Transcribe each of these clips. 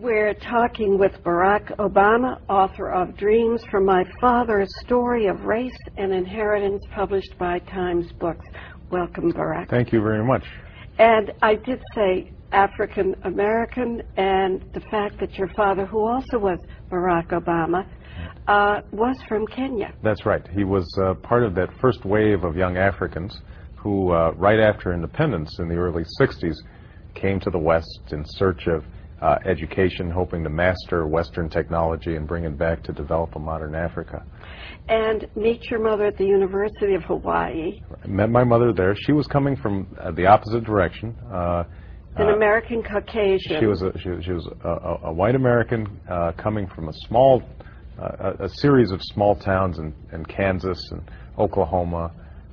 We're talking with Barack Obama, author of Dreams from My Father, a story of race and inheritance, published by Times Books. Welcome, Barack. Thank you very much. And I did say African American, and the fact that your father, who also was Barack Obama, was from Kenya. That's right. He was part of that first wave of young Africans who, right after independence in the early 60s, came to the West in search of education, hoping to master Western technology and bring it back to develop a modern Africa. And meet your mother at the University of Hawaii. I met my mother there. She was coming from the opposite direction. An American Caucasian. She was a white American coming from a series of small towns in Kansas and Oklahoma.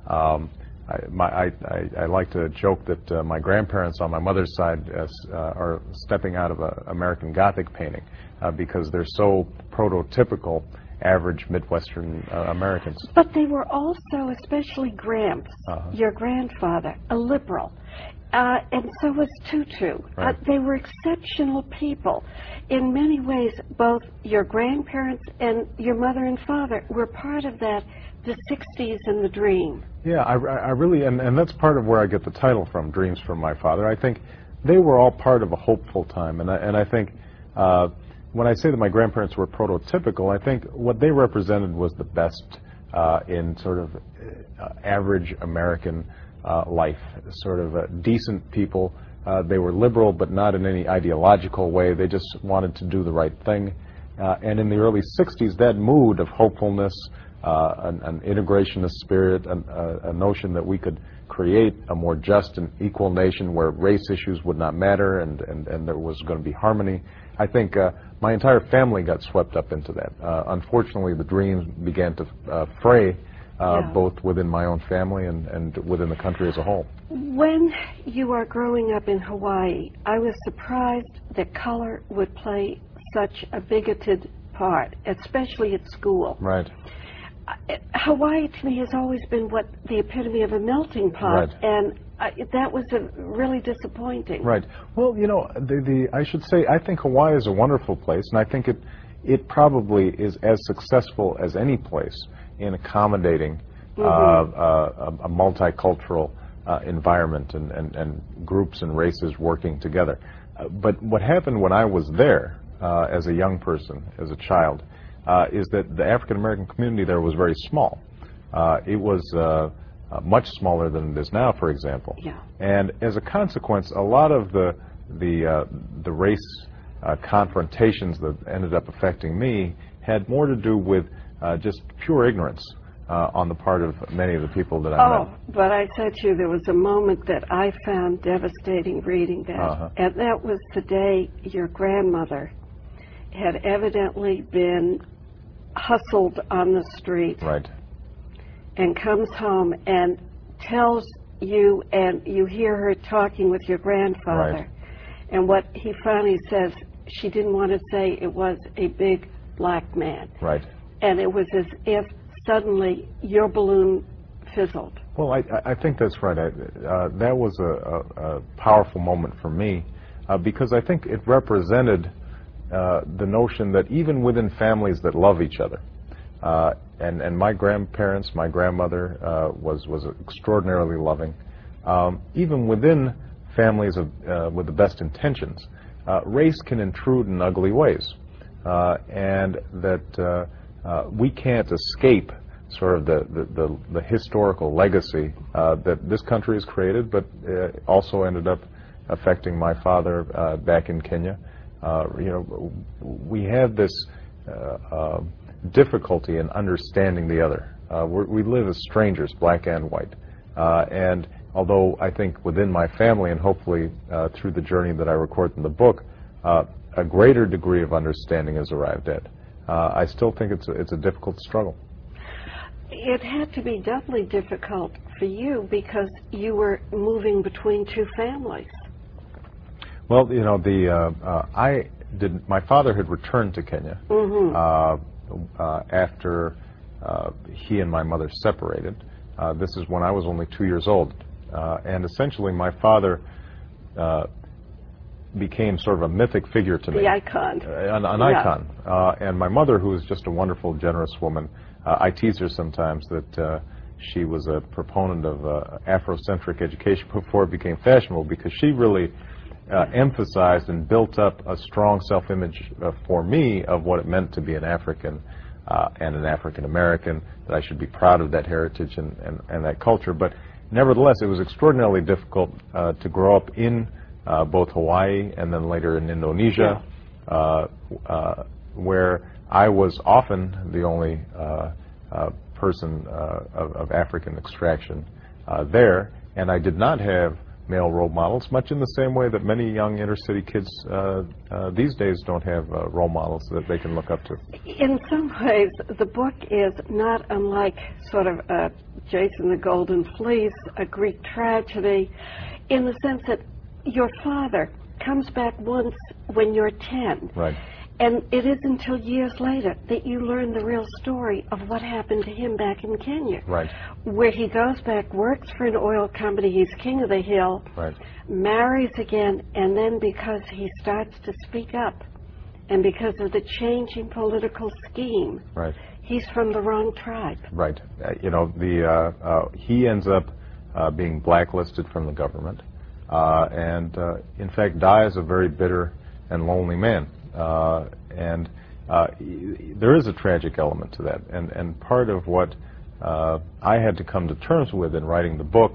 I like to joke that my grandparents on my mother's side are stepping out of an American Gothic painting because they're so prototypical average Midwestern Americans. But they were also, especially Gramps, your grandfather, a liberal. And so was Tutu. Right. They were exceptional people. In many ways, both your grandparents and your mother and father were part of that, the 60s and the dream. Yeah, I really, and that's part of where I get the title from, Dreams from My Father. I think they were all part of a hopeful time, and I think when I say that my grandparents were prototypical, I think what they represented was the best in sort of average American life, sort of decent people. They were liberal, but not in any ideological way. They just wanted to do the right thing. And in the early 60s, that mood of hopefulness, an integrationist spirit, a notion that we could create a more just and equal nation where race issues would not matter and there was going to be harmony. I think my entire family got swept up into that. Unfortunately, the dreams began to fray both within my own family and within the country as a whole. When you are growing up in Hawaii, I was surprised that color would play such a bigoted part, especially at school. Right. Hawaii, to me, has always been what the epitome of a melting pot, Right. and that was really disappointing. Right. Well, you know, I should say, I think Hawaii is a wonderful place, and I think it probably is as successful as any place in accommodating a multicultural environment and groups and races working together. But what happened when I was there as a young person, as a child, is that the African American community there was very small. It was much smaller than it is now, for example. Yeah. And as a consequence, a lot of the race confrontations that ended up affecting me had more to do with just pure ignorance on the part of many of the people that I met. But I said to you, there was a moment that I found devastating reading that, and that was the day your grandmother had evidently been hustled on the street. Right. And comes home and tells you, and you hear her talking with your grandfather. Right. And what he finally says, she didn't want to say it was a big black man. Right. And it was as if suddenly your balloon fizzled. Well, I think that's right. That was a powerful moment for me because I think it represented the notion that even within families that love each other, and my grandparents, my grandmother was extraordinarily loving, even within families with the best intentions, race can intrude in ugly ways, and that we can't escape sort of the historical legacy that this country has created, but also ended up affecting my father back in Kenya. You know, we have this difficulty in understanding the other. We live as strangers, black and white. And although I think within my family, and hopefully through the journey that I record in the book, a greater degree of understanding is arrived at, I still think it's a difficult struggle. It had to be doubly difficult for you because you were moving between two families. Well, you know, my father had returned to Kenya after he and my mother separated. This is when I was only 2 years old. And essentially my father became sort of a mythic figure to me. The icon. An icon. And my mother, who is just a wonderful, generous woman, I tease her sometimes that she was a proponent of Afrocentric education before it became fashionable, because she really emphasized and built up a strong self-image for me of what it meant to be an African and an African American, that I should be proud of that heritage and that culture. But nevertheless, it was extraordinarily difficult to grow up in both Hawaii and then later in Indonesia, where I was often the only person of African extraction there, and I did not have male role models, much in the same way that many young inner-city kids these days don't have role models that they can look up to. In some ways, the book is not unlike sort of Jason the Golden Fleece, a Greek tragedy, in the sense that your father comes back once when you're 10. Right. And it isn't until years later that you learn the real story of what happened to him back in Kenya. Right. Where he goes back, works for an oil company, he's king of the hill, right, marries again, and then because he starts to speak up, and because of the changing political scheme, right, he's from the wrong tribe. Right. You know, he ends up being blacklisted from the government, and in fact dies a very bitter and lonely man. And there is a tragic element to that, and part of what I had to come to terms with in writing the book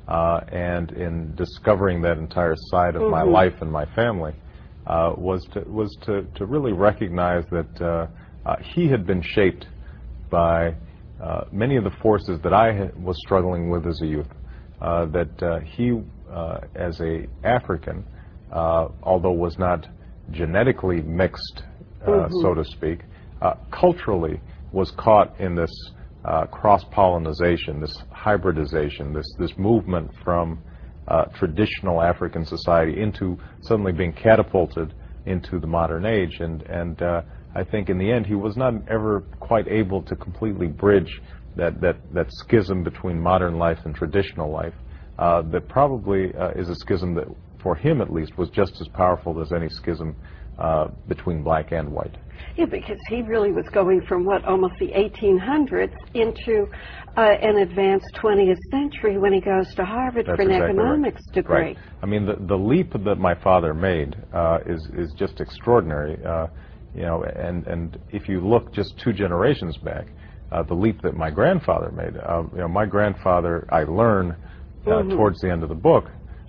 and in discovering that entire side of my life and my family was to really recognize that he had been shaped by many of the forces that I was struggling with as a youth. That he, as a African, although was not genetically mixed, so to speak, culturally was caught in this cross-pollinization, this hybridization, this movement from traditional African society into suddenly being catapulted into the modern age. And I think in the end he was not ever quite able to completely bridge that schism between modern life and traditional life. That probably is a schism that, for him at least, was just as powerful as any schism between black and white. Yeah, because he really was going from almost the 1800s into an advanced 20th century when he goes to Harvard for an economics degree. Right. I mean, the leap that my father made is just extraordinary. You know, and if you look just 2 generations back, the leap that my grandfather made. You know, my grandfather, I learn towards the end of the book,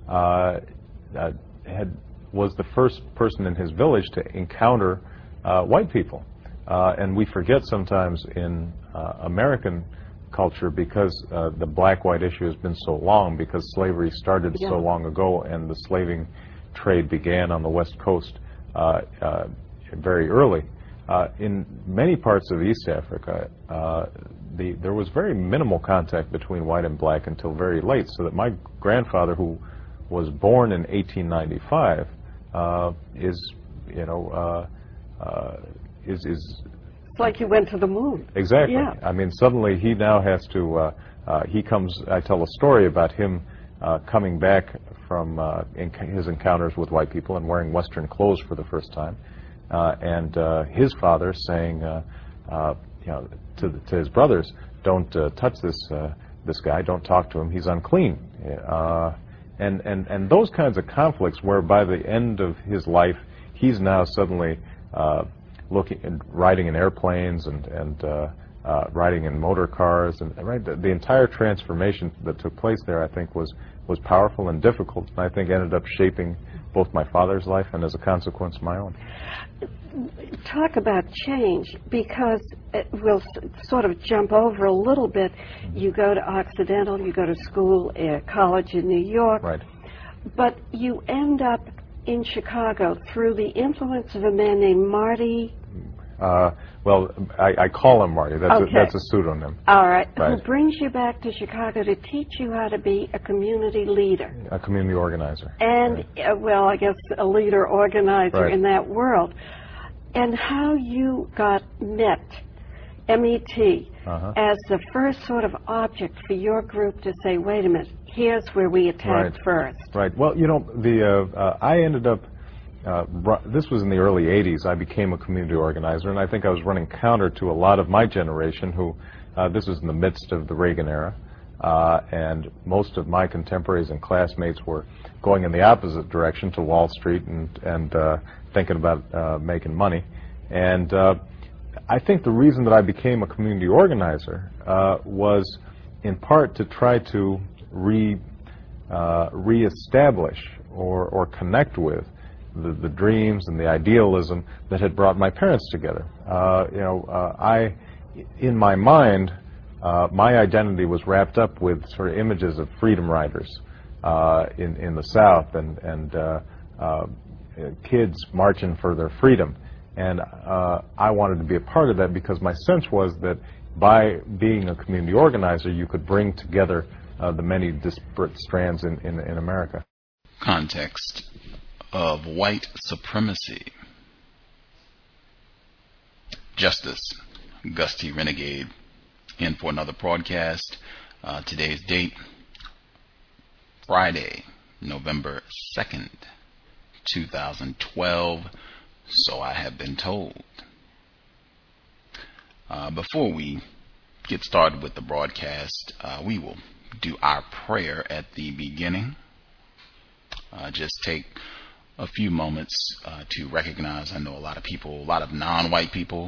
was the first person in his village to encounter white people. And we forget sometimes in American culture, because the black-white issue has been so long, because slavery started so long ago and the slaving trade began on the West Coast very early. In many parts of East Africa, there was very minimal contact between white and black until very late, so that my grandfather, who was born in 1895, is it's like he went to the moon. Exactly. Yeah. I mean, suddenly he now has to, I tell a story about him coming back from his encounters with white people and wearing Western clothes for the first time, and his father saying, to his brothers, don't touch this guy, don't talk to him, he's unclean. And those kinds of conflicts, where by the end of his life he's now suddenly looking and riding in airplanes and riding in motor cars, and the entire transformation that took place there, I think, was powerful and difficult, and I think ended up shaping both my father's life and, as a consequence, my own. Talk about change, because we'll sort of jump over a little bit. You go to Occidental, you go to school, college in New York, right, but you end up in Chicago through the influence of a man named Marty. Well, I call him Marty. That's a pseudonym. All right. Who brings you back to Chicago to teach you how to be a community leader. A community organizer. And, well, I guess a leader organizer in that world. And how you got MET, M-E-T, as the first sort of object for your group to say, wait a minute, here's where we attack first. Right. Well, you know, I ended up this was in the early 80s, I became a community organizer, and I think I was running counter to a lot of my generation who, this was in the midst of the Reagan era, and most of my contemporaries and classmates were going in the opposite direction to Wall Street and thinking about making money. And I think the reason that I became a community organizer was in part to try to reestablish or connect with the dreams and the idealism that had brought my parents together. In my mind, my identity was wrapped up with sort of images of freedom riders in the South and kids marching for their freedom. And I wanted to be a part of that because my sense was that by being a community organizer, you could bring together the many disparate strands in America. Context of white supremacy. Justice Gus T. Renegade in for another broadcast. Today's date, Friday, November 2nd, 2012. So I have been told. Before we get started with the broadcast, we will do our prayer at the beginning. Just take a few moments to recognize, I know a lot of people, a lot of non-white people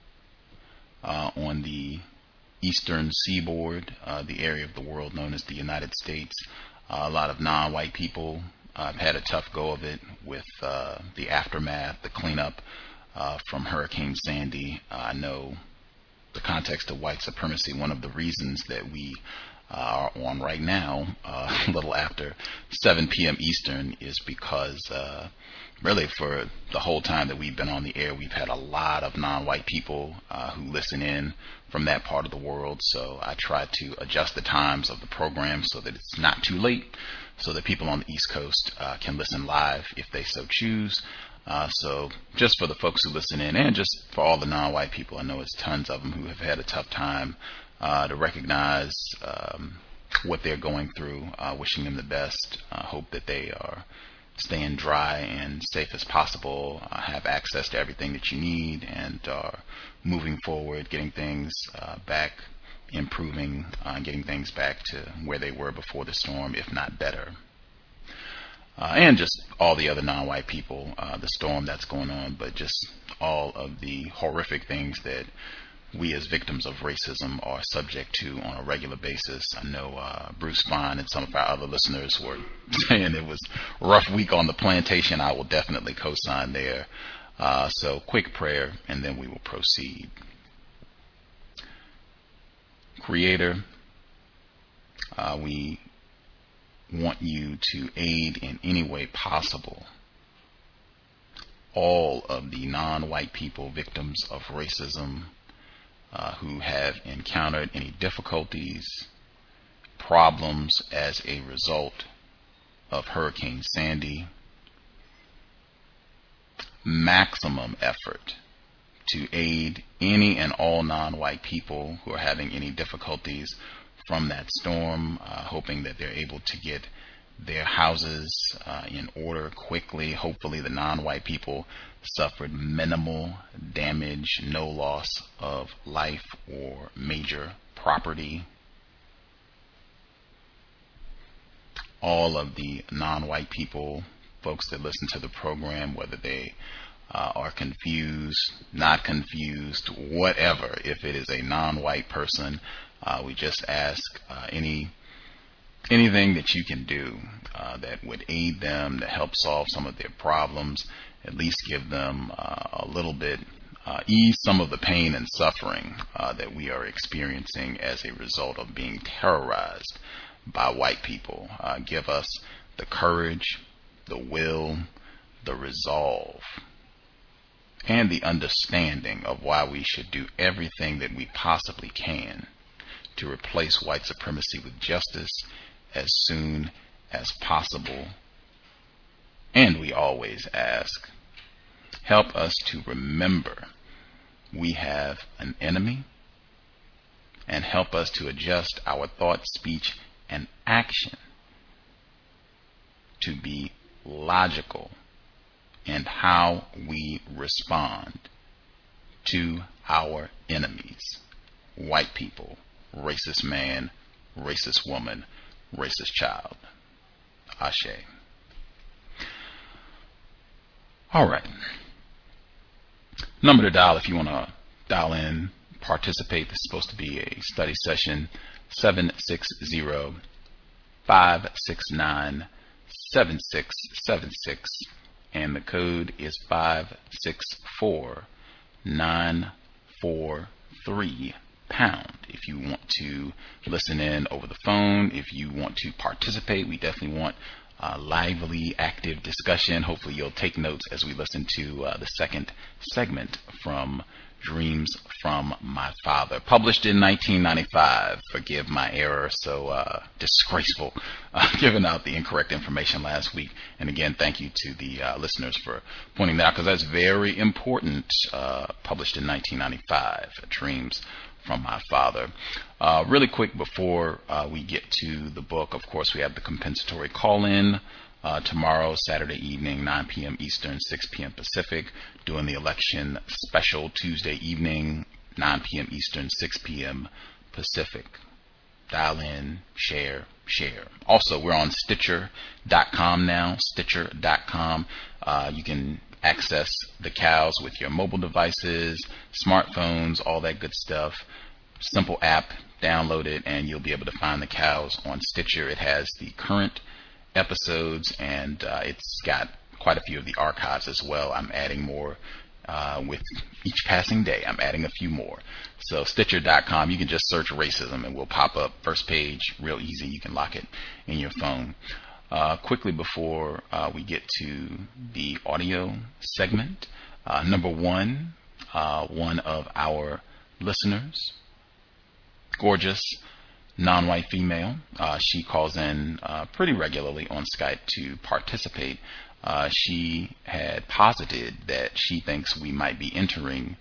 on the eastern seaboard, the area of the world known as the United States. A lot of non-white people have had a tough go of it with the aftermath, the cleanup from Hurricane Sandy. I know the context of white supremacy, one of the reasons that we are on right now, a little after 7 p.m. Eastern, is because really for the whole time that we've been on the air, we've had a lot of non-white people who listen in from that part of the world. So I try to adjust the times of the program so that it's not too late, so that people on the East Coast can listen live if they so choose. So just for the folks who listen in, and just for all the non-white people, I know it's tons of them who have had a tough time, to recognize what they're going through, wishing them the best, hope that they are staying dry and safe as possible, have access to everything that you need, and are moving forward, getting things back, improving, getting things back to where they were before the storm, if not better. And just all the other non-white people, the storm that's going on, but just all of the horrific things that we as victims of racism are subject to on a regular basis. I know Bruce Fine and some of our other listeners were saying it was a rough week on the plantation. I will definitely co-sign there. So quick prayer, and then we will proceed. Creator, we want you to aid in any way possible all of the non-white people victims of racism who have encountered any difficulties, problems as a result of Hurricane Sandy. Maximum effort to aid any and all non-white people who are having any difficulties from that storm, hoping that they're able to get their houses in order quickly. Hopefully the non-white people suffered minimal damage, no loss of life or major property. All of the non-white people, folks that listen to the program, whether they are confused, not confused, whatever, if it is a non-white person, we just ask anything that you can do that would aid them to help solve some of their problems, at least give them a little bit, ease some of the pain and suffering that we are experiencing as a result of being terrorized by white people. Give us the courage, the will, the resolve, and the understanding of why we should do everything that we possibly can to replace white supremacy with justice as soon as possible. And we always ask, help us to remember we have an enemy, and help us to adjust our thought, speech, and action to be logical and how we respond to our enemies. White people, racist man, racist woman, racist child. Ashe. All right. Number to dial if you want to dial in, participate. This is supposed to be a study session. 760-569-7676. And the code is 564-943 pound. If you want to listen in over the phone, if you want to participate, we definitely want lively, active discussion. Hopefully you'll take notes as we listen to the second segment from Dreams from My Father, published in 1995. Forgive my error, so disgraceful, giving out the incorrect information last week. And again, thank you to the listeners for pointing that out, because that's very important. Published in 1995, Dreams from My Father. Really quick before we get to the book, of course, we have the compensatory call-in tomorrow, Saturday evening, 9 p.m. Eastern, 6 p.m. Pacific, doing the election special Tuesday evening, 9 p.m. Eastern, 6 p.m. Pacific. Dial in, share. Also, we're on Stitcher.com now, Stitcher.com. You can access the cows with your mobile devices, smartphones, all that good stuff. Simple app, download it, and you'll be able to find the cows on Stitcher. It has the current episodes, and it's got quite a few of the archives as well. I'm adding more with each passing day. I'm adding a few more. So Stitcher.com, you can just search racism and we'll pop up first page, real easy. You can lock it in your phone. Quickly before we get to the audio segment, number one of our listeners, gorgeous non-white female. She calls in pretty regularly on Skype to participate. She had posited that she thinks we might be entering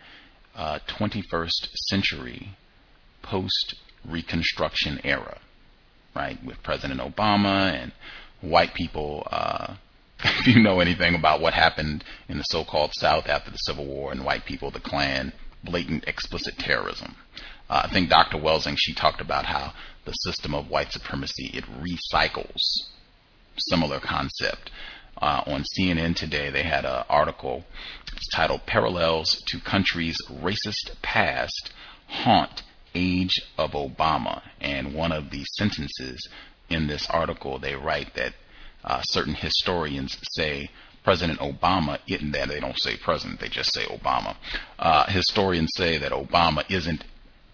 21st century post-Reconstruction era, right, with President Obama and white people. If you know anything about what happened in the so-called South after the Civil War and white people, the Klan, blatant, explicit terrorism. I think Dr. Welsing, she talked about how the system of white supremacy, it recycles. Similar concept. On CNN today, they had an article. It's titled "Parallels to Country's Racist Past Haunt Age of Obama." And one of the sentences in this article, they write that certain historians say President Obama, isn't that they don't say president, they just say Obama. Historians say that Obama isn't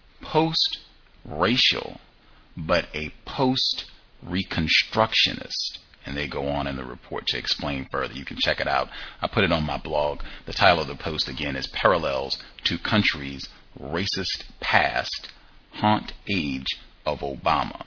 post-racial, but a post-reconstructionist. And they go on in the report to explain further. You can check it out. I put it on my blog. The title of the post again is "Parallels to Country's Racist Past Haunt Age of Obama."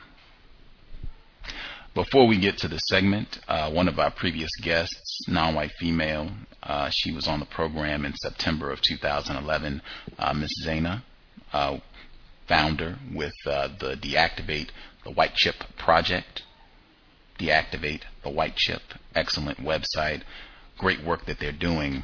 Before we get to the segment, one of our previous guests, non-white female, she was on the program in September of 2011, Ms. Zaina, founder with the Deactivate the White Chip Project. Deactivate the White Chip, excellent website, great work that they're doing.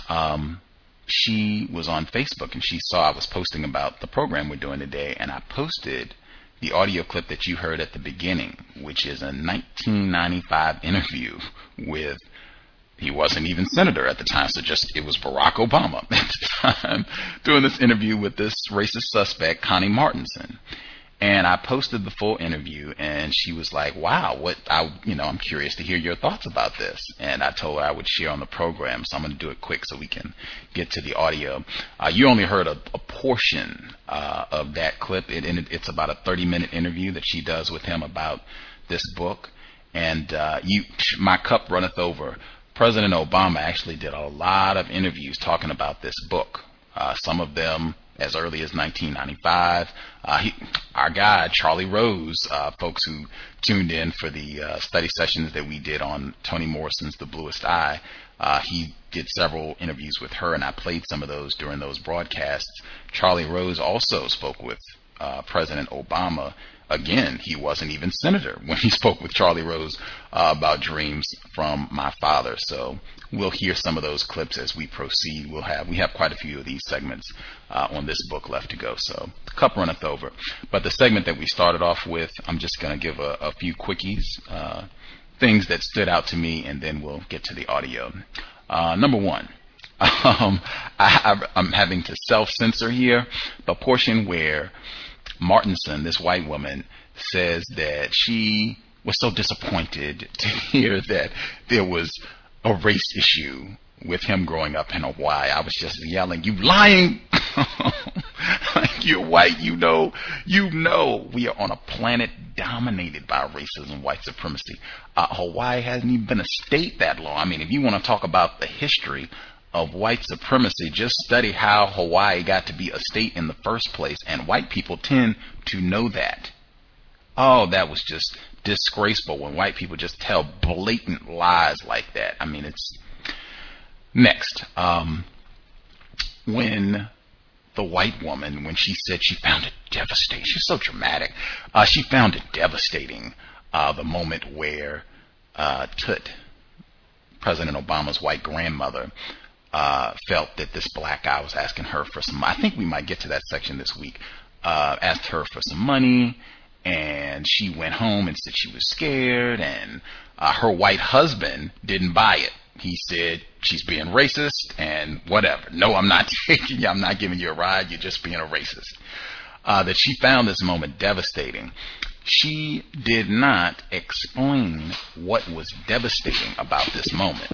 She was on Facebook and she saw I was posting about the program we're doing today, and I posted the audio clip that you heard at the beginning, which is a 1995 interview with, he wasn't even senator at the time, so just, it was Barack Obama at the time, doing this interview with this racist suspect, Connie Martinson. And I posted the full interview, and she was like, wow, I'm curious to hear your thoughts about this. And I told her I would share on the program, so I'm going to do it quick so we can get to the audio. You only heard a portion of that clip. It's about a 30-minute interview that she does with him about this book. And my cup runneth over. President Obama actually did a lot of interviews talking about this book. Some of them as early as 1995. Our guy, Charlie Rose, folks who tuned in for the study sessions that we did on Toni Morrison's The Bluest Eye, he did several interviews with her, and I played some of those during those broadcasts. Charlie Rose also spoke with President Obama again, he wasn't even senator when he spoke with Charlie Rose about dreams from my father. So we'll hear some of those clips as we proceed. We have quite a few of these segments on this book left to go. So the cup runneth over. But the segment that we started off with, I'm just going to give a few quickies, things that stood out to me, and then we'll get to the audio. Number one, I'm having to self-censor here the portion where Martinson, this white woman, says that she was so disappointed to hear that there was a race issue with him growing up in Hawaii. I was just yelling, "You lying!" You're white, you know. We are on a planet dominated by racism, white supremacy. Hawaii hasn't even been a state that long. I mean, if you want to talk about the history of white supremacy, just study how Hawaii got to be a state in the first place, and white people tend to know that. Oh, that was just disgraceful when white people just tell blatant lies like that. I mean, it's next. When the white woman, when she said she found it devastating, she's so dramatic. She found it devastating, the moment where Tut, President Obama's white grandmother, felt that this black guy was asking her for some, I think we might get to that section this week, asked her for some money, and she went home and said she was scared, and her white husband didn't buy it. He said, she's being racist and whatever. No, I'm not taking you. I'm not giving you a ride. You're just being a racist. That she found this moment devastating. She did not explain what was devastating about this moment.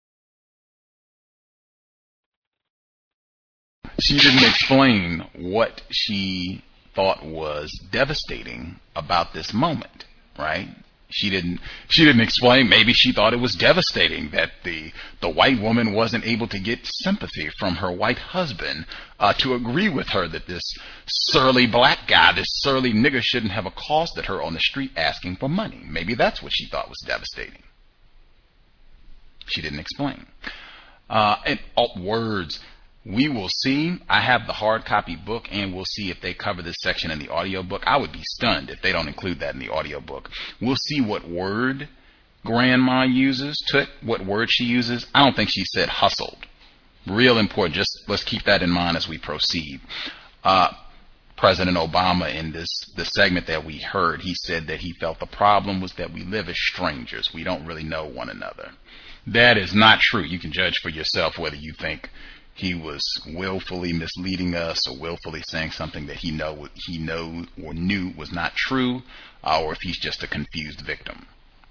She didn't explain what she thought was devastating about this moment, right? She didn't explain. Maybe she thought it was devastating that the white woman wasn't able to get sympathy from her white husband to agree with her that this surly black guy, this surly nigger, shouldn't have accosted her on the street asking for money. Maybe that's what she thought was devastating. She didn't explain. And words. We will see. I have the hard copy book, and we'll see if they cover this section in the audio book. I would be stunned if they don't include that in the audio book. We'll see what word grandma uses, what word she uses. I don't think she said hustled. Real important. Just let's keep that in mind as we proceed. President Obama, in the segment that we heard, he said that he felt the problem was that we live as strangers. We don't really know one another. That is not true. You can judge for yourself whether you think he was willfully misleading us or willfully saying something that he knew was not true, or if he's just a confused victim.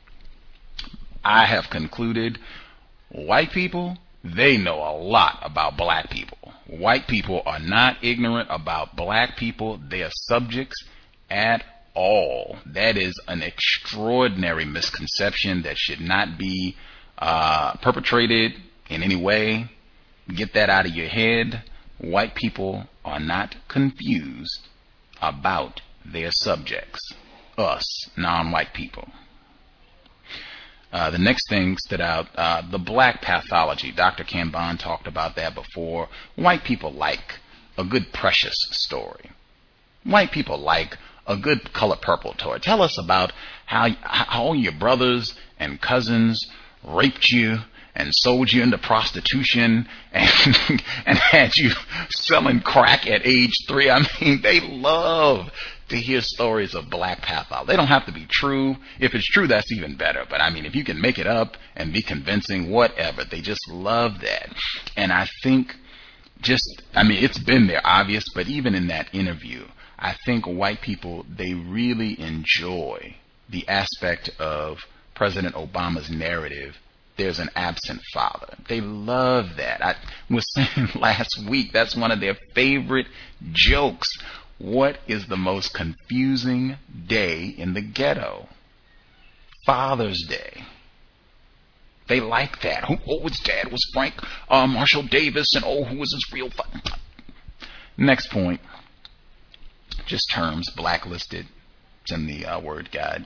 I have concluded white people, they know a lot about black people. White people are not ignorant about black people. They are subjects at all. That is an extraordinary misconception that should not be perpetrated in any way. Get that out of your head. White people are not confused about their subjects, us, non-white people. The next thing stood out, the black pathology. Dr. Kanban talked about that before. White people like a good precious story. White people like a good Color Purple story. Tell us about how all your brothers and cousins raped you and sold you into prostitution and had you selling crack at age 3. I mean, they love to hear stories of black pathology. They don't have to be true. If it's true, that's even better. But I mean, if you can make it up and be convincing, whatever, they just love that. And I think it's been there, obvious, but even in that interview, I think white people, they really enjoy the aspect of President Obama's narrative. There's an absent father. They love that. I was saying last week, that's one of their favorite jokes. What is the most confusing day in the ghetto? Father's Day. They like that. Who was dad? It was Frank Marshall Davis, and who was his real father? Next point. Just terms, blacklisted. It's in the word guide.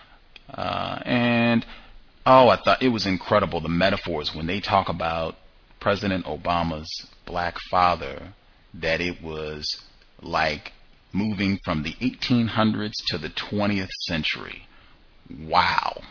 I thought it was incredible, the metaphors when they talk about President Obama's black father, that it was like moving from the 1800s to the 20th century. Wow.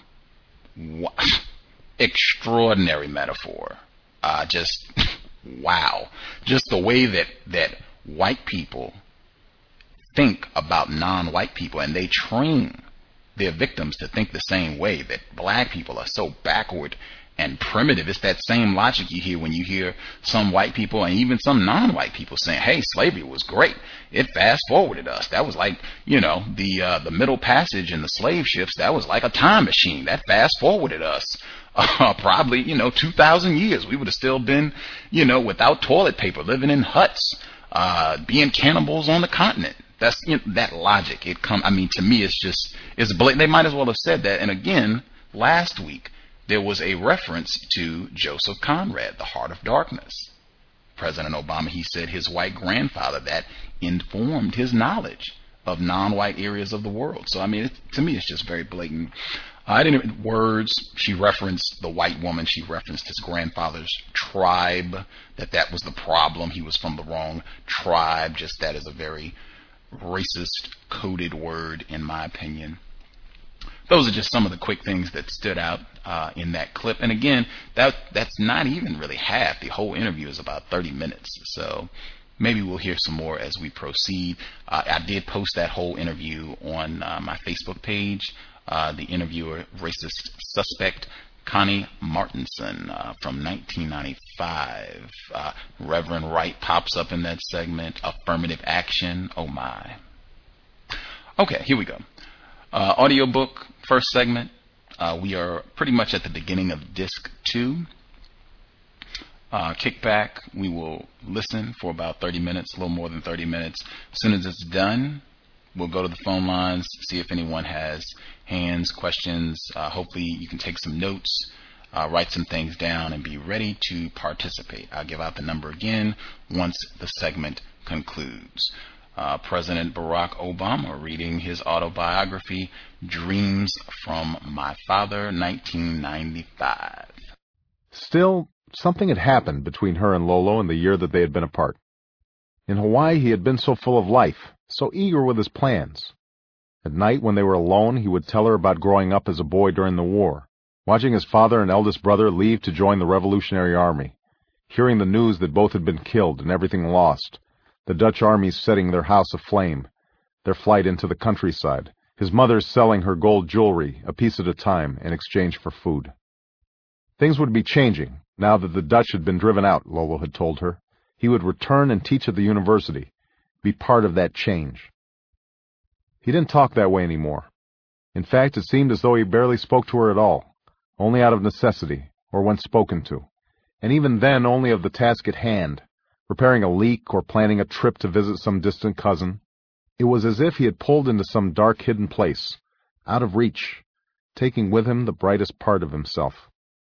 Extraordinary metaphor. Just wow. Just the way that white people think about non-white people, and they train their victims to think the same way, that black people are so backward and primitive. It's that same logic you hear when you hear some white people and even some non-white people saying, hey, slavery was great. It fast forwarded us. That was like, the Middle Passage and the slave ships. That was like a time machine. That fast forwarded us. Probably, 2,000 years. We would have still been, without toilet paper, living in huts, being cannibals on the continent. That's that logic. To me, it's blatant. They might as well have said that. And again, last week, there was a reference to Joseph Conrad, The Heart of Darkness. President Obama, he said his white grandfather, that informed his knowledge of non-white areas of the world. So, to me, it's just very blatant. Words, she referenced the white woman. She referenced his grandfather's tribe, that was the problem. He was from the wrong tribe. Just that is a very racist coded word, in my opinion. Those are just some of the quick things that stood out in that clip. And again, that's not even really half. The whole interview is about 30 minutes. So maybe we'll hear some more as we proceed. I did post that whole interview on my Facebook page. The interviewer, racist suspect, Connie Martinson from 1995. Reverend Wright pops up in that segment. Affirmative action. Oh my. Okay, here we go. Audiobook, first segment. We are pretty much at the beginning of disc 2. Kick back. We will listen for about 30 minutes, a little more than 30 minutes. As soon as it's done, we'll go to the phone lines, see if anyone has hands, questions. Hopefully you can take some notes, write some things down, and be ready to participate. I'll give out the number again once the segment concludes. President Barack Obama reading his autobiography, Dreams from My Father, 1995. Still, something had happened between her and Lolo in the year that they had been apart. In Hawaii, he had been so full of life, so eager with his plans. At night, when they were alone, he would tell her about growing up as a boy during the war, watching his father and eldest brother leave to join the Revolutionary Army, hearing the news that both had been killed and everything lost, the Dutch armies setting their house aflame, their flight into the countryside, his mother selling her gold jewelry, a piece at a time, in exchange for food. Things would be changing, now that the Dutch had been driven out, Lolo had told her. He would return and teach at the university, be part of that change. He didn't talk that way anymore. In fact, it seemed as though he barely spoke to her at all, only out of necessity, or when spoken to, and even then only of the task at hand, repairing a leak or planning a trip to visit some distant cousin. It was as if he had pulled into some dark hidden place, out of reach, taking with him the brightest part of himself.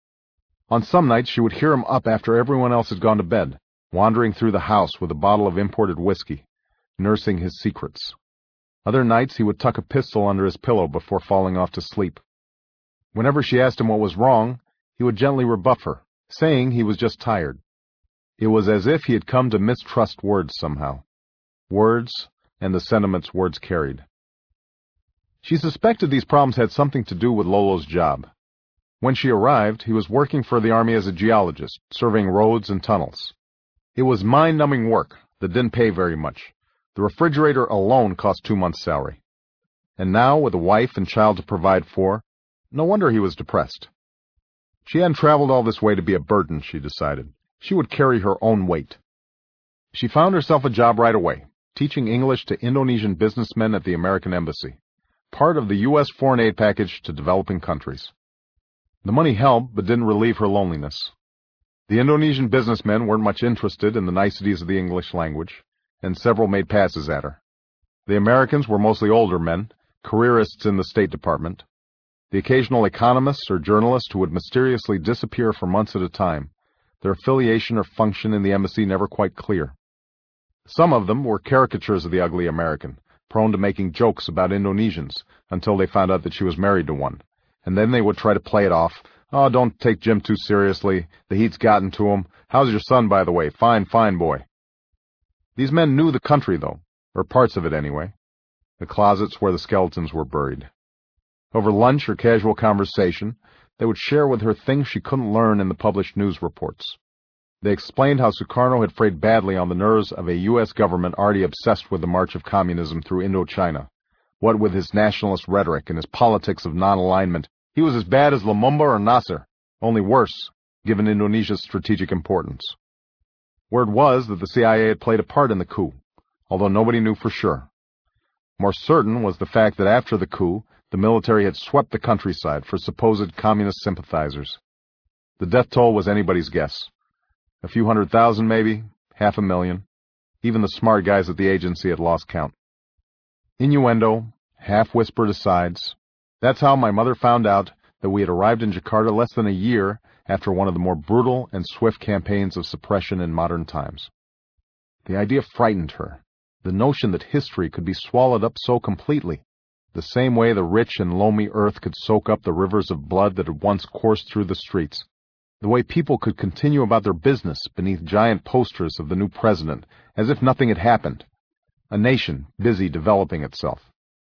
On some nights she would hear him up after everyone else had gone to bed, wandering through the house with a bottle of imported whiskey, nursing his secrets. Other nights he would tuck a pistol under his pillow before falling off to sleep. Whenever she asked him what was wrong, he would gently rebuff her, saying he was just tired. It was as if he had come to mistrust words somehow. Words and the sentiments words carried. She suspected these problems had something to do with Lolo's job. When she arrived, he was working for the Army as a geologist, surveying roads and tunnels. It was mind-numbing work that didn't pay very much. The refrigerator alone cost 2 months' salary. And now, with a wife and child to provide for, no wonder he was depressed. She hadn't traveled all this way to be a burden, she decided. She would carry her own weight. She found herself a job right away, teaching English to Indonesian businessmen at the American Embassy, part of the U.S. foreign aid package to developing countries. The money helped, but didn't relieve her loneliness. The Indonesian businessmen weren't much interested in the niceties of the English language, and several made passes at her. The Americans were mostly older men, careerists in the State Department. The occasional economist or journalist who would mysteriously disappear for months at a time, their affiliation or function in the embassy never quite clear. Some of them were caricatures of the ugly American, prone to making jokes about Indonesians until they found out that she was married to one, and then they would try to play it off. Oh, don't take Jim too seriously. The heat's gotten to him. How's your son, by the way? Fine, fine boy. These men knew the country, though, or parts of it anyway, the closets where the skeletons were buried. Over lunch or casual conversation, they would share with her things she couldn't learn in the published news reports. They explained how Sukarno had frayed badly on the nerves of a U.S. government already obsessed with the march of communism through Indochina. What with his nationalist rhetoric and his politics of non-alignment, he was as bad as Lumumba or Nasser, only worse, given Indonesia's strategic importance. Word was that the CIA had played a part in the coup, although nobody knew for sure. More certain was the fact that after the coup, the military had swept the countryside for supposed communist sympathizers. The death toll was anybody's guess. A few 100,000 maybe, 500,000. Even the smart guys at the agency had lost count. Innuendo, half-whispered asides. That's how my mother found out that we had arrived in Jakarta less than a year after one of the more brutal and swift campaigns of suppression in modern times. The idea frightened her, the notion that history could be swallowed up so completely, the same way the rich and loamy earth could soak up the rivers of blood that had once coursed through the streets, the way people could continue about their business beneath giant posters of the new president as if nothing had happened, a nation busy developing itself.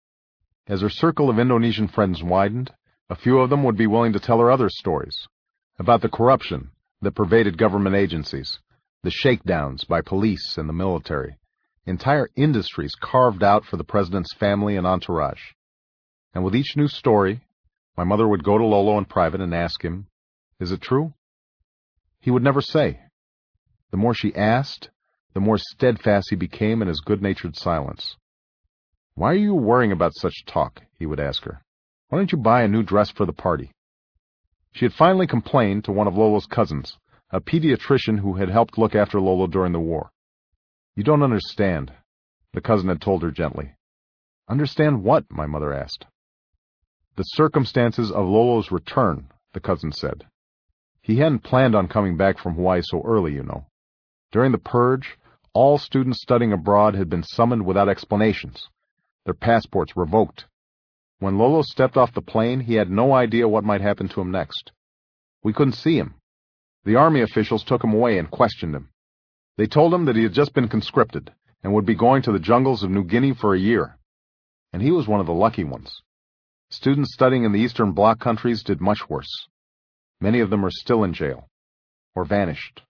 As her circle of Indonesian friends widened, a few of them would be willing to tell her other stories, about the corruption that pervaded government agencies, the shakedowns by police and the military, entire industries carved out for the president's family and entourage. And with each new story, my mother would go to Lolo in private and ask him, "Is it true?" He would never say. The more she asked, the more steadfast he became in his good-natured silence. "Why are you worrying about such talk?" he would ask her. "Why don't you buy a new dress for the party?" She had finally complained to one of Lolo's cousins, a pediatrician who had helped look after Lolo during the war. "You don't understand," the cousin had told her gently. "Understand what?" my mother asked. "The circumstances of Lolo's return," the cousin said. "He hadn't planned on coming back from Hawaii so early, you know. During the purge, all students studying abroad had been summoned without explanations, their passports revoked. When Lolo stepped off the plane, he had no idea what might happen to him next. We couldn't see him. The army officials took him away and questioned him. They told him that he had just been conscripted and would be going to the jungles of New Guinea for a year. And he was one of the lucky ones. Students studying in the Eastern Bloc countries did much worse. Many of them are still in jail, or vanished.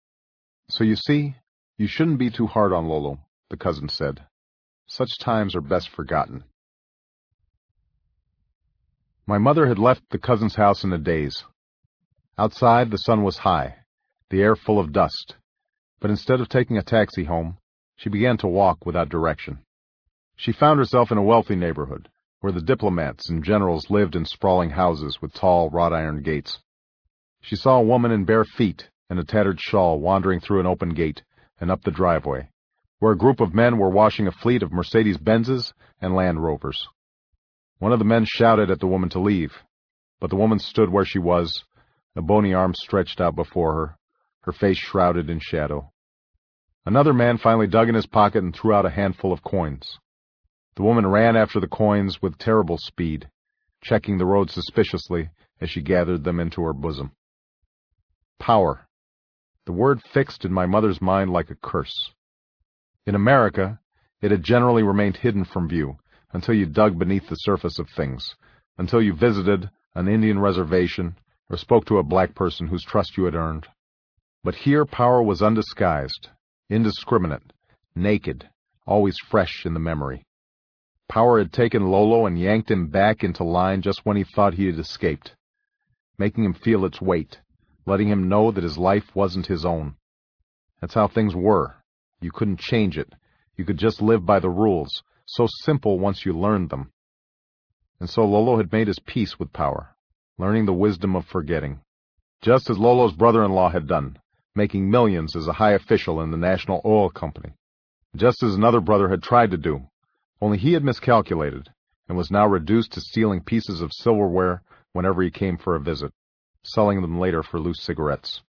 So you see, you shouldn't be too hard on Lolo," the cousin said. "Such times are best forgotten." My mother had left the cousin's house in a daze. Outside, the sun was high, the air full of dust, but instead of taking a taxi home, she began to walk without direction. She found herself in a wealthy neighborhood, where the diplomats and generals lived in sprawling houses with tall wrought-iron gates. She saw a woman in bare feet and a tattered shawl wandering through an open gate and up the driveway, where a group of men were washing a fleet of Mercedes-Benzes and Land Rovers. One of the men shouted at the woman to leave, but the woman stood where she was, a bony arm stretched out before her, her face shrouded in shadow. Another man finally dug in his pocket and threw out a handful of coins. The woman ran after the coins with terrible speed, checking the road suspiciously as she gathered them into her bosom. Power. The word fixed in my mother's mind like a curse. In America, it had generally remained hidden from view until you dug beneath the surface of things, until you visited an Indian reservation or spoke to a black person whose trust you had earned. But here power was undisguised, indiscriminate, naked, always fresh in the memory. Power had taken Lolo and yanked him back into line just when he thought he had escaped, making him feel its weight, letting him know that his life wasn't his own. That's how things were. You couldn't change it. You could just live by the rules, so simple once you learned them. And so Lolo had made his peace with power, learning the wisdom of forgetting, just as Lolo's brother-in-law had done, making millions as a high official in the National Oil Company, just as another brother had tried to do, only he had miscalculated and was now reduced to stealing pieces of silverware whenever he came for a visit, selling them later for loose cigarettes.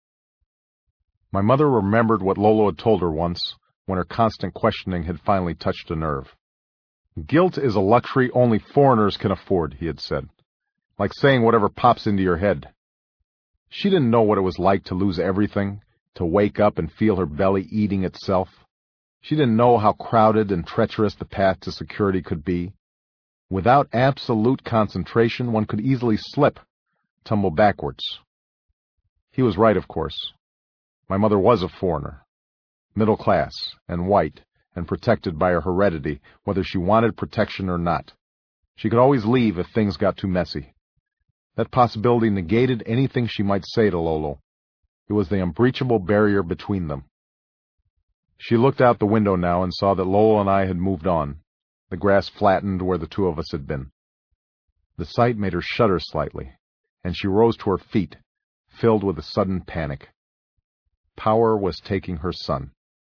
My mother remembered what Lolo had told her once, when her constant questioning had finally touched a nerve. "Guilt is a luxury only foreigners can afford," he had said, "like saying whatever pops into your head." She didn't know what it was like to lose everything, to wake up and feel her belly eating itself. She didn't know how crowded and treacherous the path to security could be. Without absolute concentration, one could easily slip, tumble backwards. He was right, of course. My mother was a foreigner, middle class and white and protected by her heredity, whether she wanted protection or not. She could always leave if things got too messy. That possibility negated anything she might say to Lolo. It was the unbreachable barrier between them. She looked out the window now and saw that Lolo and I had moved on. The grass flattened where the two of us had been. The sight made her shudder slightly, and she rose to her feet, filled with a sudden panic. Power was taking her son.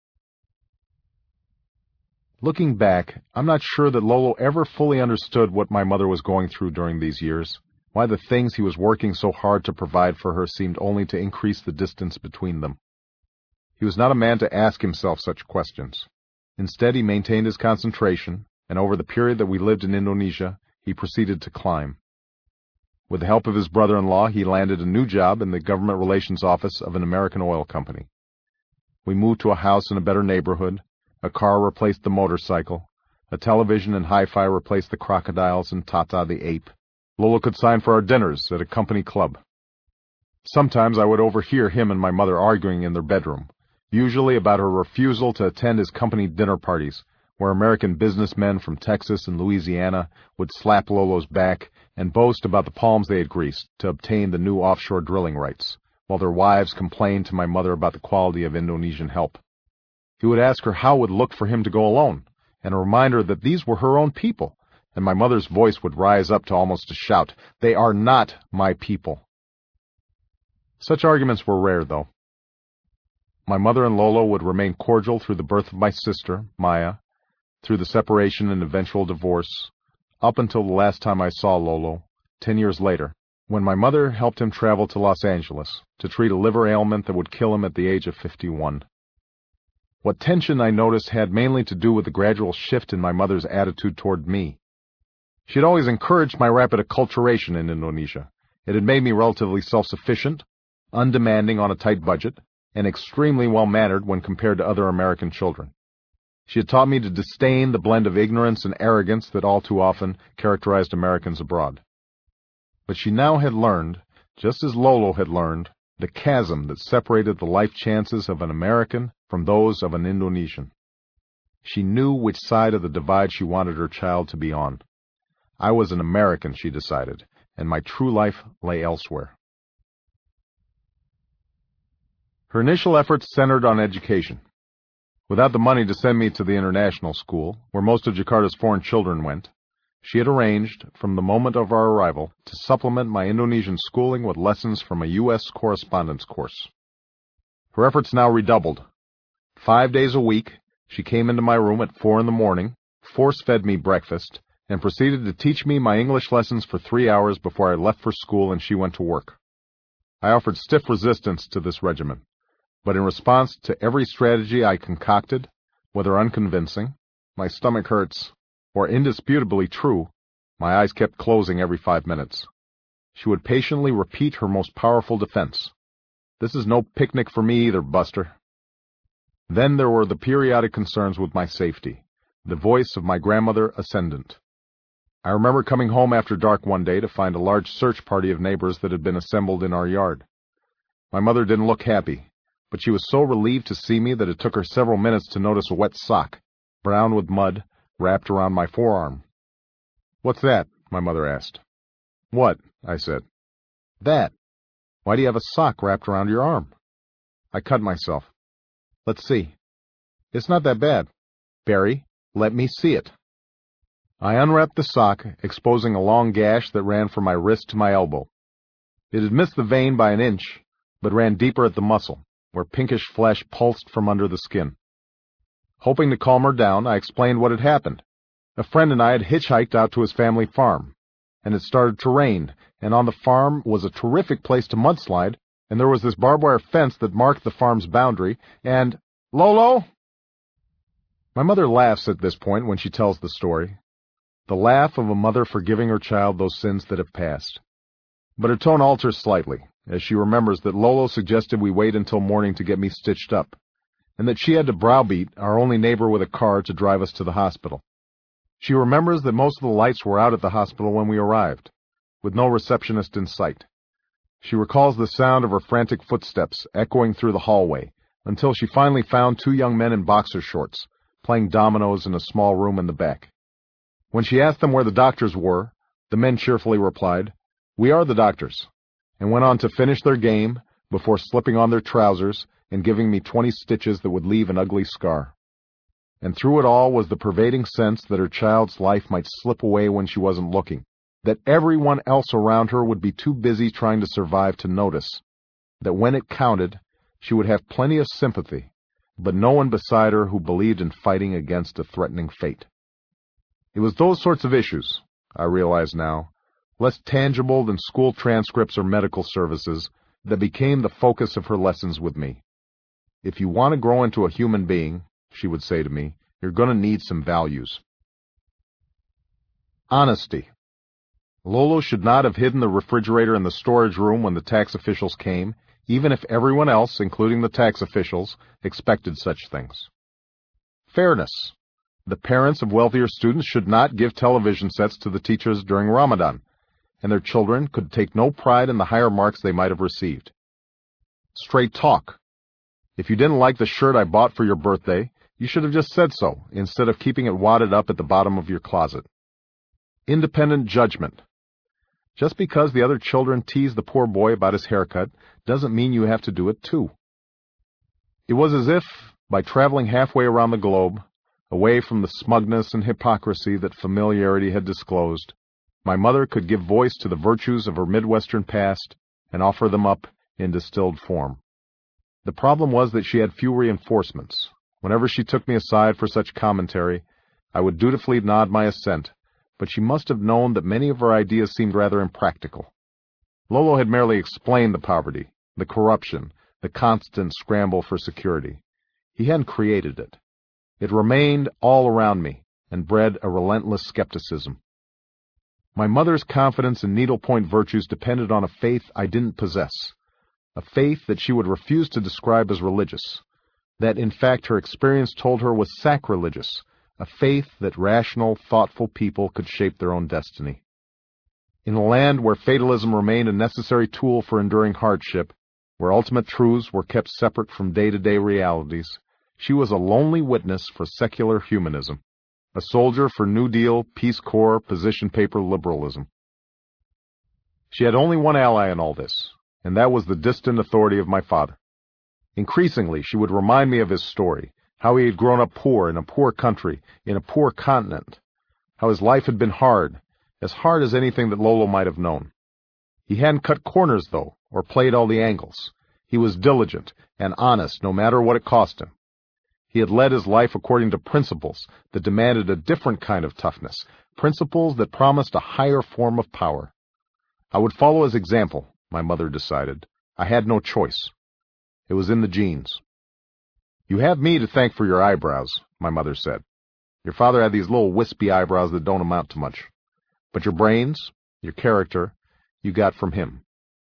Looking back, I'm not sure that Lolo ever fully understood what my mother was going through during these years, why the things he was working so hard to provide for her seemed only to increase the distance between them. He was not a man to ask himself such questions. Instead, he maintained his concentration, and over the period that we lived in Indonesia, he proceeded to climb. With the help of his brother-in-law, he landed a new job in the government relations office of an American oil company. We moved to a house in a better neighborhood. A car replaced the motorcycle. A television and hi-fi replaced the crocodiles and Tata the ape. Lolo could sign for our dinners at a company club. Sometimes I would overhear him and my mother arguing in their bedroom, usually about her refusal to attend his company dinner parties, where American businessmen from Texas and Louisiana would slap Lolo's back and boast about the palms they had greased to obtain the new offshore drilling rights, while their wives complained to my mother about the quality of Indonesian help. He would ask her how it would look for him to go alone, and remind her that these were her own people, and my mother's voice would rise up to almost a shout, "They are not my people." Such arguments were rare, though. My mother and Lolo would remain cordial through the birth of my sister, Maya, through the separation and eventual divorce, up until the last time I saw Lolo, 10 years later, when my mother helped him travel to Los Angeles to treat a liver ailment that would kill him at the age of 51. What tension I noticed had mainly to do with the gradual shift in my mother's attitude toward me. She had always encouraged my rapid acculturation in Indonesia. It had made me relatively self-sufficient, undemanding on a tight budget, and extremely well-mannered when compared to other American children. She had taught me to disdain the blend of ignorance and arrogance that all too often characterized Americans abroad. But she now had learned, just as Lolo had learned, the chasm that separated the life chances of an American from those of an Indonesian. She knew which side of the divide she wanted her child to be on. I was an American, she decided, and my true life lay elsewhere. Her initial efforts centered on education. Without the money to send me to the international school, where most of Jakarta's foreign children went, she had arranged, from the moment of our arrival, to supplement my Indonesian schooling with lessons from a U.S. correspondence course. Her efforts now redoubled. 5 days a week, she came into my room at 4 a.m, force-fed me breakfast, and proceeded to teach me my English lessons for 3 hours before I left for school and she went to work. I offered stiff resistance to this regimen, but in response to every strategy I concocted, whether unconvincing, my stomach hurts, or indisputably true, my eyes kept closing every 5 minutes. She would patiently repeat her most powerful defense. "This is no picnic for me either, Buster." Then there were the periodic concerns with my safety, the voice of my grandmother ascendant. I remember coming home after dark one day to find a large search party of neighbors that had been assembled in our yard. My mother didn't look happy, but she was so relieved to see me that it took her several minutes to notice a wet sock, brown with mud, wrapped around my forearm. "What's that?" my mother asked. "What?" I said. "That. Why do you have a sock wrapped around your arm?" I cut myself. "Let's see. It's not that bad. Barry, let me see it." I unwrapped the sock, exposing a long gash that ran from my wrist to my elbow. It had missed the vein by an inch, but ran deeper at the muscle, where pinkish flesh pulsed from under the skin. Hoping to calm her down, I explained what had happened. A friend and I had hitchhiked out to his family farm, and it started to rain, and on the farm was a terrific place to mudslide, and there was this barbed wire fence that marked the farm's boundary, and... Lolo! My mother laughs at this point when she tells the story. The laugh of a mother forgiving her child those sins that have passed. But her tone alters slightly, as she remembers that Lolo suggested we wait until morning to get me stitched up. and that she had to browbeat our only neighbor with a car to drive us to the hospital. She remembers that most of the lights were out at the hospital when we arrived, with no receptionist in sight. She recalls the sound of her frantic footsteps echoing through the hallway until she finally found 2 young men in boxer shorts playing dominoes in a small room in the back. When she asked them where the doctors were, the men cheerfully replied, "We are the doctors," and went on to finish their game before slipping on their trousers and giving me 20 stitches that would leave an ugly scar. And through it all was the pervading sense that her child's life might slip away when she wasn't looking, that everyone else around her would be too busy trying to survive to notice, that when it counted, she would have plenty of sympathy, but no one beside her who believed in fighting against a threatening fate. It was those sorts of issues, I realize now, less tangible than school transcripts or medical services, that became the focus of her lessons with me. If you want to grow into a human being, she would say to me, you're going to need some values. Honesty. Lolo should not have hidden the refrigerator in the storage room when the tax officials came, even if everyone else, including the tax officials, expected such things. Fairness. The parents of wealthier students should not give television sets to the teachers during Ramadan, and their children could take no pride in the higher marks they might have received. Straight talk. If you didn't like the shirt I bought for your birthday, you should have just said so, instead of keeping it wadded up at the bottom of your closet. Independent judgment. Just because the other children tease the poor boy about his haircut doesn't mean you have to do it too. It was as if, by traveling halfway around the globe, away from the smugness and hypocrisy that familiarity had disclosed, my mother could give voice to the virtues of her Midwestern past and offer them up in distilled form. The problem was that she had few reinforcements. Whenever she took me aside for such commentary, I would dutifully nod my assent, but she must have known that many of her ideas seemed rather impractical. Lolo had merely explained the poverty, the corruption, the constant scramble for security. He hadn't created it. It remained all around me and bred a relentless skepticism. My mother's confidence in needlepoint virtues depended on a faith I didn't possess, a faith that she would refuse to describe as religious, that in fact her experience told her was sacrilegious, a faith that rational, thoughtful people could shape their own destiny. In a land where fatalism remained a necessary tool for enduring hardship, where ultimate truths were kept separate from day-to-day realities, she was a lonely witness for secular humanism, a soldier for New Deal, Peace Corps, position paper liberalism. She had only one ally in all this, and that was the distant authority of my father. Increasingly, she would remind me of his story, how he had grown up poor in a poor country, in a poor continent, how his life had been hard as anything that Lolo might have known. He hadn't cut corners, though, or played all the angles. He was diligent and honest no matter what it cost him. He had led his life according to principles that demanded a different kind of toughness, principles that promised a higher form of power. I would follow his example, my mother decided. I had no choice. It was in the genes. You have me to thank for your eyebrows, my mother said. Your father had these little wispy eyebrows that don't amount to much. But your brains, your character, you got from him.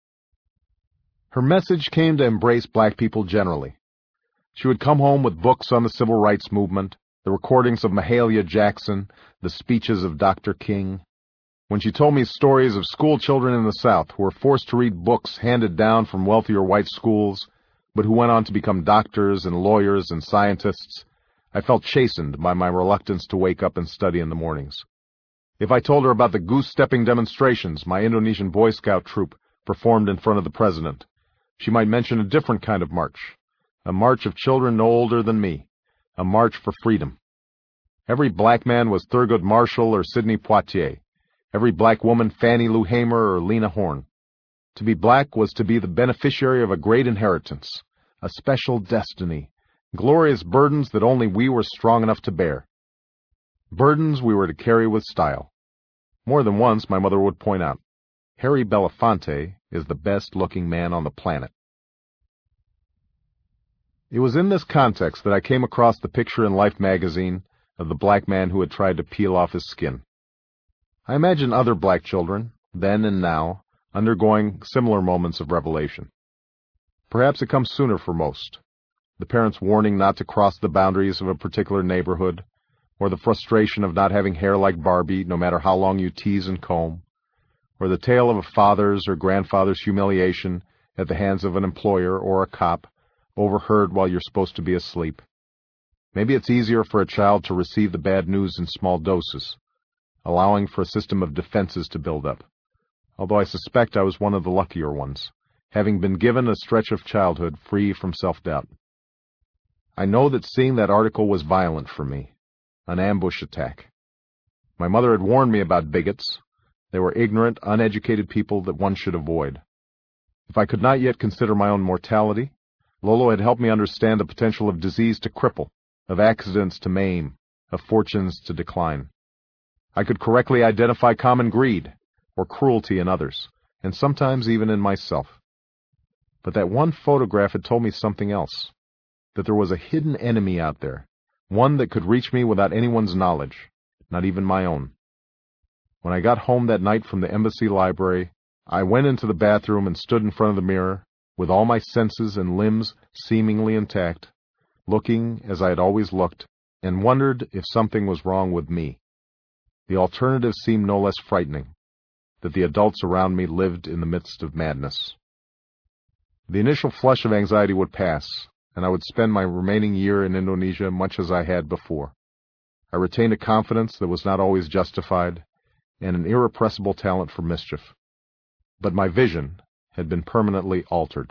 Her message came to embrace black people generally. She would come home with books on the civil rights movement, the recordings of Mahalia Jackson, the speeches of Dr. King. When she told me stories of school children in the South who were forced to read books handed down from wealthier white schools, but who went on to become doctors and lawyers and scientists, I felt chastened by my reluctance to wake up and study in the mornings. If I told her about the goose-stepping demonstrations my Indonesian Boy Scout troop performed in front of the president, she might mention a different kind of march, a march of children no older than me, a march for freedom. Every black man was Thurgood Marshall or Sidney Poitier, every black woman Fannie Lou Hamer or Lena Horne. To be black was to be the beneficiary of a great inheritance, a special destiny, glorious burdens that only we were strong enough to bear. Burdens we were to carry with style. More than once my mother would point out, Harry Belafonte is the best-looking man on the planet. It was in this context that I came across the picture in Life magazine of the black man who had tried to peel off his skin. I imagine other black children, then and now, undergoing similar moments of revelation. Perhaps it comes sooner for most. the parents' warning not to cross the boundaries of a particular neighborhood, or the frustration of not having hair like Barbie no matter how long you tease and comb, or the tale of a father's or grandfather's humiliation at the hands of an employer or a cop, overheard while you're supposed to be asleep. Maybe it's easier for a child to receive the bad news in small doses, allowing for a system of defenses to build up, although I suspect I was one of the luckier ones, having been given a stretch of childhood free from self-doubt. I know that seeing that article was violent for me, an ambush attack. My mother had warned me about bigots. They were ignorant, uneducated people that one should avoid. If I could not yet consider my own mortality, Lolo had helped me understand the potential of disease to cripple, of accidents to maim, of fortunes to decline. I could correctly identify common greed or cruelty in others, and sometimes even in myself. But that one photograph had told me something else, that there was a hidden enemy out there, one that could reach me without anyone's knowledge, not even my own. When I got home that night from the embassy library, I went into the bathroom and stood in front of the mirror, with all my senses and limbs seemingly intact, looking as I had always looked, and wondered if something was wrong with me. The alternative seemed no less frightening, that the adults around me lived in the midst of madness. The initial flush of anxiety would pass, and I would spend my remaining year in Indonesia much as I had before. I retained a confidence that was not always justified, and an irrepressible talent for mischief. But my vision had been permanently altered.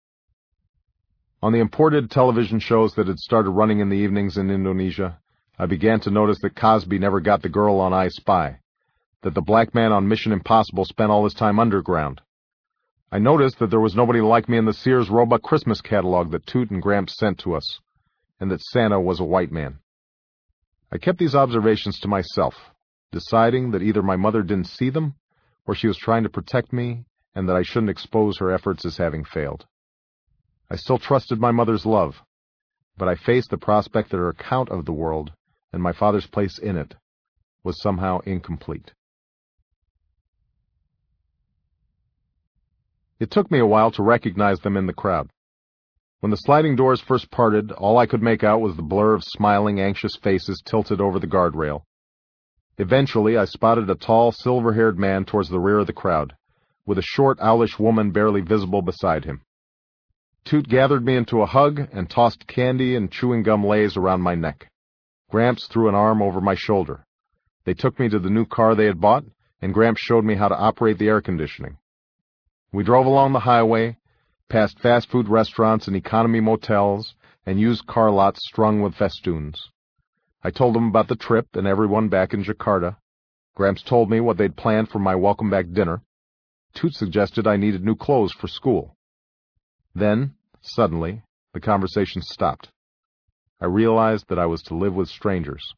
On the imported television shows that had started running in the evenings in Indonesia, I began to notice that Cosby never got the girl on I Spy, that the black man on Mission Impossible spent all his time underground. I noticed that there was nobody like me in the Sears Roebuck Christmas catalog that Toot and Gramps sent to us, and that Santa was a white man. I kept these observations to myself, deciding that either my mother didn't see them, or she was trying to protect me, and that I shouldn't expose her efforts as having failed. I still trusted my mother's love, but I faced the prospect that her account of the world, and my father's place in it, was somehow incomplete. It took me a while to recognize them in the crowd. When the sliding doors first parted, all I could make out was the blur of smiling, anxious faces tilted over the guardrail. Eventually, I spotted a tall, silver-haired man towards the rear of the crowd, with a short, owlish woman barely visible beside him. Toot gathered me into a hug and tossed candy and chewing gum lays around my neck. Gramps threw an arm over my shoulder. They took me to the new car they had bought, and Gramps showed me how to operate the air conditioning. We drove along the highway, past fast food restaurants and economy motels, and used car lots strung with festoons. I told them about the trip and everyone back in Jakarta. Gramps told me what they'd planned for my welcome-back dinner. Toot suggested I needed new clothes for school. Then, suddenly, the conversation stopped. I realized that I was to live with strangers.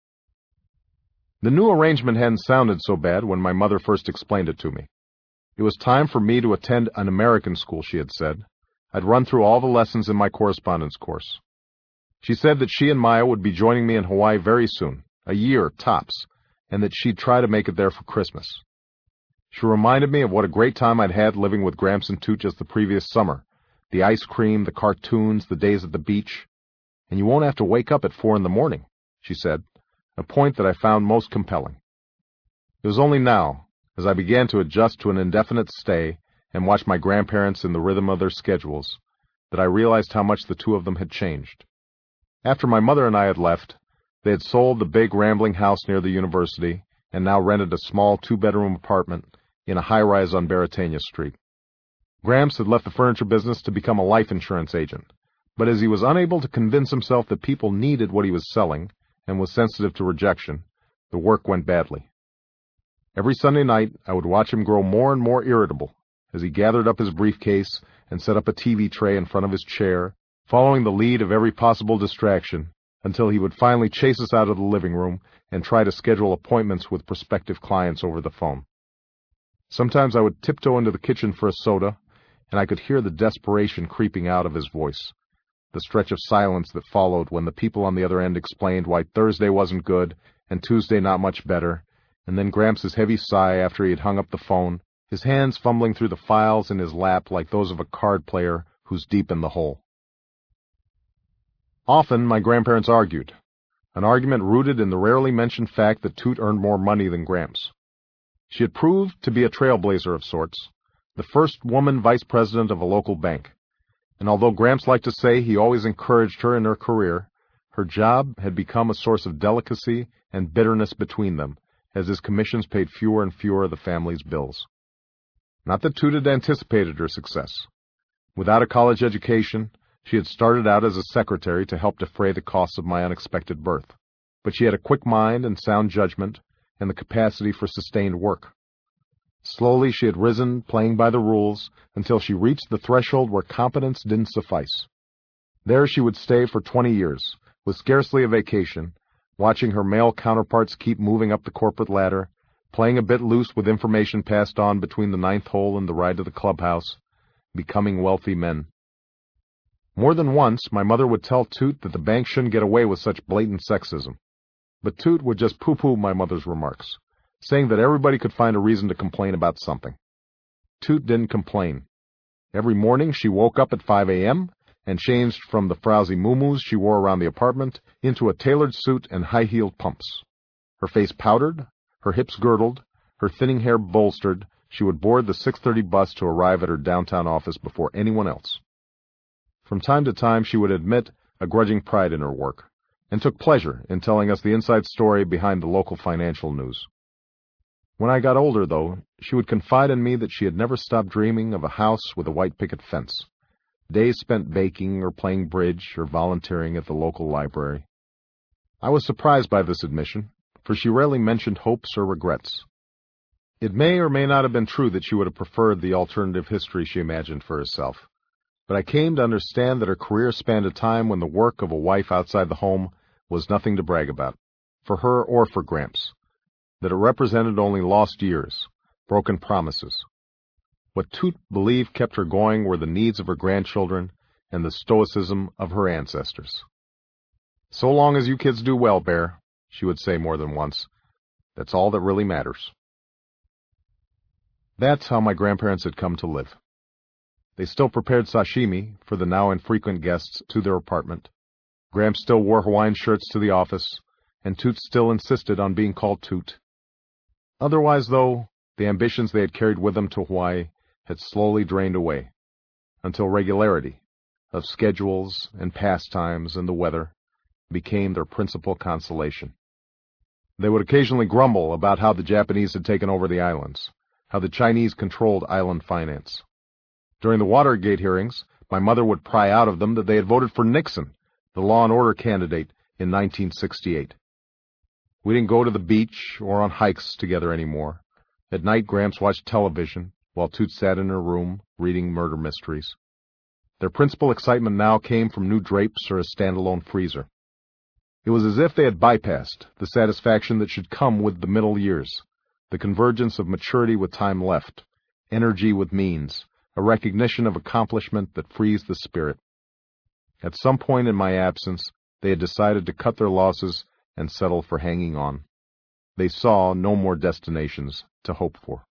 The new arrangement hadn't sounded so bad when my mother first explained it to me. It was time for me to attend an American school, she had said. I'd run through all the lessons in my correspondence course. She said that she and Maya would be joining me in Hawaii very soon, a year tops, and that she'd try to make it there for Christmas. She reminded me of what a great time I'd had living with Gramps and Toot just the previous summer. The ice cream, the cartoons, the days at the beach. And you won't have to wake up at 4 a.m, she said, a point that I found most compelling. It was only now, as I began to adjust to an indefinite stay and watch my grandparents in the rhythm of their schedules, that I realized how much the two of them had changed. After my mother and I had left, they had sold the big rambling house near the university and now rented a small 2-bedroom apartment in a high-rise on Baratania Street. Gramps had left the furniture business to become a life insurance agent, but as he was unable to convince himself that people needed what he was selling and was sensitive to rejection, the work went badly. Every Sunday night, I would watch him grow more and more irritable as he gathered up his briefcase and set up a TV tray in front of his chair, following the lead of every possible distraction, until he would finally chase us out of the living room and try to schedule appointments with prospective clients over the phone. Sometimes I would tiptoe into the kitchen for a soda, and I could hear the desperation creeping out of his voice, the stretch of silence that followed when the people on the other end explained why Thursday wasn't good and Tuesday not much better, and then Gramps' heavy sigh after he had hung up the phone, his hands fumbling through the files in his lap like those of a card player who's deep in the hole. Often, my grandparents argued, an argument rooted in the rarely mentioned fact that Toot earned more money than Gramps. She had proved to be a trailblazer of sorts, the first woman vice president of a local bank. And although Gramps liked to say he always encouraged her in her career, her job had become a source of delicacy and bitterness between them, as his commissions paid fewer and fewer of the family's bills. Not that Toot had anticipated her success. Without a college education, she had started out as a secretary to help defray the costs of my unexpected birth. But she had a quick mind and sound judgment, and the capacity for sustained work. Slowly she had risen, playing by the rules, until she reached the threshold where competence didn't suffice. There she would stay for 20 years, with scarcely a vacation, watching her male counterparts keep moving up the corporate ladder, playing a bit loose with information passed on between the ninth hole and the ride to the clubhouse, becoming wealthy men. More than once, my mother would tell Toot that the bank shouldn't get away with such blatant sexism. But Toot would just pooh-pooh my mother's remarks, saying that everybody could find a reason to complain about something. Toot didn't complain. Every morning she woke up at 5 a.m. and changed from the frowsy muumuus she wore around the apartment into a tailored suit and high-heeled pumps. Her face powdered, her hips girdled, her thinning hair bolstered, she would board the 6:30 bus to arrive at her downtown office before anyone else. From time to time she would admit a grudging pride in her work, and took pleasure in telling us the inside story behind the local financial news. When I got older, though, she would confide in me that she had never stopped dreaming of a house with a white picket fence, days spent baking or playing bridge or volunteering at the local library. I was surprised by this admission, for she rarely mentioned hopes or regrets. It may or may not have been true that she would have preferred the alternative history she imagined for herself, but I came to understand that her career spanned a time when the work of a wife outside the home was nothing to brag about, for her or for Gramps, that it represented only lost years, broken promises. What Toot believed kept her going were the needs of her grandchildren and the stoicism of her ancestors. "So long as you kids do well, Bear," she would say more than once, "that's all that really matters." That's how my grandparents had come to live. They still prepared sashimi for the now infrequent guests to their apartment. Gramps still wore Hawaiian shirts to the office, and Toot still insisted on being called Toot. Otherwise, though, the ambitions they had carried with them to Hawaii had slowly drained away, until regularity of schedules and pastimes and the weather became their principal consolation. They would occasionally grumble about how the Japanese had taken over the islands, how the Chinese controlled island finance. During the Watergate hearings, my mother would pry out of them that they had voted for Nixon, the law and order candidate, in 1968. We didn't go to the beach or on hikes together anymore. At night, Gramps watched television, while Toot sat in her room, reading murder mysteries. Their principal excitement now came from new drapes or a standalone freezer. It was as if they had bypassed the satisfaction that should come with the middle years, the convergence of maturity with time left, energy with means, a recognition of accomplishment that frees the spirit. At some point in my absence, they had decided to cut their losses and settle for hanging on. They saw no more destinations to hope for.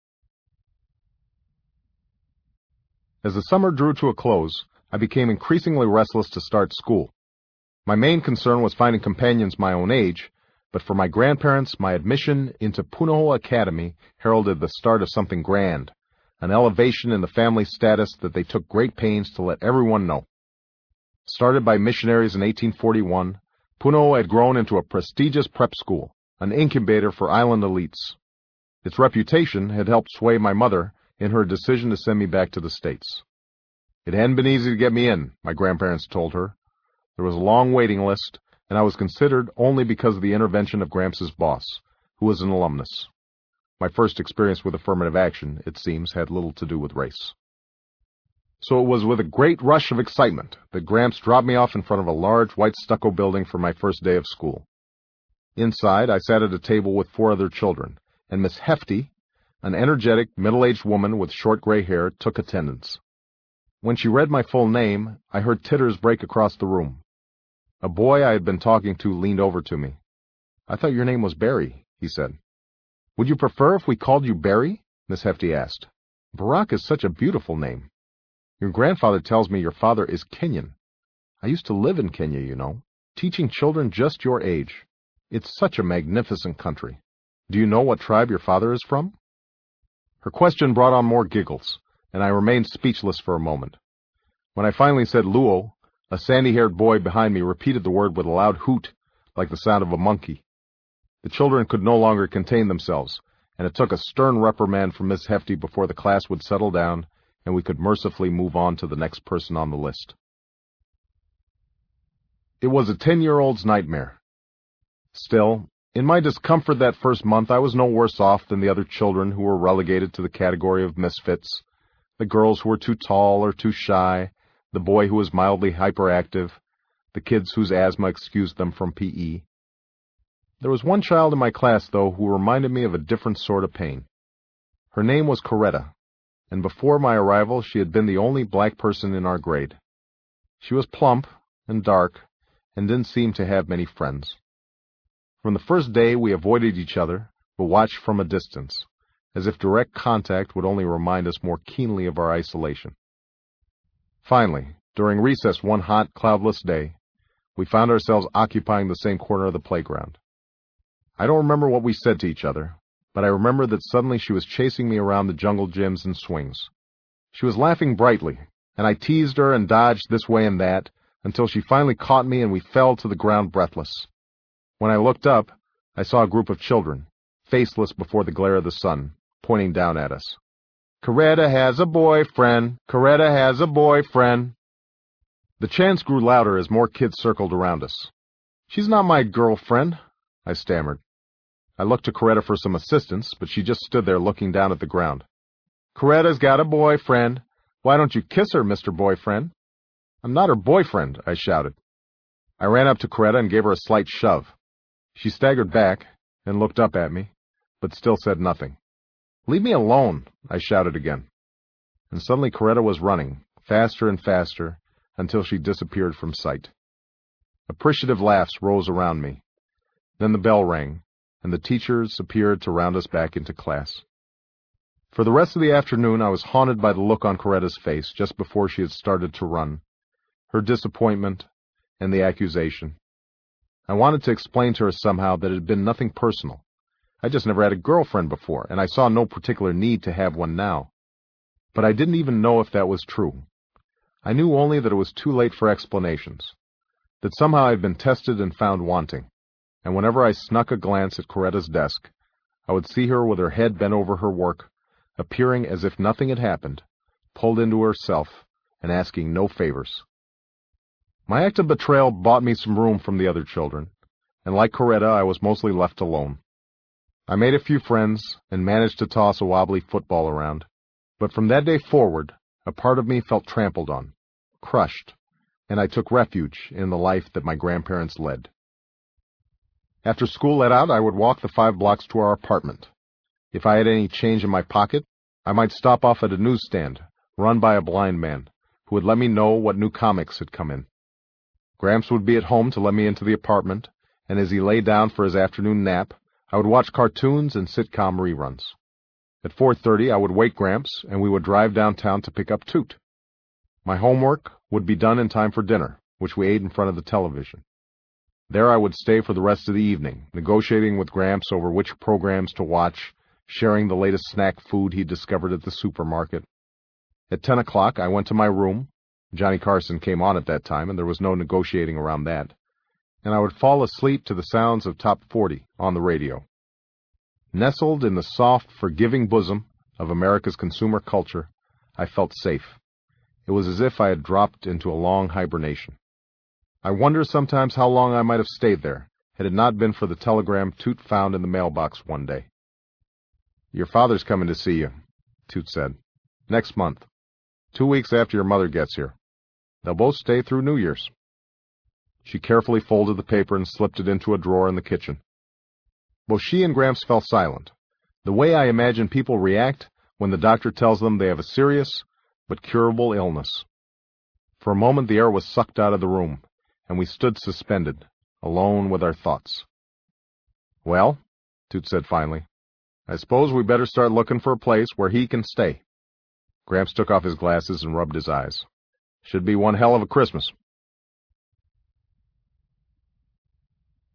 As the summer drew to a close, I became increasingly restless to start school. My main concern was finding companions my own age, but for my grandparents, my admission into Punahou Academy heralded the start of something grand, an elevation in the family status that they took great pains to let everyone know. Started by missionaries in 1841, Punahou had grown into a prestigious prep school, an incubator for island elites. Its reputation had helped sway my mother in her decision to send me back to the States. It hadn't been easy to get me in, my grandparents told her. There was a long waiting list, and I was considered only because of the intervention of Gramps' boss, who was an alumnus. My first experience with affirmative action, it seems, had little to do with race. So it was with a great rush of excitement that Gramps dropped me off in front of a large white stucco building for my first day of school. Inside, I sat at a table with 4 other children, and Miss Hefty, an energetic, middle-aged woman with short gray hair, took attendance. When she read my full name, I heard titters break across the room. A boy I had been talking to leaned over to me. "I thought your name was Barry," he said. "Would you prefer if we called you Barry?" Miss Hefty asked. "Barak is such a beautiful name. Your grandfather tells me your father is Kenyan. I used to live in Kenya, you know, teaching children just your age. It's such a magnificent country. Do you know what tribe your father is from?" Her question brought on more giggles, and I remained speechless for a moment. When I finally said Luo, a sandy-haired boy behind me repeated the word with a loud hoot, like the sound of a monkey. The children could no longer contain themselves, and it took a stern reprimand from Miss Hefty before the class would settle down and we could mercifully move on to the next person on the list. It was a 10-year-old's nightmare. Still, in my discomfort that first month, I was no worse off than the other children who were relegated to the category of misfits, the girls who were too tall or too shy, the boy who was mildly hyperactive, the kids whose asthma excused them from PE. There was one child in my class, though, who reminded me of a different sort of pain. Her name was Coretta, and before my arrival she had been the only black person in our grade. She was plump and dark, and didn't seem to have many friends. From the first day we avoided each other, but watched from a distance, as if direct contact would only remind us more keenly of our isolation. Finally, during recess one hot, cloudless day, we found ourselves occupying the same corner of the playground. I don't remember what we said to each other, but I remember that suddenly she was chasing me around the jungle gyms and swings. She was laughing brightly, and I teased her and dodged this way and that, until she finally caught me and we fell to the ground breathless. When I looked up, I saw a group of children, faceless before the glare of the sun, pointing down at us. "Coretta has a boyfriend! Coretta has a boyfriend!" The chants grew louder as more kids circled around us. "She's not my girlfriend," I stammered. I looked to Coretta for some assistance, but she just stood there looking down at the ground. "Coretta's got a boyfriend. Why don't you kiss her, Mr. Boyfriend?" "I'm not her boyfriend," I shouted. I ran up to Coretta and gave her a slight shove. She staggered back and looked up at me, but still said nothing. "Leave me alone," I shouted again. And suddenly Coretta was running, faster and faster, until she disappeared from sight. Appreciative laughs rose around me. Then the bell rang, and the teachers appeared to round us back into class. For the rest of the afternoon I was haunted by the look on Coretta's face just before she had started to run, her disappointment, and the accusation. I wanted to explain to her somehow that it had been nothing personal. I just never had a girlfriend before, and I saw no particular need to have one now. But I didn't even know if that was true. I knew only that it was too late for explanations, that somehow I had been tested and found wanting, and whenever I snuck a glance at Coretta's desk, I would see her with her head bent over her work, appearing as if nothing had happened, pulled into herself, and asking no favors. My act of betrayal bought me some room from the other children, and like Coretta, I was mostly left alone. I made a few friends and managed to toss a wobbly football around, but from that day forward, a part of me felt trampled on, crushed, and I took refuge in the life that my grandparents led. After school let out, I would walk the 5 blocks to our apartment. If I had any change in my pocket, I might stop off at a newsstand, run by a blind man, who would let me know what new comics had come in. Gramps would be at home to let me into the apartment, and as he lay down for his afternoon nap, I would watch cartoons and sitcom reruns. At 4:30, I would wake Gramps, and we would drive downtown to pick up Toot. My homework would be done in time for dinner, which we ate in front of the television. There I would stay for the rest of the evening, negotiating with Gramps over which programs to watch, sharing the latest snack food he'd discovered at the supermarket. At 10 o'clock, I went to my room. Johnny Carson came on at that time, and there was no negotiating around that. And I would fall asleep to the sounds of Top 40 on the radio. Nestled in the soft, forgiving bosom of America's consumer culture, I felt safe. It was as if I had dropped into a long hibernation. I wonder sometimes how long I might have stayed there, had it not been for the telegram Toot found in the mailbox one day. "Your father's coming to see you," Toot said. "Next month. 2 weeks after your mother gets here. They'll both stay through New Year's." She carefully folded the paper and slipped it into a drawer in the kitchen. Both she and Gramps fell silent, the way I imagine people react when the doctor tells them they have a serious but curable illness. For a moment the air was sucked out of the room, and we stood suspended, alone with our thoughts. "Well," Toot said finally, "I suppose we better start looking for a place where he can stay." Gramps took off his glasses and rubbed his eyes. "Should be one hell of a Christmas."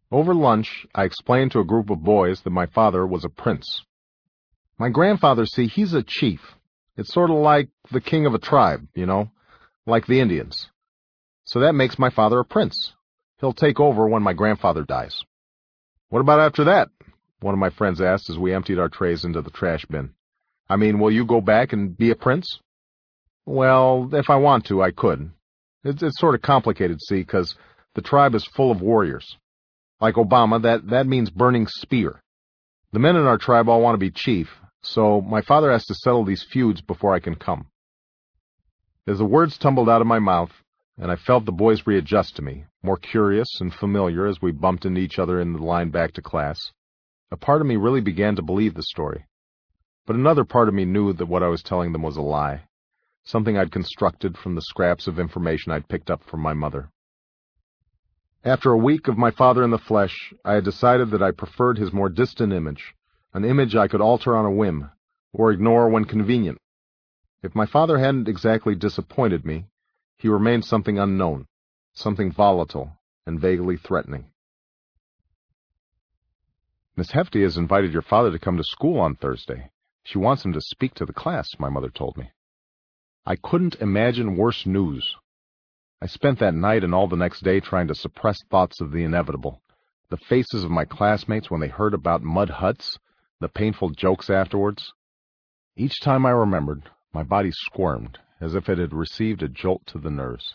Over lunch, I explained to a group of boys that my father was a prince. My grandfather, see, he's a chief. It's sort of like the king of a tribe, like the Indians. So that makes my father a prince. He'll take over when my grandfather dies. What about after that? One of my friends asked as we emptied our trays into the trash bin. I mean, will you go back and be a prince? Well, if I want to, I could. It's sort of complicated, see, because the tribe is full of warriors. Like Obama, that means burning spear. The men in our tribe all want to be chief, so my father has to settle these feuds before I can come. As the words tumbled out of my mouth, and I felt the boys readjust to me, more curious and familiar as we bumped into each other in the line back to class, a part of me really began to believe the story. But another part of me knew that what I was telling them was a lie, something I'd constructed from the scraps of information I'd picked up from my mother. After a week of my father in the flesh, I had decided that I preferred his more distant image, an image I could alter on a whim, or ignore when convenient. If my father hadn't exactly disappointed me, he remained something unknown, something volatile and vaguely threatening. Miss Hefty has invited your father to come to school on Thursday. She wants him to speak to the class, my mother told me. I couldn't imagine worse news. I spent that night and all the next day trying to suppress thoughts of the inevitable, the faces of my classmates when they heard about mud huts, the painful jokes afterwards. Each time I remembered, my body squirmed, as if it had received a jolt to the nerves.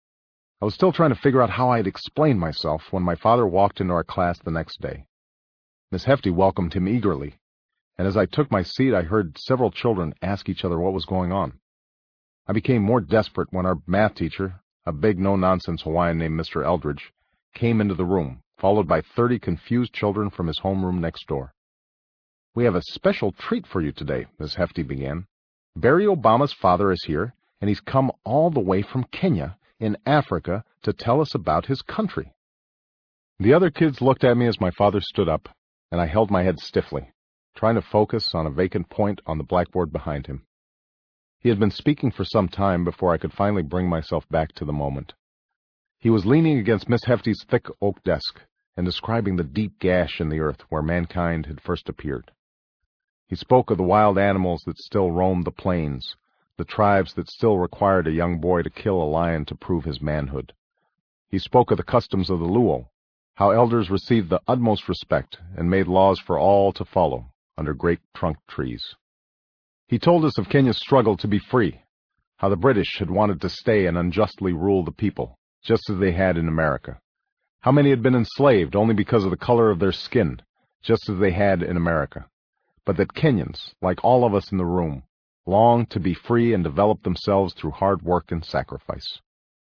I was still trying to figure out how I'd explain myself when my father walked into our class the next day. Miss Hefty welcomed him eagerly, and as I took my seat, I heard several children ask each other what was going on. I became more desperate when our math teacher, a big no-nonsense Hawaiian named Mr. Eldridge, came into the room, followed by 30 confused children from his homeroom next door. "We have a special treat for you today," Miss Hefty began. "Barry Obama's father is here, and he's come all the way from Kenya, in Africa, to tell us about his country." The other kids looked at me as my father stood up, and I held my head stiffly, trying to focus on a vacant point on the blackboard behind him. He had been speaking for some time before I could finally bring myself back to the moment. He was leaning against Miss Hefty's thick oak desk and describing the deep gash in the earth where mankind had first appeared. He spoke of the wild animals that still roamed the plains, the tribes that still required a young boy to kill a lion to prove his manhood. He spoke of the customs of the Luo, how elders received the utmost respect and made laws for all to follow under great trunk trees. He told us of Kenya's struggle to be free, how the British had wanted to stay and unjustly rule the people, just as they had in America, how many had been enslaved only because of the color of their skin, just as they had in America, but that Kenyans, like all of us in the room, longed to be free and develop themselves through hard work and sacrifice.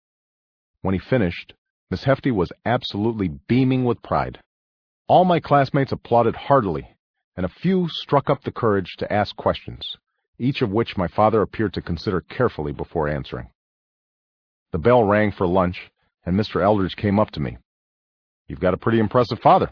When he finished, Miss Hefty was absolutely beaming with pride. All my classmates applauded heartily, and a few struck up the courage to ask questions, each of which my father appeared to consider carefully before answering. The bell rang for lunch, and Mr. Eldridge came up to me. "You've got a pretty impressive father."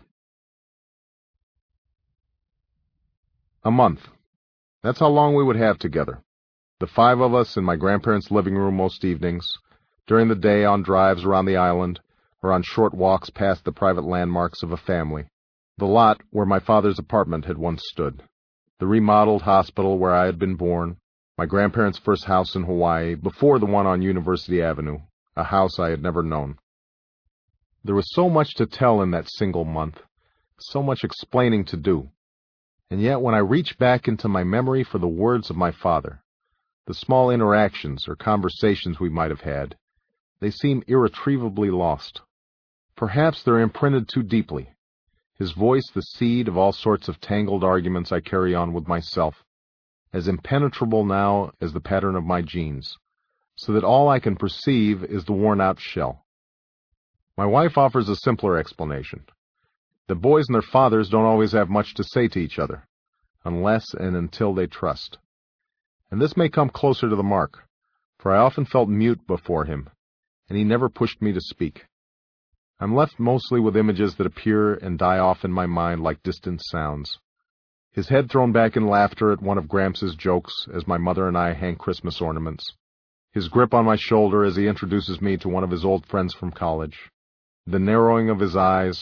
A month. That's how long we would have together. The 5 of us in my grandparents' living room most evenings, during the day on drives around the island, or on short walks past the private landmarks of a family, the lot where my father's apartment had once stood, the remodeled hospital where I had been born, my grandparents' first house in Hawaii, before the one on University Avenue, a house I had never known. There was so much to tell in that single month, so much explaining to do. And yet when I reach back into my memory for the words of my father, the small interactions or conversations we might have had, they seem irretrievably lost. Perhaps they're imprinted too deeply, his voice the seed of all sorts of tangled arguments I carry on with myself, as impenetrable now as the pattern of my genes, so that all I can perceive is the worn-out shell. My wife offers a simpler explanation. The boys and their fathers don't always have much to say to each other, unless and until they trust. And this may come closer to the mark, for I often felt mute before him, and he never pushed me to speak. I'm left mostly with images that appear and die off in my mind like distant sounds. His head thrown back in laughter at one of Gramps' jokes as my mother and I hang Christmas ornaments. His grip on my shoulder as he introduces me to one of his old friends from college. The narrowing of his eyes,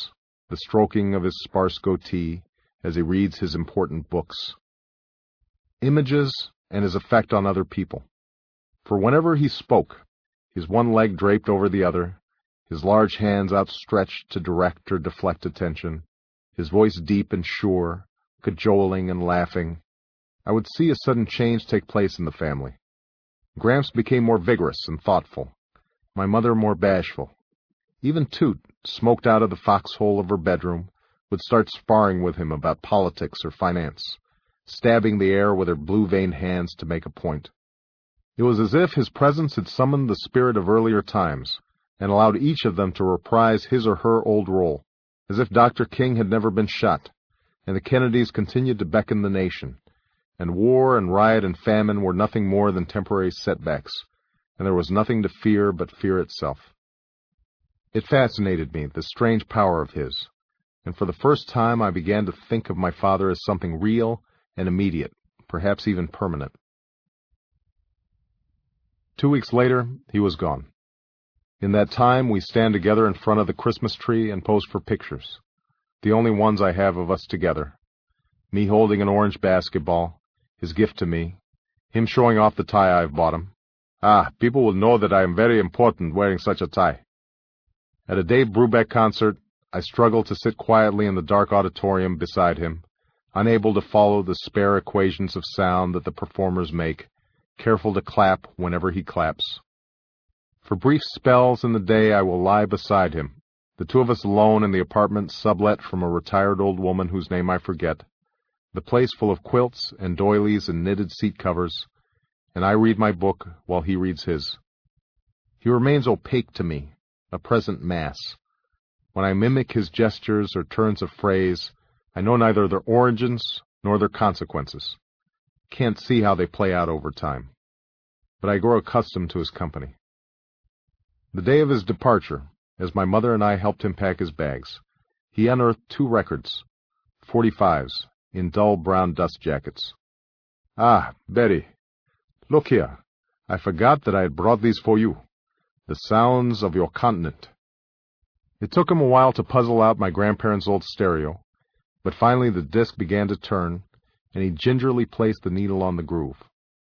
the stroking of his sparse goatee as he reads his important books. Images and his effect on other people. For whenever he spoke, his one leg draped over the other, his large hands outstretched to direct or deflect attention, his voice deep and sure, cajoling and laughing, I would see a sudden change take place in the family. Gramps became more vigorous and thoughtful, my mother more bashful. Even Toot, smoked out of the foxhole of her bedroom, would start sparring with him about politics or finance, stabbing the air with her blue-veined hands to make a point. It was as if his presence had summoned the spirit of earlier times and allowed each of them to reprise his or her old role, as if Dr. King had never been shot, and the Kennedys continued to beckon the nation, and war and riot and famine were nothing more than temporary setbacks, and there was nothing to fear but fear itself. It fascinated me, this strange power of his, and for the first time I began to think of my father as something real and immediate, perhaps even permanent. 2 weeks later, he was gone. In that time, we stand together in front of the Christmas tree and pose for pictures, the only ones I have of us together. Me holding an orange basketball, his gift to me, him showing off the tie I've bought him. People will know that I am very important wearing such a tie. At a Dave Brubeck concert, I struggled to sit quietly in the dark auditorium beside him, unable to follow the spare equations of sound that the performers make, careful to clap whenever he claps. For brief spells in the day I will lie beside him, the two of us alone in the apartment sublet from a retired old woman whose name I forget, the place full of quilts and doilies and knitted seat covers, and I read my book while he reads his. He remains opaque to me, a present mass. When I mimic his gestures or turns of phrase, I know neither their origins nor their consequences. Can't see how they play out over time. But I grow accustomed to his company. The day of his departure, as my mother and I helped him pack his bags, he unearthed 2 records, 45s, in dull brown dust jackets. Betty, look here. I forgot that I had brought these for you. The sounds of your continent. It took him a while to puzzle out my grandparents' old stereo, but finally the disc began to turn, and he gingerly placed the needle on the groove.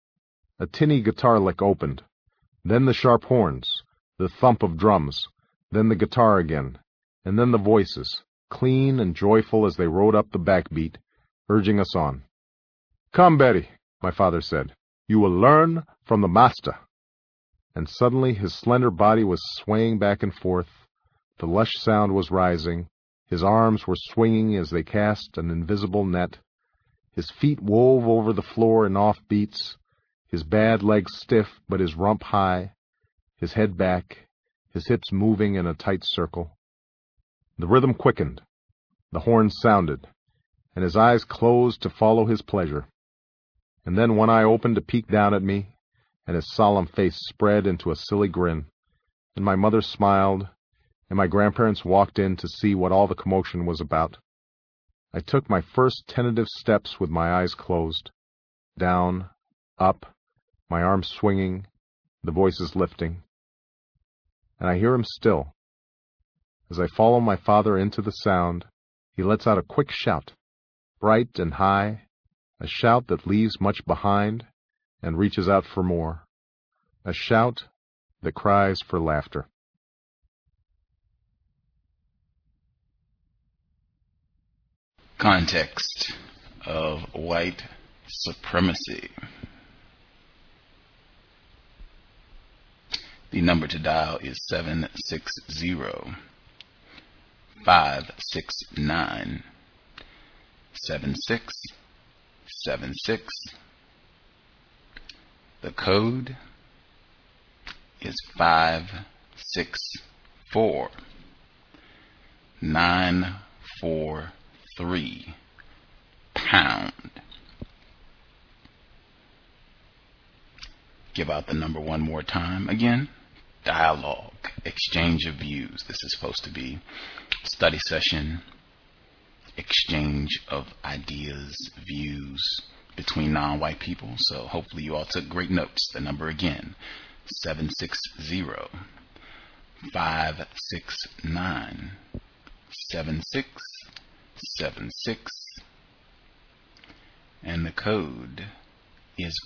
A tinny guitar lick opened, then the sharp horns, the thump of drums, then the guitar again, and then the voices, clean and joyful as they rode up the backbeat, urging us on. Come, Betty, my father said, you will learn from the master. And suddenly his slender body was swaying back and forth, the lush sound was rising, his arms were swinging as they cast an invisible net, his feet wove over the floor in off beats, his bad legs stiff but his rump high, his head back, his hips moving in a tight circle. The rhythm quickened, the horns sounded, and his eyes closed to follow his pleasure. And then one eye opened to peek down at me, and his solemn face spread into a silly grin, and my mother smiled, and my grandparents walked in to see what all the commotion was about. I took my first tentative steps with my eyes closed, down, up, my arms swinging, the voices lifting. And I hear him still. As I follow my father into the sound, he lets out a quick shout, bright and high, a shout that leaves much behind and reaches out for more, a shout that cries for laughter. Context of white supremacy. The number to dial is 760-569-7676. The code is 564-943 pound. Give out the number one more time again. Dialogue, exchange of views. This is supposed to be a study session, exchange of ideas, views between non-white people. So hopefully you all took great notes. The number again, 760-569-7676. 7676. And the code is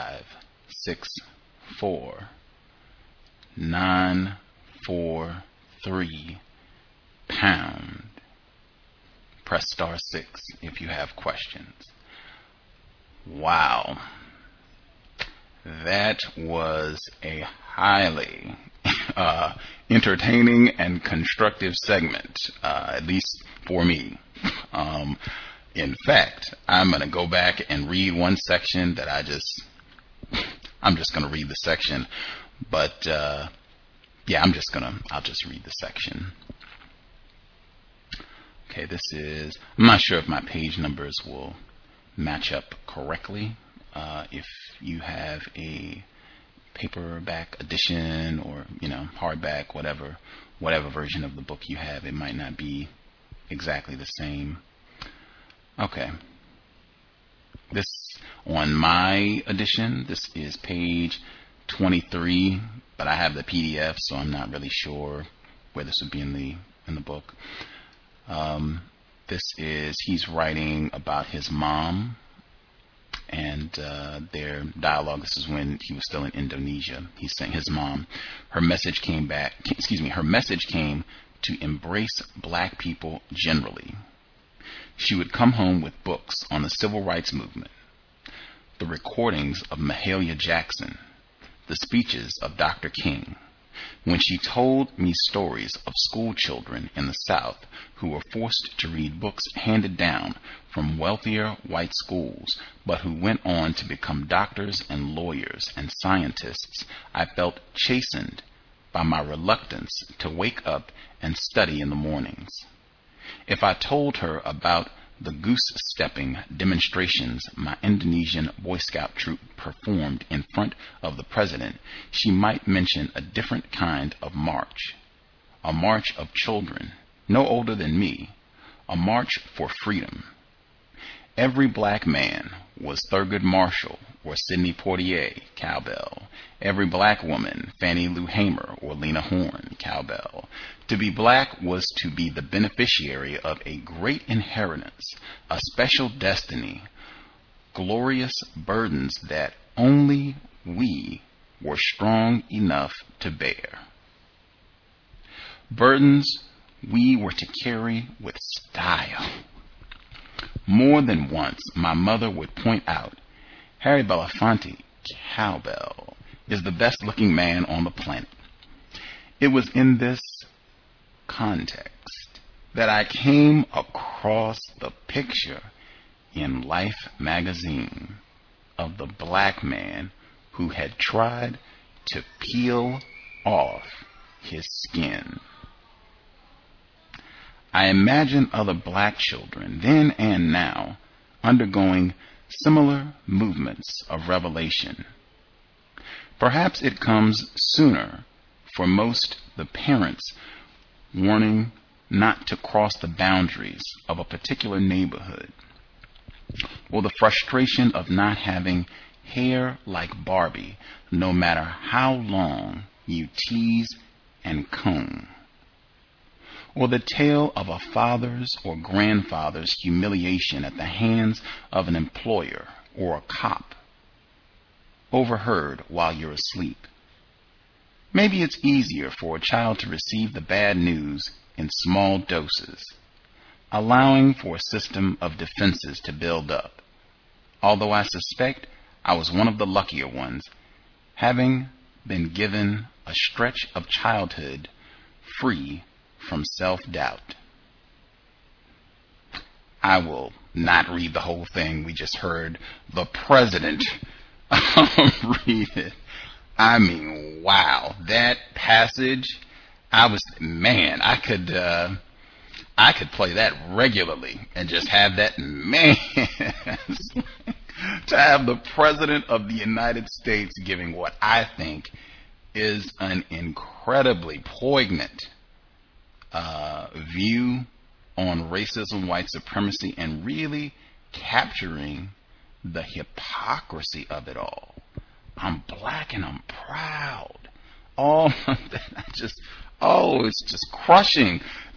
564943 pound. Press star 6 if you have questions. Wow. That was a highly entertaining and constructive segment, at least for me. In fact, I'm going to go back and read one section that I'm just going to read the section, but yeah, I'll just read the section. Okay, I'm not sure if my page numbers will match up correctly. If you have a paperback edition or, hardback, whatever version of the book you have, it might not be exactly the same. Okay. On my edition, this is page 23, but I have the PDF, so I'm not really sure where this would be in the book. He's writing about his mom and their dialogue. This is when he was still in Indonesia. He's saying his mom, her message came to embrace black people generally. She would come home with books on the civil rights movement, the recordings of Mahalia Jackson, the speeches of Dr. King. When she told me stories of school children in the South who were forced to read books handed down from wealthier white schools, but who went on to become doctors and lawyers and scientists, I felt chastened by my reluctance to wake up and study in the mornings. If I told her about the goose-stepping demonstrations my Indonesian Boy Scout troop performed in front of the president, she might mention a different kind of march. A march of children, no older than me, a march for freedom. Every black man was Thurgood Marshall or Sidney Poitier, cowbell. Every black woman, Fannie Lou Hamer or Lena Horne, cowbell. To be black was to be the beneficiary of a great inheritance, a special destiny, glorious burdens that only we were strong enough to bear. Burdens we were to carry with style. More than once, my mother would point out, Harry Belafonte, cowbell, is the best-looking man on the planet. It was in this context that I came across the picture in Life magazine of the black man who had tried to peel off his skin. I imagine other black children then and now undergoing similar movements of revelation. Perhaps it comes sooner for most the parents warning not to cross the boundaries of a particular neighborhood, or the frustration of not having hair like Barbie no matter how long you tease and comb, or the tale of a father's or grandfather's humiliation at the hands of an employer or a cop, overheard while you're asleep. Maybe it's easier for a child to receive the bad news in small doses, allowing for a system of defenses to build up, although I suspect I was one of the luckier ones, having been given a stretch of childhood free from self-doubt. I will not read the whole thing. We just heard the president read it. I mean, wow, that passage, I could play that regularly and just have that, man, to have the President of the United States giving what I think is an incredibly poignant view on racism, white supremacy, and really capturing the hypocrisy of it all. I'm black and I'm proud. All of that, it's just crushing.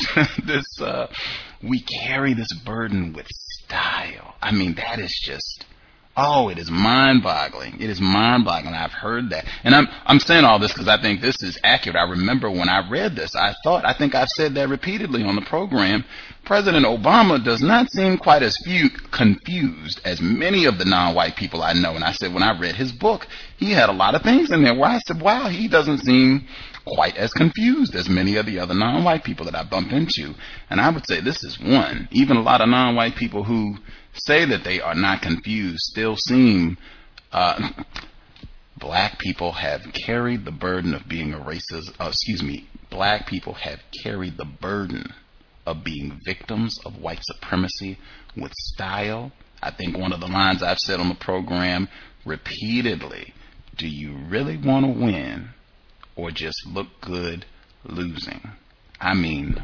We carry this burden with style. I mean, that is just, it is mind-boggling. It is mind-boggling. I've heard that. And I'm saying all this because I think this is accurate. I remember when I read this, I think I've said that repeatedly on the program. President Obama does not seem quite as confused as many of the non-white people I know. And I said when I read his book, he had a lot of things in there where I said, wow, he doesn't seem quite as confused as many of the other non-white people that I bump into. And I would say this is one. Even a lot of non-white people who say that they are not confused still seem black people have carried the burden of being a racist. Black people have carried the burden of being victims of white supremacy with style. I think one of the lines I've said on the program repeatedly, do you really want to win or just look good losing? I mean,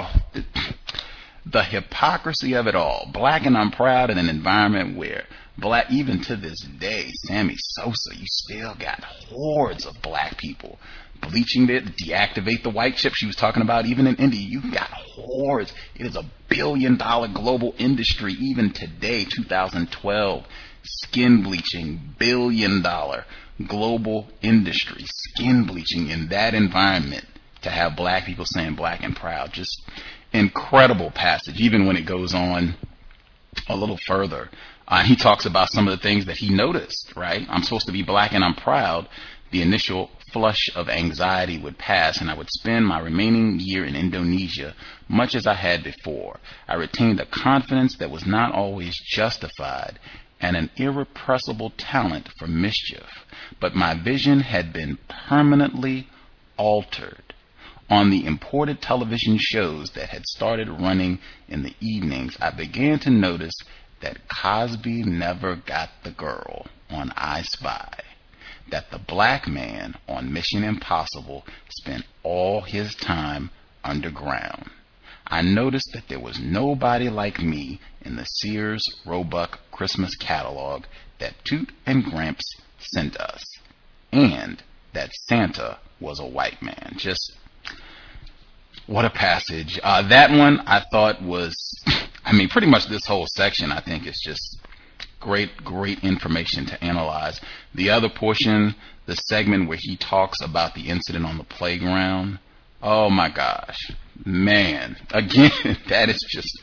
the hypocrisy of it all. Black and I'm proud in an environment where even to this day, Sammy Sosa, you still got hordes of black people bleaching it, deactivate the white chip she was talking about. Even in India, you got hordes. It is $1 billion global industry even today, 2012. Skin bleaching, $1 billion global industry. Skin bleaching in that environment, to have black people saying black and proud. Just incredible passage, even when it goes on a little further. He talks about some of the things that he noticed, right? I'm supposed to be black and I'm proud. The initial flush of anxiety would pass, and I would spend my remaining year in Indonesia much as I had before. I retained a confidence that was not always justified and an irrepressible talent for mischief, but my vision had been permanently altered. On the imported television shows that had started running in the evenings, I began to notice that Cosby never got the girl on I Spy, that the black man on Mission Impossible spent all his time underground. I noticed that there was nobody like me in the Sears Roebuck Christmas catalog that Toot and Gramps sent us, and that Santa was a white man. Just what a passage. That one I thought was, pretty much this whole section I think is just great information to analyze. The other portion, the segment where he talks about the incident on the playground, oh my gosh, man, again, that is just,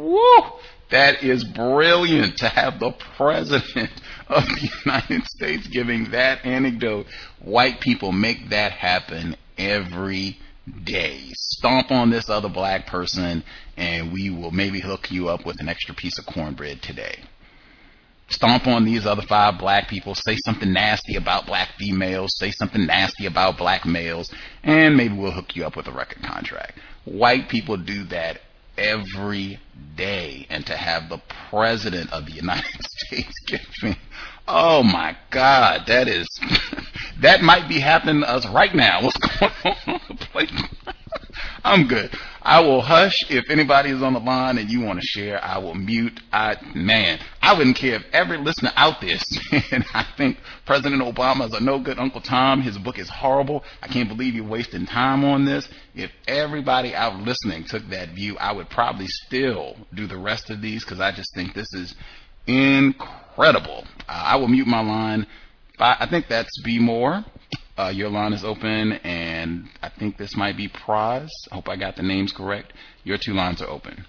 that is brilliant to have the president of the United States giving that anecdote. White people make that happen every day. Stomp on this other black person and we will maybe hook you up with an extra piece of cornbread today. Stomp on these other 5 black people, say something nasty about black females, say something nasty about black males, and maybe we'll hook you up with a record contract. White people do that every day, and to have the president of the United States giving, oh my God, that might be happening to us right now. What's going on the playground? I'm good. I will hush. If anybody is on the line and you want to share, I will mute. I wouldn't care if every listener out there said, I think President Obama is a no good Uncle Tom. His book is horrible. I can't believe you're wasting time on this. If everybody out listening took that view, I would probably still do the rest of these because I just think this is incredible. I will mute my line. I think that's B. Moore. Your line is open, and I think this might be Praz. I hope I got the names correct. Your 2 lines are open.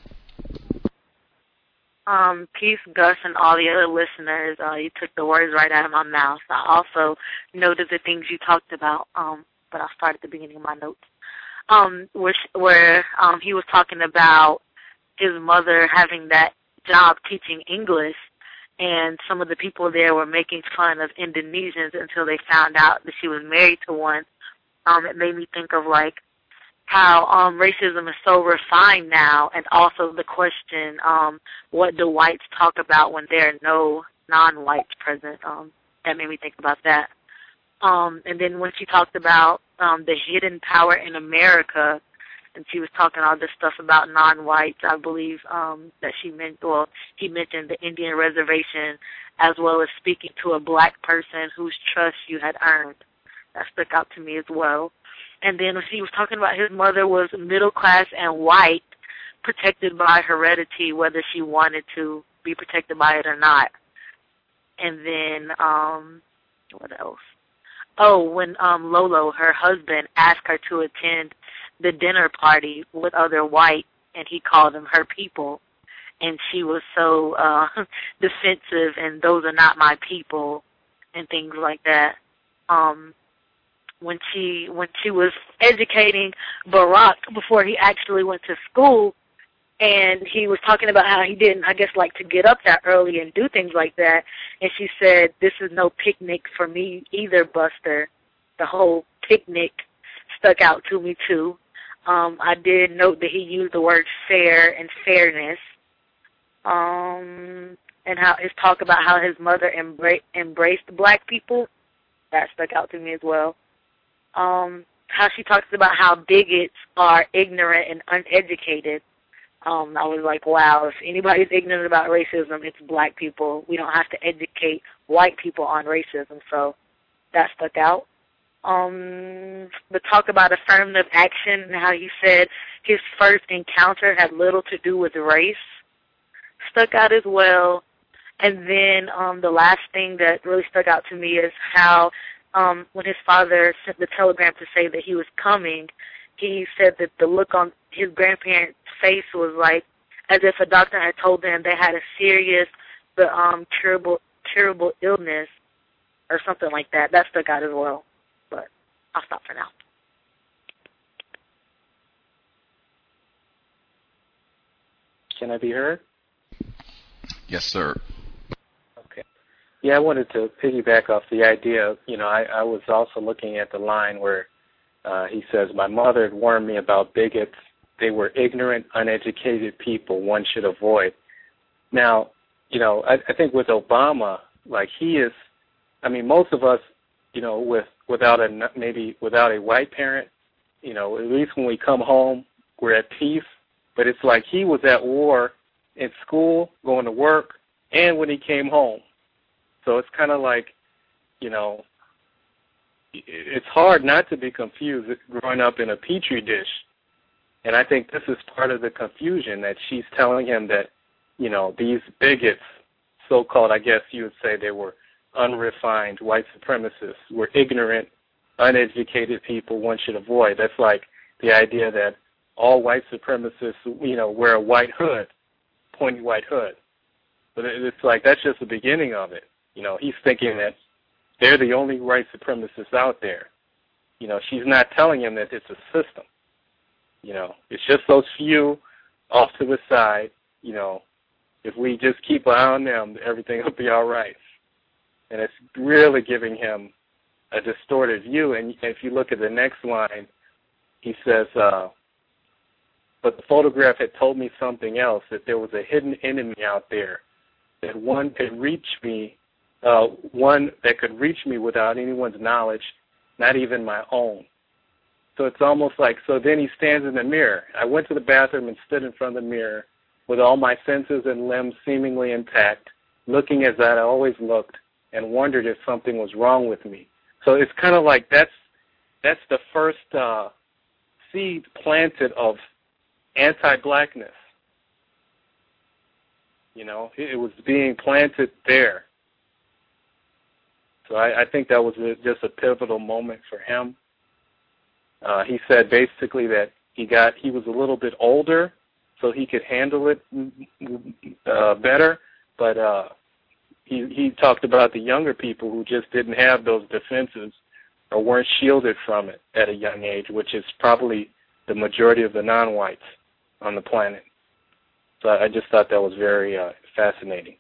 Peace, Gus, and all the other listeners. You took the words right out of my mouth. I also noted the things you talked about, but I'll start at the beginning of my notes, where he was talking about his mother having that job teaching English, and some of the people there were making fun of Indonesians until they found out that she was married to one. It made me think of how racism is so refined now, and also the question, what do whites talk about when there are no non-whites present? That made me think about that. And then when she talked about the hidden power in America, and she was talking all this stuff about non-whites, I believe that he mentioned the Indian reservation, as well as speaking to a black person whose trust you had earned. That stuck out to me as well. And then he was talking about his mother was middle class and white, protected by heredity, whether she wanted to be protected by it or not. And then, what else? Oh, when Lolo, her husband, asked her to attend the dinner party with other white, and he called them her people, and she was so defensive, and those are not my people, and things like that. When she was educating Barack before he actually went to school, and he was talking about how he didn't, I guess, like to get up that early and do things like that. And she said, "This is no picnic for me either, Buster." The whole picnic stuck out to me, too. I did note that he used the word fair and fairness. And how his talk about how his mother embraced black people, that stuck out to me as well. How she talks about how bigots are ignorant and uneducated. I was like, wow, if anybody's ignorant about racism, it's black people. We don't have to educate white people on racism, so that stuck out. The talk about affirmative action and how he said his first encounter had little to do with race stuck out as well. And then the last thing that really stuck out to me is how when his father sent the telegram to say that he was coming, he said that the look on his grandparents' face was like as if a doctor had told them they had a serious but curable illness or something like that. That stuck out as well. But I'll stop for now. Can I be heard? Yes, sir. Okay. Yeah, I wanted to piggyback off the idea. I was also looking at the line where he says, "My mother had warned me about bigots. They were ignorant, uneducated people one should avoid." Now, I think with Obama, like most of us, without a white parent, at least when we come home, we're at peace. But it's like he was at war in school, going to work, and when he came home. So it's kind of like, it's hard not to be confused growing up in a petri dish. And I think this is part of the confusion, that she's telling him that, these bigots, so-called, I guess you would say they were unrefined white supremacists, were ignorant, uneducated people one should avoid. That's like the idea that all white supremacists, wear a white hood, pointy white hood. But it's like that's just the beginning of it. He's thinking that they're the only white supremacists out there. She's not telling him that it's a system. It's just those few off to the side. If we just keep an eye on them, everything will be all right. And it's really giving him a distorted view. And if you look at the next line, he says, but the photograph had told me something else, that there was a hidden enemy out there, that one that could reach me without anyone's knowledge, not even my own. So it's almost like, so then he stands in the mirror. I went to the bathroom and stood in front of the mirror with all my senses and limbs seemingly intact, looking as I always looked, and wondered if something was wrong with me. So it's kind of like that's the first seed planted of anti-blackness. It was being planted there. So I think that was just a pivotal moment for him. He said basically that he was a little bit older, so he could handle it better. But he talked about the younger people who just didn't have those defenses or weren't shielded from it at a young age, which is probably the majority of the non-whites on the planet. So I just thought that was very fascinating.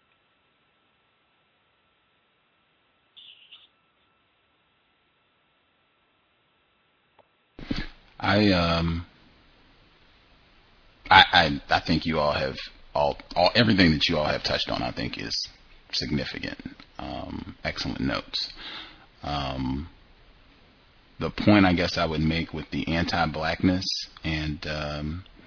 I think you all have everything that you all have touched on, I think, is significant. Excellent notes. The point I guess I would make with the anti-blackness and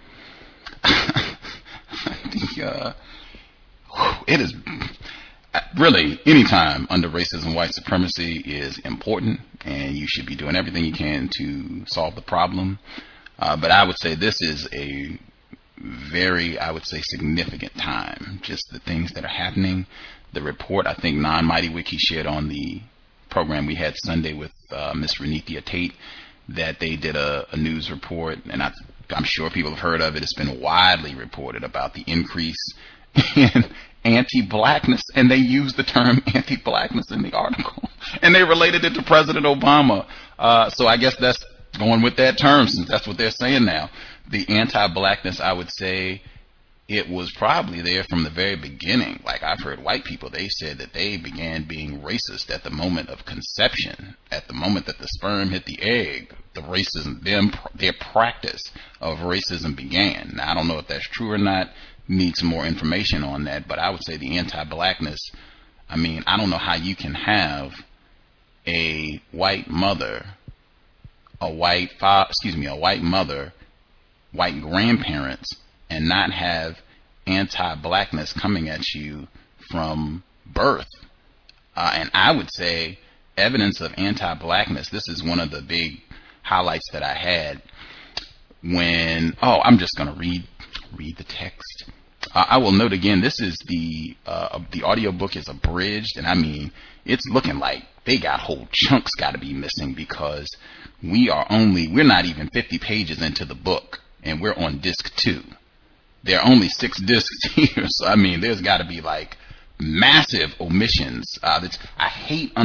it is really, any time under racism, white supremacy is important, and you should be doing everything you can to solve the problem. But I would say this is a very, I would say, significant time. Just the things that are happening. The report, I think, Mighty Wiki shared on the program we had Sunday with Miss Renethia Tate, that they did a news report, and I'm sure people have heard of it. It's been widely reported about the increase in anti-blackness, and they used the term anti-blackness in the article, and they related it to President Obama. So I guess that's going with that term, since that's what they're saying now. The anti-blackness, I would say, it was probably there from the very beginning. Like, I've heard white people, they said that they began being racist at the moment of conception, at the moment that the sperm hit the egg. The racism, their practice of racism began. Now, I don't know if that's true or not. Need some more information on that, but I would say the anti-blackness, I mean, I don't know how you can have a white mother, white mother, white grandparents, and not have anti-blackness coming at you from birth. And I would say evidence of anti-blackness, this is one of the big highlights that I had when, I'm just going to read the text. I will note again, this is the audiobook is abridged, and I mean, it's looking like they got whole chunks got to be missing, because we're not even 50 pages into the book, and we're on disc 2. There are only 6 discs here, so I mean, there's got to be like massive omissions. I hate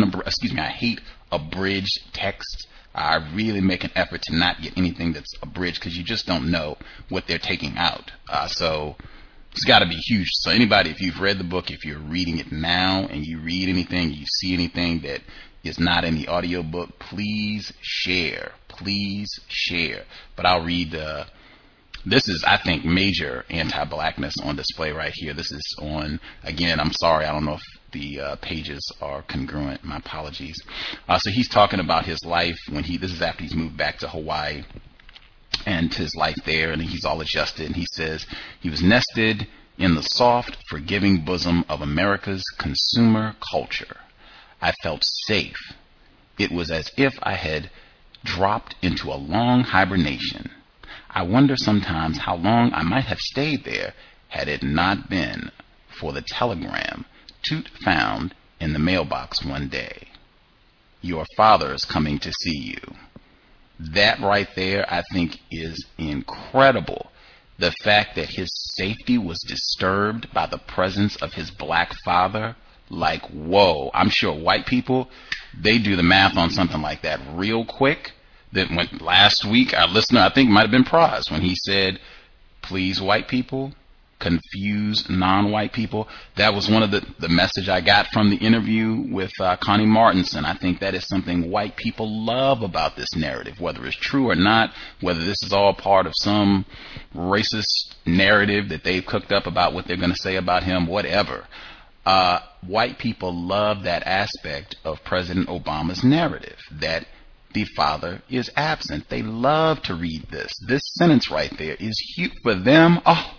abridged text. I really make an effort to not get anything that's abridged, because you just don't know what they're taking out. So it's got to be huge. So anybody, if you've read the book, if you're reading it now and you read anything, you see anything that is not in the audiobook, please share. Please share. But I'll read this is, I think, major anti-blackness on display right here. This is on, again, I'm sorry, I don't know if the pages are congruent. My apologies. So he's talking about his life when this is after he's moved back to Hawaii, and his life there, and he's all adjusted. And he says he was nested in the soft, forgiving bosom of America's consumer culture. I felt safe. It was as if I had dropped into a long hibernation. I wonder sometimes how long I might have stayed there had it not been for the telegram Toot found in the mailbox one day. Your father is coming to see you. That right there, I think, is incredible. The fact that his safety was disturbed by the presence of his black father, like, whoa. I'm sure white people, they do the math on something like that real quick. That went last week, our listener, I think, might have been Praz, when he said, please, white people, confuse non-white people. That was one of the message I got from the interview with Connie Martinson. I think that is something white people love about this narrative, whether it's true or not, whether this is all part of some racist narrative that they've cooked up about what they're going to say about him, whatever. White people love that aspect of President Obama's narrative, that the father is absent. They love to read this. This sentence right there is huge for them. Oh,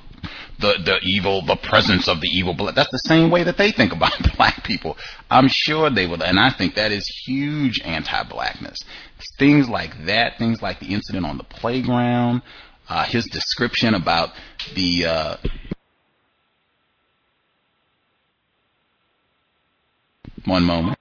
the presence of the evil blood. That's the same way that they think about black people. I'm sure they would, and I think that is huge anti-blackness. Things like that, things like the incident on the playground, his description about the one moment.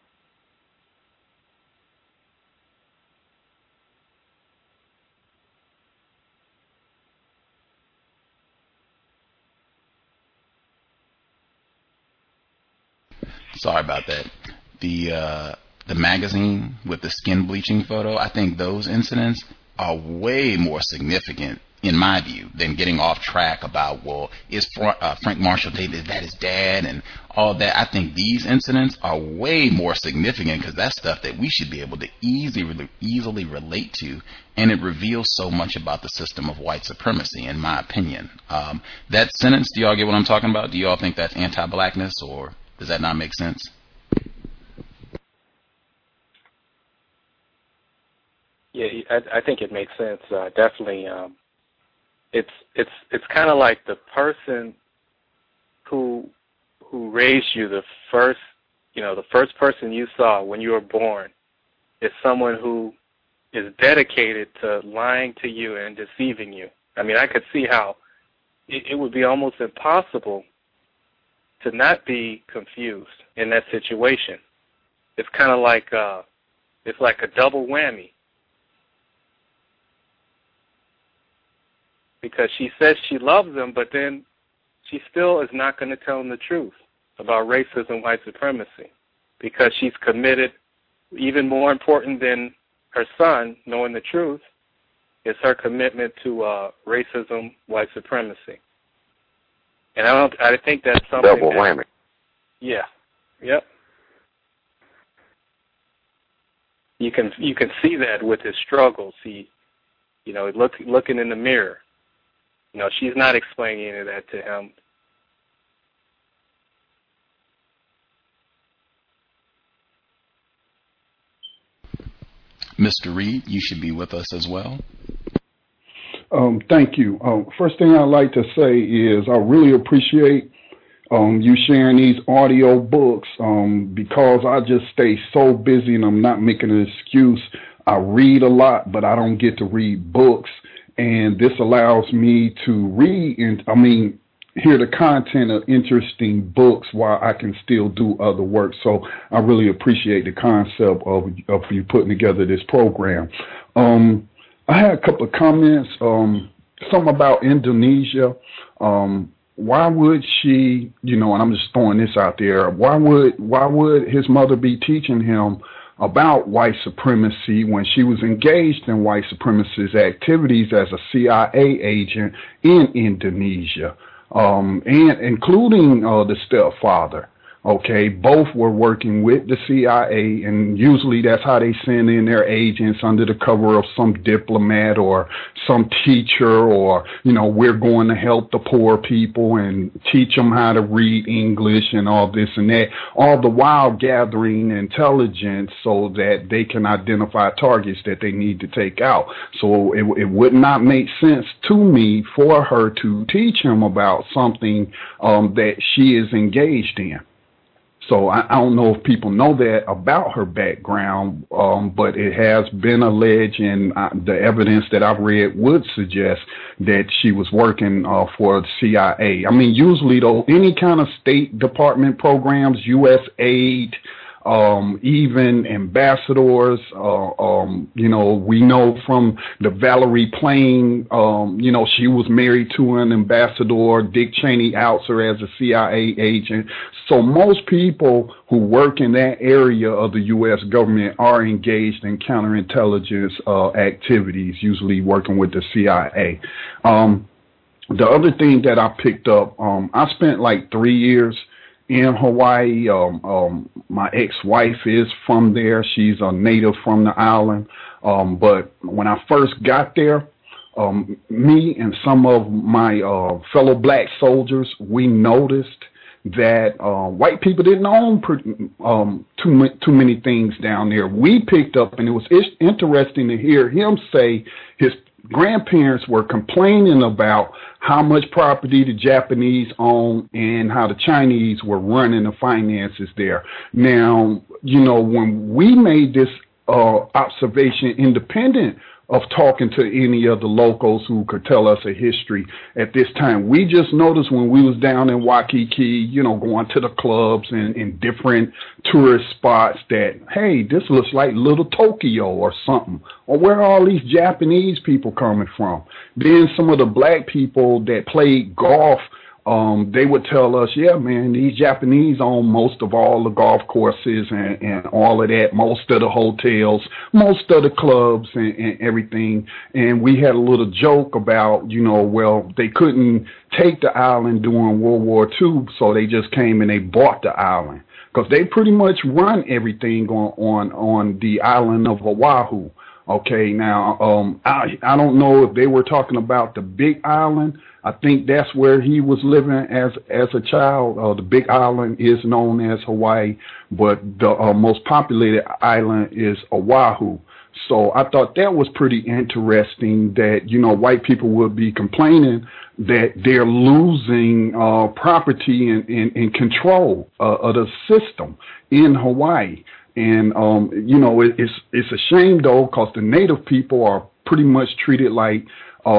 Sorry about that. The magazine with the skin bleaching photo, I think those incidents are way more significant, in my view, than getting off track about, well, is Frank Marshall Davis, is that his dad, and all that. I think these incidents are way more significant, because that's stuff that we should be able to easily relate to, and it reveals so much about the system of white supremacy, in my opinion. That sentence, do y'all get what I'm talking about? Do y'all think that's anti-blackness, or does that not make sense? Yeah, I think it makes sense. Definitely, it's kind of like the person who who raised you, the first person you saw when you were born, is someone who is dedicated to lying to you and deceiving you. I mean, I could see how it would be almost impossible to not be confused in that situation. It's kind of like it's like a double whammy, because she says she loves him, but then she still is not going to tell him the truth about racism, white supremacy, because she's committed. Even more important than her son knowing the truth is her commitment to racism, white supremacy. And I think that's something. Double whammy. Yeah. Yep. You can see that with his struggles. Looking in the mirror. She's not explaining any of that to him. Mr. Reed, you should be with us as well. Thank you. First thing I'd like to say is I really appreciate you sharing these audio books because I just stay so busy, and I'm not making an excuse. I read a lot, but I don't get to read books, and this allows me to read and hear the content of interesting books while I can still do other work. So I really appreciate the concept of you putting together this program. I had a couple of comments. Something about Indonesia. Why would she, and I'm just throwing this out there, why would his mother be teaching him about white supremacy when she was engaged in white supremacist activities as a CIA agent in Indonesia, and including the stepfather? Okay, both were working with the CIA, and usually that's how they send in their agents under the cover of some diplomat or some teacher, or, we're going to help the poor people and teach them how to read English and all this and that, all the while gathering intelligence so that they can identify targets that they need to take out. So it would not make sense to me for her to teach him about something that she is engaged in. So I don't know if people know that about her background, but it has been alleged, and the evidence that I've read would suggest that she was working for the CIA. I mean, usually, though, any kind of State Department programs, U.S. aid, even ambassadors, we know from the Valerie Plame, she was married to an ambassador. Dick Cheney outs her as a CIA agent. So most people who work in that area of the U.S. government are engaged in counterintelligence activities, usually working with the CIA. The other thing that I picked up, I spent like 3 years in Hawaii. My ex-wife is from there. She's a native from the island. But when I first got there, me and some of my fellow black soldiers, we noticed that white people didn't own too many things down there. We picked up, and it was interesting to hear him say his grandparents were complaining about how much property the Japanese owned and how the Chinese were running the finances there. Now, when we made this observation independent of talking to any of the locals who could tell us a history at this time, we just noticed when we was down in Waikiki, going to the clubs and in different tourist spots that, hey, this looks like Little Tokyo or something. Or where are all these Japanese people coming from? Then some of the black people that played golf, they would tell us, yeah, man, these Japanese own most of all the golf courses and all of that, most of the hotels, most of the clubs and everything. And we had a little joke about, they couldn't take the island during World War II, so they just came and they bought the island. Because they pretty much run everything on the island of Oahu. Okay, now, I don't know if they were talking about the Big Island. I think that's where he was living as a child. The Big Island is known as Hawaii, but the most populated island is Oahu. So I thought that was pretty interesting that, white people would be complaining that they're losing property and control of the system in Hawaii. And, it's a shame, though, because the native people are pretty much treated like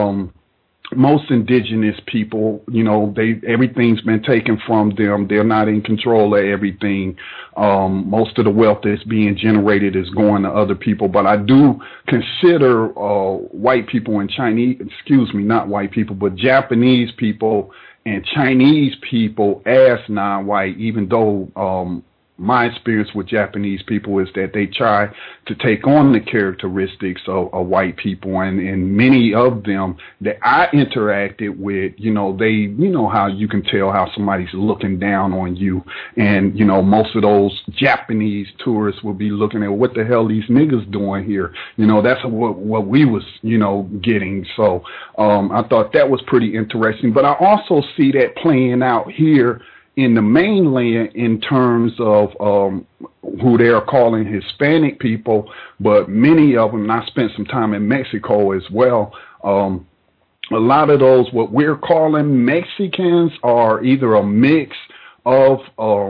most indigenous people. Everything's been taken from them. They're not in control of everything. Most of the wealth that's being generated is going to other people. But I do consider white people and not white people, but Japanese people and Chinese people as non-white, even though my experience with Japanese people is that they try to take on the characteristics of white people, and many of them that I interacted with, how you can tell how somebody's looking down on you, and most of those Japanese tourists will be looking at what the hell these niggas doing here. That's what we was getting. So I thought that was pretty interesting, but I also see that playing out here in the mainland in terms of who they are calling Hispanic people, but many of them, and I spent some time in Mexico as well, a lot of those, what we're calling Mexicans, are either a mix of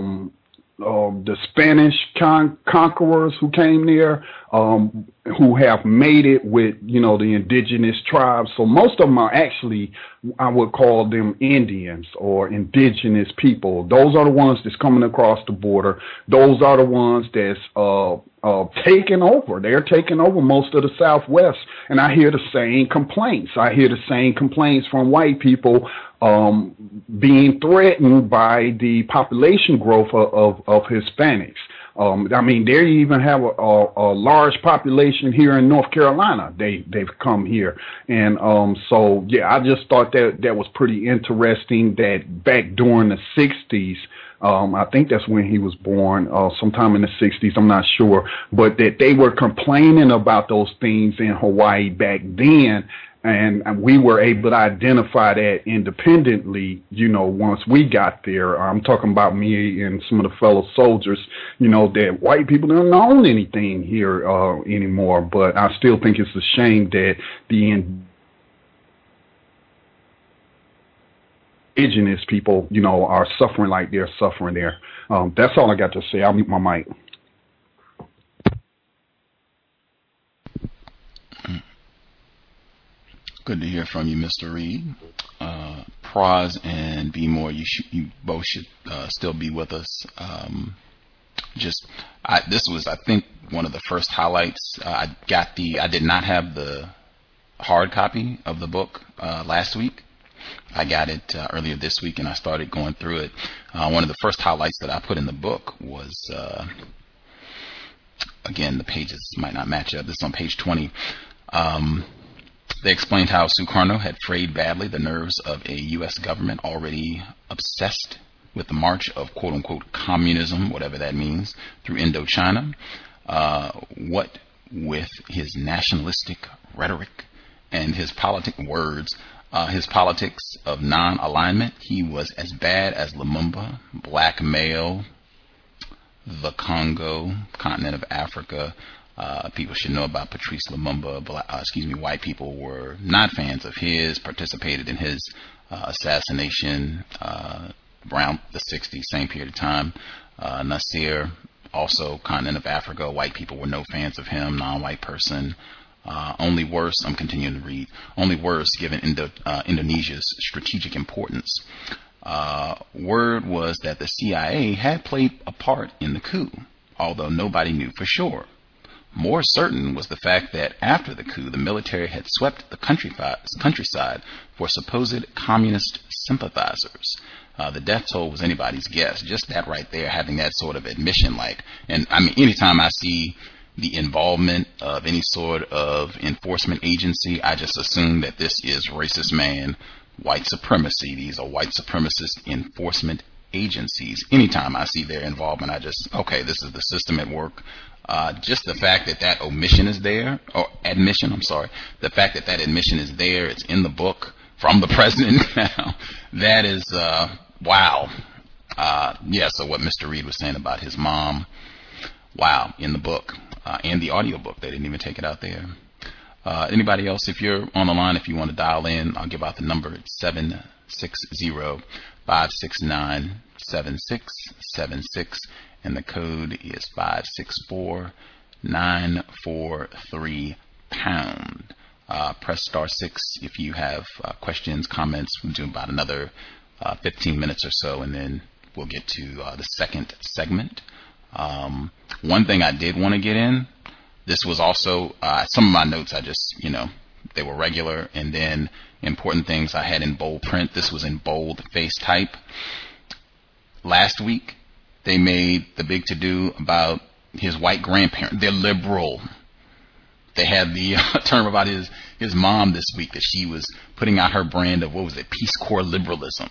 the Spanish conquerors who came there, who have made it with, the indigenous tribes. So most of them are actually, I would call them Indians or indigenous people. Those are the ones that's coming across the border. Those are the ones that's taking over. They're taking over most of the Southwest. And I hear the same complaints. I hear the same complaints from white people being threatened by the population growth of Hispanics. They even have a large population here in North Carolina. They've come here. And I just thought that was pretty interesting that back during the 60s, I think that's when he was born, sometime in the 60s, I'm not sure, but that they were complaining about those things in Hawaii back then. And we were able to identify that independently, once we got there. I'm talking about me and some of the fellow soldiers, that white people don't own anything here anymore. But I still think it's a shame that the indigenous people, are suffering like they're suffering there. That's all I got to say. I'll mute my mic. Good to hear from you, Mr. Reed. Praz and B. Moore, you both should still be with us. This was, I think, one of the first highlights. I did not have the hard copy of the book last week. I got it earlier this week, and I started going through it. One of the first highlights that I put in the book was, again, the pages might not match up. This is on page 20. They explained how Sukarno had frayed badly the nerves of a U.S. government already obsessed with the march of quote-unquote communism, whatever that means, through Indochina. What with his nationalistic rhetoric and his politics of non-alignment, he was as bad as Lumumba, blackmail, the Congo, continent of Africa. People should know about Patrice Lumumba. White people were not fans of his, participated in his assassination around the 60s, same period of time. Nasir, also continent of Africa. White people were no fans of him, non-white person. Only worse, I'm continuing to read, only worse given Indonesia's strategic importance. Word was that the CIA had played a part in the coup, although nobody knew for sure. More certain was the fact that after the coup, the military had swept the countryside for supposed communist sympathizers. The death toll was anybody's guess. Just that right there, having that sort of admission, anytime I see the involvement of any sort of enforcement agency, I just assume that this is racist man, white supremacy. These are white supremacist enforcement agencies. Anytime I see their involvement, this is the system at work. Just the fact that omission is there, or admission, the fact that admission is there, it's in the book from the president now, that is, wow. So what Mr. Reed was saying about his mom, wow, in the book. and the audiobook. They didn't even take it out there. Anybody else, if you're on the line, if you want to dial in, I'll give out the number. It's 760-569-7676, and the code is 564-943#. Press *6 if you have questions, comments. We'll do about another 15 minutes or so, and then we'll get to the second segment. One thing I did want to get in, this was also some of my notes, I just, they were regular, and then important things I had in bold print. This was in bold face type. Last week, they made the big to-do about his white grandparent. They're liberal. They had the term about his mom this week, that she was putting out her brand of, Peace Corps liberalism,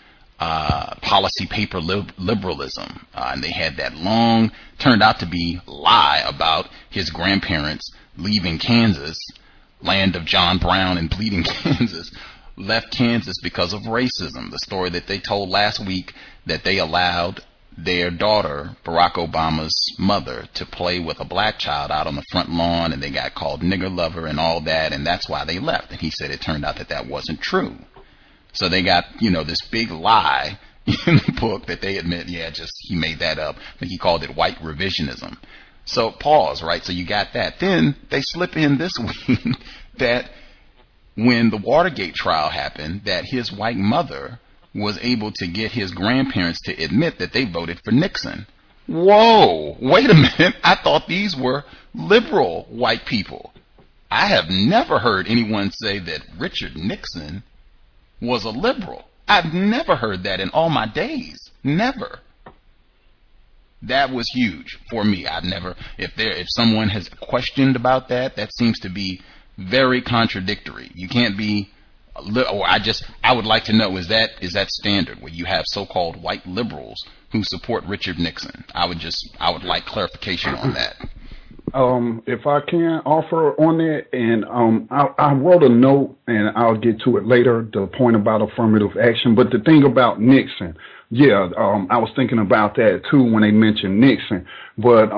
policy paper liberalism. And they had that long, turned out to be lie about his grandparents leaving Kansas, land of John Brown and bleeding Kansas, left Kansas because of racism. The story that they told last week, that they allowed their daughter, Barack Obama's mother, to play with a black child out on the front lawn, and they got called nigger lover and all that, and that's why they left. And he said it turned out that wasn't true. So they got, this big lie in the book that they admit, he made that up. I think he called it white revisionism. So pause, right? So you got that. Then they slip in this week that when the Watergate trial happened, that his white mother was able to get his grandparents to admit that they voted for Nixon. Whoa, wait a minute. I thought these were liberal white people. I have never heard anyone say that Richard Nixon was a liberal. I've never heard that in all my days. Never. That was huge for me. I've never, if someone has questioned about that, that seems to be very contradictory. You can't be, or I would like to know, is that standard where you have so-called white liberals who support Richard Nixon? I would like clarification on that. If I can offer on that, and I wrote a note, and I'll get to it later, the point about affirmative action. But the thing about Nixon, I was thinking about that too when they mentioned Nixon. But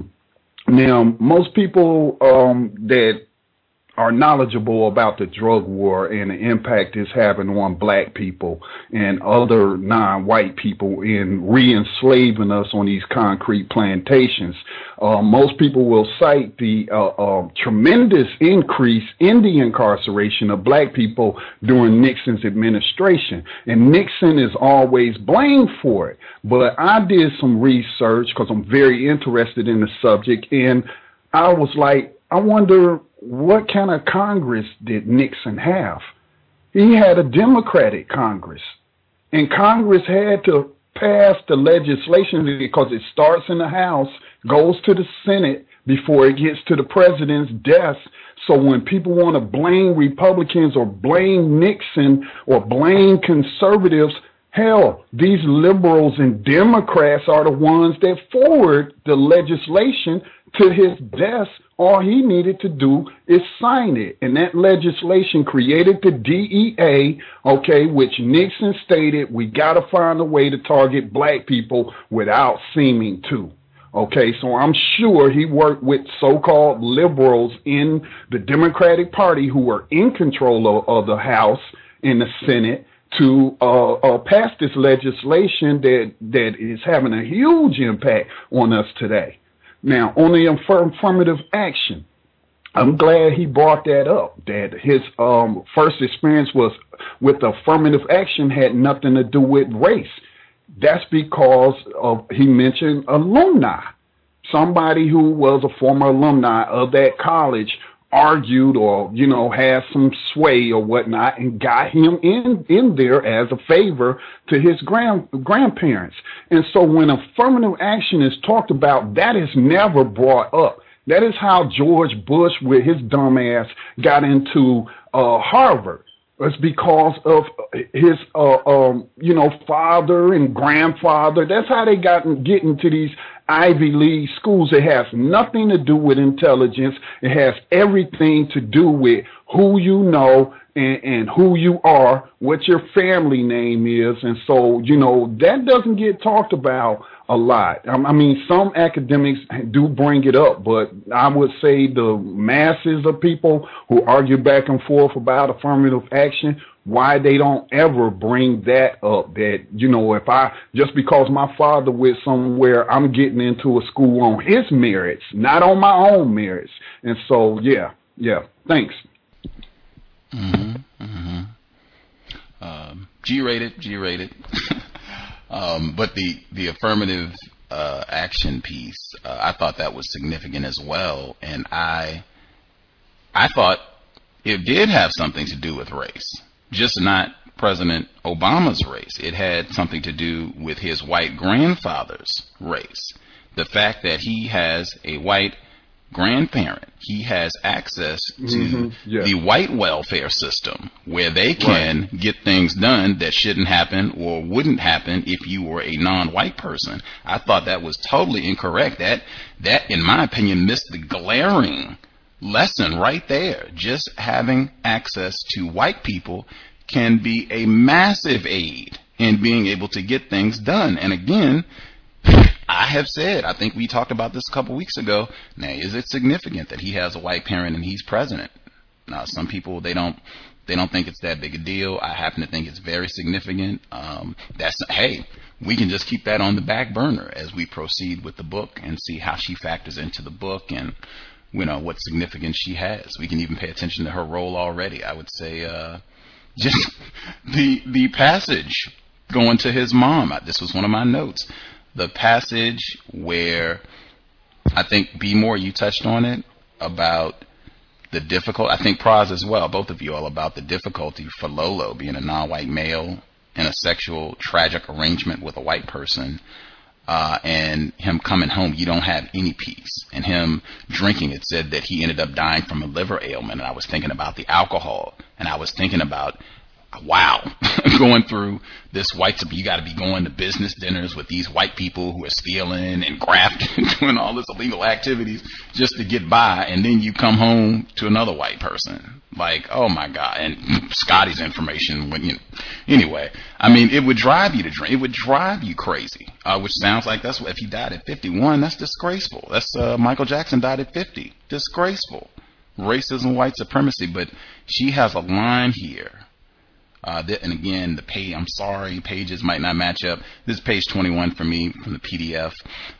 now most people that are knowledgeable about the drug war and the impact it's having on black people and other non-white people in re-enslaving us on these concrete plantations. Most people will cite the tremendous increase in the incarceration of black people during Nixon's administration. And Nixon is always blamed for it. But I did some research because I'm very interested in the subject, and I was like, I wonder, what kind of Congress did Nixon have? He had a Democratic Congress, and Congress had to pass the legislation because it starts in the House, goes to the Senate before it gets to the president's desk. So when people want to blame Republicans or blame Nixon or blame conservatives, hell, these liberals and Democrats are the ones that forward the legislation to his desk. All he needed to do is sign it. And that legislation created the DEA, which Nixon stated, we got to find a way to target black people without seeming to. So I'm sure he worked with so-called liberals in the Democratic Party who were in control of the House and the Senate to pass this legislation that is having a huge impact on us today. Now, on the affirmative action, I'm glad he brought that up, that his first experience was with affirmative action had nothing to do with race. That's because he mentioned alumni. Somebody who was a former alumni of that college argued or, had some sway or whatnot and got him in there as a favor to his grandparents. And so when affirmative action is talked about, that is never brought up. That is how George Bush with his dumb ass got into Harvard. It's because of his, father and grandfather. That's how they get into these Ivy League schools. It has nothing to do with intelligence. It has everything to do with who you know and who you are, what your family name is. And so, that doesn't get talked about a lot. I mean, some academics do bring it up, but I would say the masses of people who argue back and forth about affirmative action, why they don't ever bring that up, that, if just because my father went somewhere, I'm getting into a school on his merits, not on my own merits. And so, yeah, thanks. G-rated. But the affirmative action piece, I thought that was significant as well, and I thought it did have something to do with race, just not President Obama's race. It had something to do with his white grandfather's race. The fact that he has a white grandparent, he has access to the white welfare system where they can get things done that shouldn't happen or wouldn't happen if you were a non-white person. I thought that was totally incorrect. That in my opinion missed the glaring lesson right there. Just having access to white people can be a massive aid in being able to get things done. And again, I have said, I think we talked about this a couple weeks ago. Now, is it significant that he has a white parent and he's president? Now, some people, they don't think it's that big a deal. I happen to think it's very significant. Hey, we can just keep that on the back burner as we proceed with the book and see how she factors into the book and, what significance she has. We can even pay attention to her role already. I would say, just the passage going to his mom. This was one of my notes. The passage where I think B. Moore, you touched on it about the difficult. I think Praz as well, both of you all, about the difficulty for Lolo being a non-white male in a sexual tragic arrangement with a white person, and him coming home, you don't have any peace, and him drinking. It said that he ended up dying from a liver ailment, and I was thinking about the alcohol, and I was thinking about, wow, going through this you got to be going to business dinners with these white people who are stealing and grafting and doing all this illegal activities just to get by, and then you come home to another white person. Like, oh my God. And Scotty's information, anyway, I mean, it would drive you to drink. It would drive you crazy, which sounds like that's what, if he died at 51, that's disgraceful. That's, Michael Jackson died at 50. Disgraceful. Racism, white supremacy. But she has a line here. And again, I'm sorry, pages might not match up. This is page 21 for me from the PDF,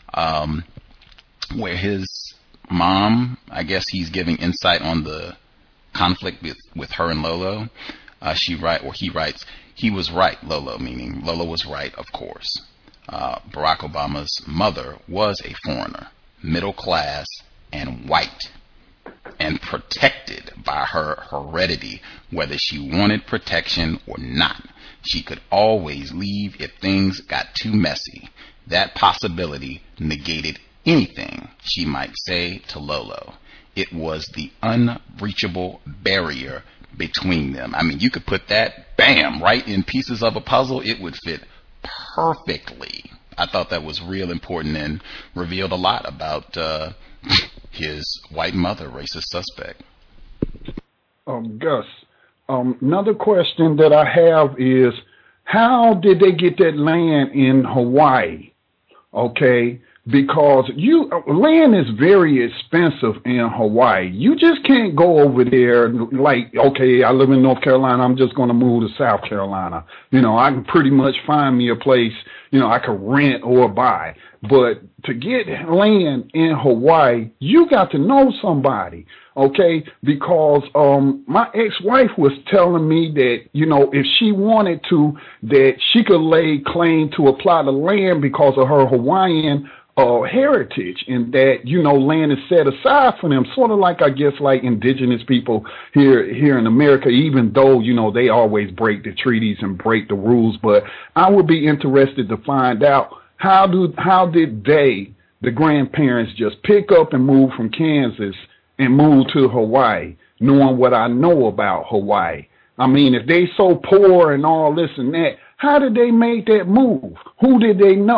where his mom, I guess he's giving insight on the conflict with her and Lolo. He writes, he was right, Lolo, meaning Lolo was right, of course. Barack Obama's mother was a foreigner, middle class, and white, and protected by her heredity, whether she wanted protection or not. She could always leave if things got too messy. That possibility negated anything she might say to Lolo. It was the unbreachable barrier between them. I mean, you could put that, bam, right in pieces of a puzzle. It would fit perfectly. I thought that was real important and revealed a lot about his white mother, racist suspect. Gus, another question that I have is, how did they get that land in Hawaii? Okay, because land is very expensive in Hawaii. You just can't go over there like, okay, I live in North Carolina, I'm just going to move to South Carolina. I can pretty much find me a place, I could rent or buy. But to get land in Hawaii, you got to know somebody, okay? Because my ex-wife was telling me that, if she wanted to, that she could lay claim to apply the land because of her Hawaiian heritage, and that, land is set aside for them, sort of like, I guess, like indigenous people here in America, even though, they always break the treaties and break the rules. But I would be interested to find out, how did the grandparents, just pick up and move from Kansas and move to Hawaii, knowing what I know about Hawaii? I mean, if they so poor and all this and that, how did they make that move? Who did they know?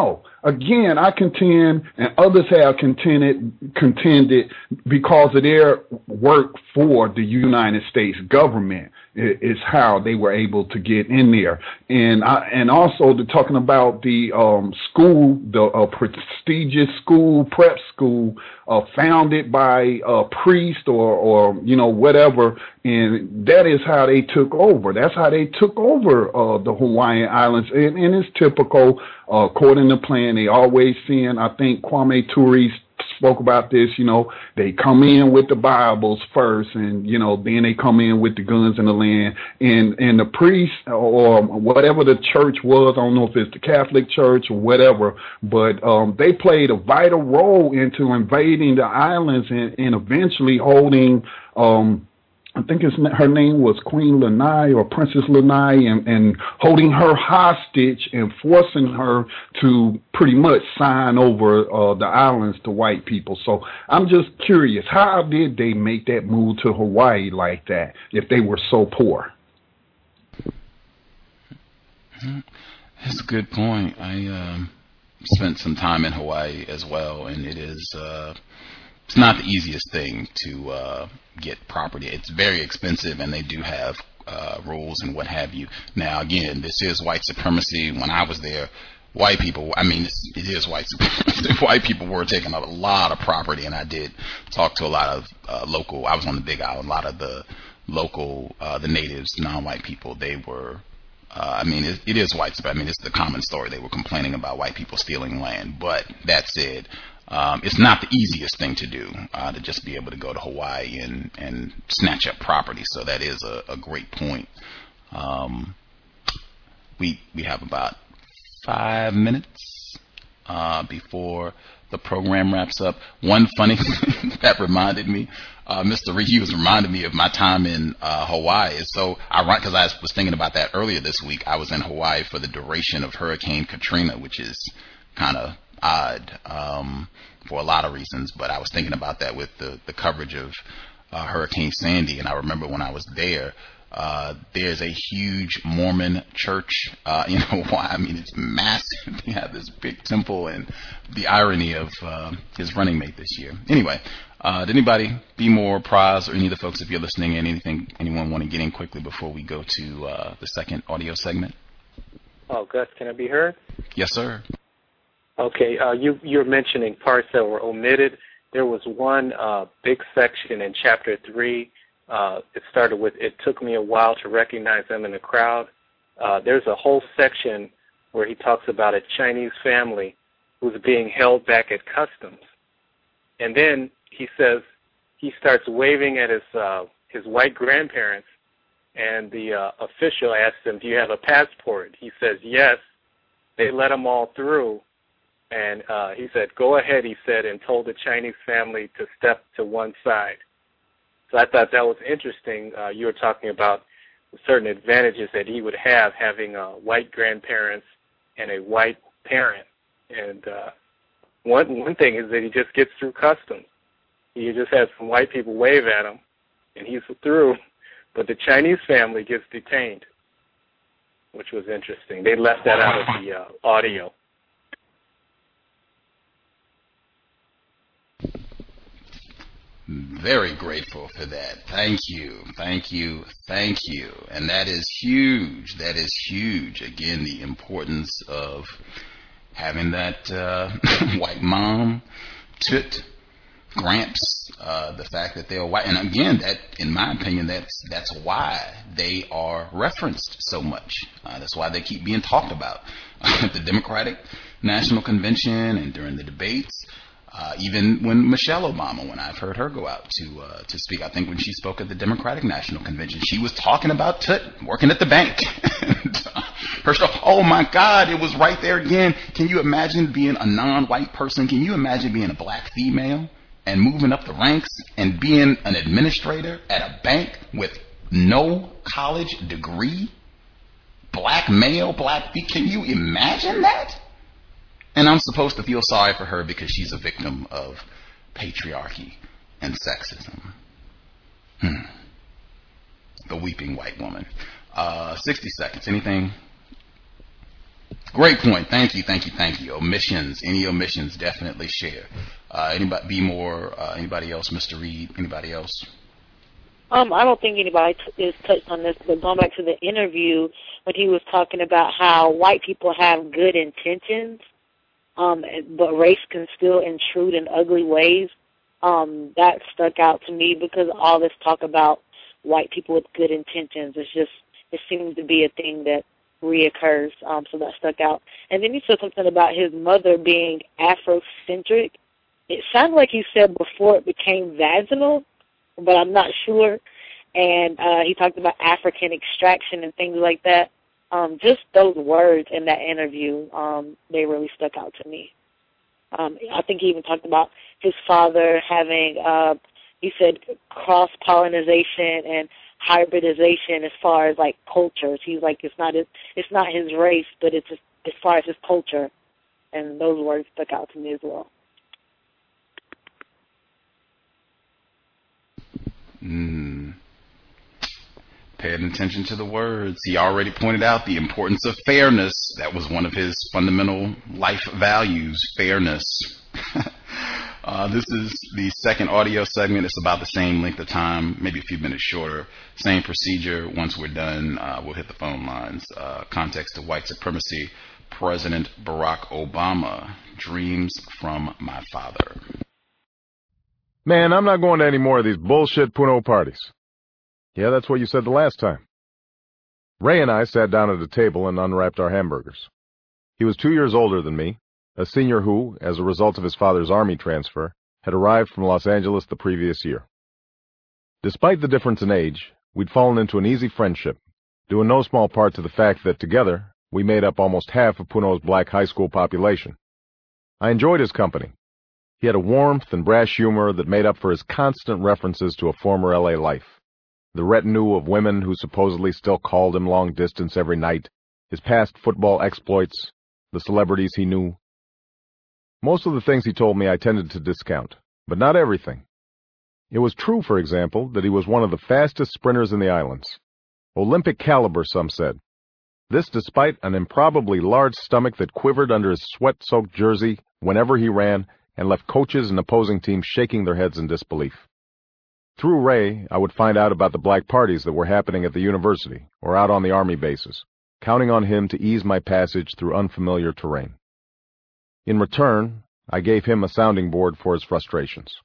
again, I contend, and others have contended because of their work for the United States government is how they were able to get in there. And also talking about the school, the prestigious school, prep school, founded by a priest or whatever, and that is how they took over. That's how they took over the Hawaiian Islands, and it's typical. According to plan, they always send, I think Kwame Ture spoke about this, they come in with the Bibles first, and, then they come in with the guns in the land. And the priest or whatever the church was, I don't know if it's the Catholic Church or whatever, but they played a vital role into invading the islands and eventually holding I think her name was Queen Lanai or Princess Lanai, and holding her hostage and forcing her to pretty much sign over the islands to white people. So I'm just curious, how did they make that move to Hawaii like that if they were so poor? That's a good point. I spent some time in Hawaii as well, and it is it's not the easiest thing to get property. It's very expensive, and they do have rules and what have you. Now, again, this is white supremacy. When I was there, white people, it is white supremacy. White people were taking a lot of property, and I did talk to a lot of local, I was on the Big Island, a lot of the local, the natives, non-white people, they were, it is white supremacy. It's the common story. They were complaining about white people stealing land. But that said, it's not the easiest thing to do, to just be able to go to Hawaii and snatch up property. So that is a great point. We have about 5 minutes before the program wraps up. One funny thing that reminded me, Mr. Reed was reminding me of my time in Hawaii. It's so ironic because I was thinking about that earlier this week. I was in Hawaii for the duration of Hurricane Katrina, which is kind of odd for a lot of reasons, but I was thinking about that with the coverage of Hurricane Sandy, and I remember when I was there, there's a huge Mormon church in Hawaii. It's massive. They have this big temple, and the irony of his running mate this year. Anyway, did anybody, B. Moore, Praz, or any of the folks, if you're listening, anyone want to get in quickly before we go to the second audio segment? Oh, Gus, can I be heard? Yes, sir. Okay, you're mentioning parts that were omitted. There was one big section in Chapter 3. It started with, "It took me a while to recognize them in the crowd." There's a whole section where he talks about a Chinese family who's being held back at customs. And then he says he starts waving at his white grandparents, and the official asks him, "Do you have a passport?" He says, "Yes." They let him all through. And he said, "Go ahead," he said, and told the Chinese family to step to one side. So I thought that was interesting. You were talking about certain advantages that he would have having white grandparents and a white parent. And one thing is that he just gets through customs. He just has some white people wave at him, and he's through. But the Chinese family gets detained, which was interesting. They left that out of the audio. Very grateful for that. Thank you. And that is huge. Again, the importance of having that white mom, Toot, Gramps, the fact that they are white. And again, that, in my opinion, that's why they are referenced so much. That's why they keep being talked about at the Democratic National Convention and during the debates. Even when Michelle Obama, when I've heard her go out to speak, I think when she spoke at the Democratic National Convention, she was talking about Tut working at the bank. And, her stuff, oh my God, it was right there again. Can you imagine being a non-white person? Can you imagine being a black female and moving up the ranks and being an administrator at a bank with no college degree? Black male, black female. Can you imagine that? And I'm supposed to feel sorry for her because she's a victim of patriarchy and sexism. The weeping white woman. 60 seconds. Anything Great point. Thank you. Omissions, any omissions, definitely share. Anybody else, Mr. Reed? Anybody else? I don't think anybody is touched on this, but going back to the interview when he was talking about how white people have good intentions, but race can still intrude in ugly ways, that stuck out to me because all this talk about white people with good intentions, it seems to be a thing that reoccurs, so that stuck out. And then he said something about his mother being Afrocentric. It sounded like he said before it became vaginal, but I'm not sure. And he talked about African extraction and things like that. Just those words in that interview, they really stuck out to me. I think he even talked about his father having, he said, cross-pollination and hybridization as far as like cultures. He's like, it's not his race, but it's just, as far as his culture. And those words stuck out to me as well. Paying attention to the words. He already pointed out the importance of fairness. That was one of his fundamental life values, fairness. This is the second audio segment. It's about the same length of time, maybe a few minutes shorter. Same procedure. Once we're done, we'll hit the phone lines. Context to white supremacy. President Barack Obama. Dreams from my father. Man, I'm not going to any more of these bullshit Puno parties. Yeah, that's what you said the last time. Ray and I sat down at a table and unwrapped our hamburgers. He was 2 years older than me, a senior who, as a result of his father's army transfer, had arrived from Los Angeles the previous year. Despite the difference in age, we'd fallen into an easy friendship, due in no small part to the fact that together we made up almost half of Puno's black high school population. I enjoyed his company. He had a warmth and brash humor that made up for his constant references to a former L.A. life. The retinue of women who supposedly still called him long distance every night, his past football exploits, the celebrities he knew. Most of the things he told me I tended to discount, but not everything. It was true, for example, that he was one of the fastest sprinters in the islands. Olympic caliber, some said. This despite an improbably large stomach that quivered under his sweat-soaked jersey whenever he ran and left coaches and opposing teams shaking their heads in disbelief. Through Ray, I would find out about the black parties that were happening at the university or out on the army bases, counting on him to ease my passage through unfamiliar terrain. In return, I gave him a sounding board for his frustrations.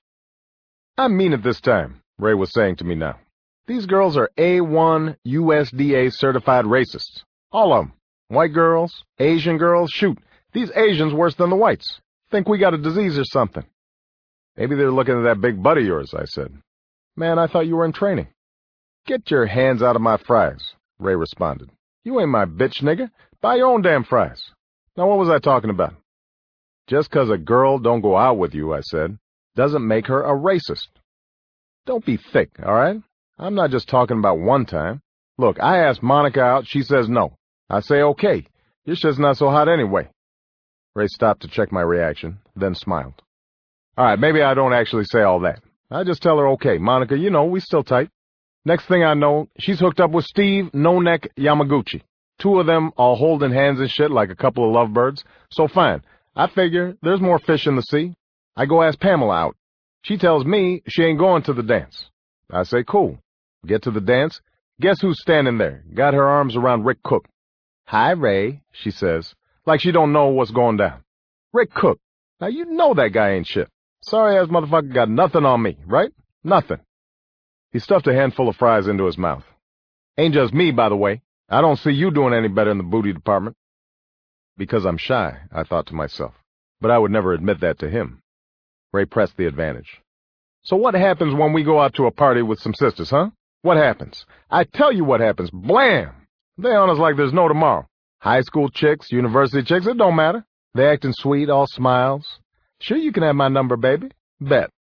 I mean it this time, Ray was saying to me now. These girls are A1 USDA certified racists. All of them. White girls, Asian girls, shoot, these Asians worse than the whites. Think we got a disease or something. Maybe they're looking at that big butt of yours, I said. Man, I thought you were in training. Get your hands out of my fries, Ray responded. You ain't my bitch, nigga. Buy your own damn fries. Now, what was I talking about? Just 'cause a girl don't go out with you, I said, doesn't make her a racist. Don't be thick, all right? I'm not just talking about one time. Look, I asked Monica out, she says no. I say okay. Your shit's not so hot anyway. Ray stopped to check my reaction, then smiled. All right, maybe I don't actually say all that. I just tell her, okay, Monica, you know, we still tight. Next thing I know, she's hooked up with Steve No-Neck Yamaguchi. Two of them all holding hands and shit like a couple of lovebirds. So fine. I figure there's more fish in the sea. I go ask Pamela out. She tells me she ain't going to the dance. I say, cool. Get to the dance. Guess who's standing there? Got her arms around Rick Cook. Hi, Ray, she says, like she don't know what's going down. Rick Cook. Now you know that guy ain't shit. Sorry-ass motherfucker got nothing on me, right? Nothing. He stuffed a handful of fries into his mouth. Ain't just me, by the way. I don't see you doing any better in the booty department. Because I'm shy, I thought to myself. But I would never admit that to him. Ray pressed the advantage. So what happens when we go out to a party with some sisters, huh? What happens? I tell you what happens. Blam! They on us like there's no tomorrow. High school chicks, university chicks, it don't matter. They acting sweet, all smiles. Sure you can have my number, baby. Bet.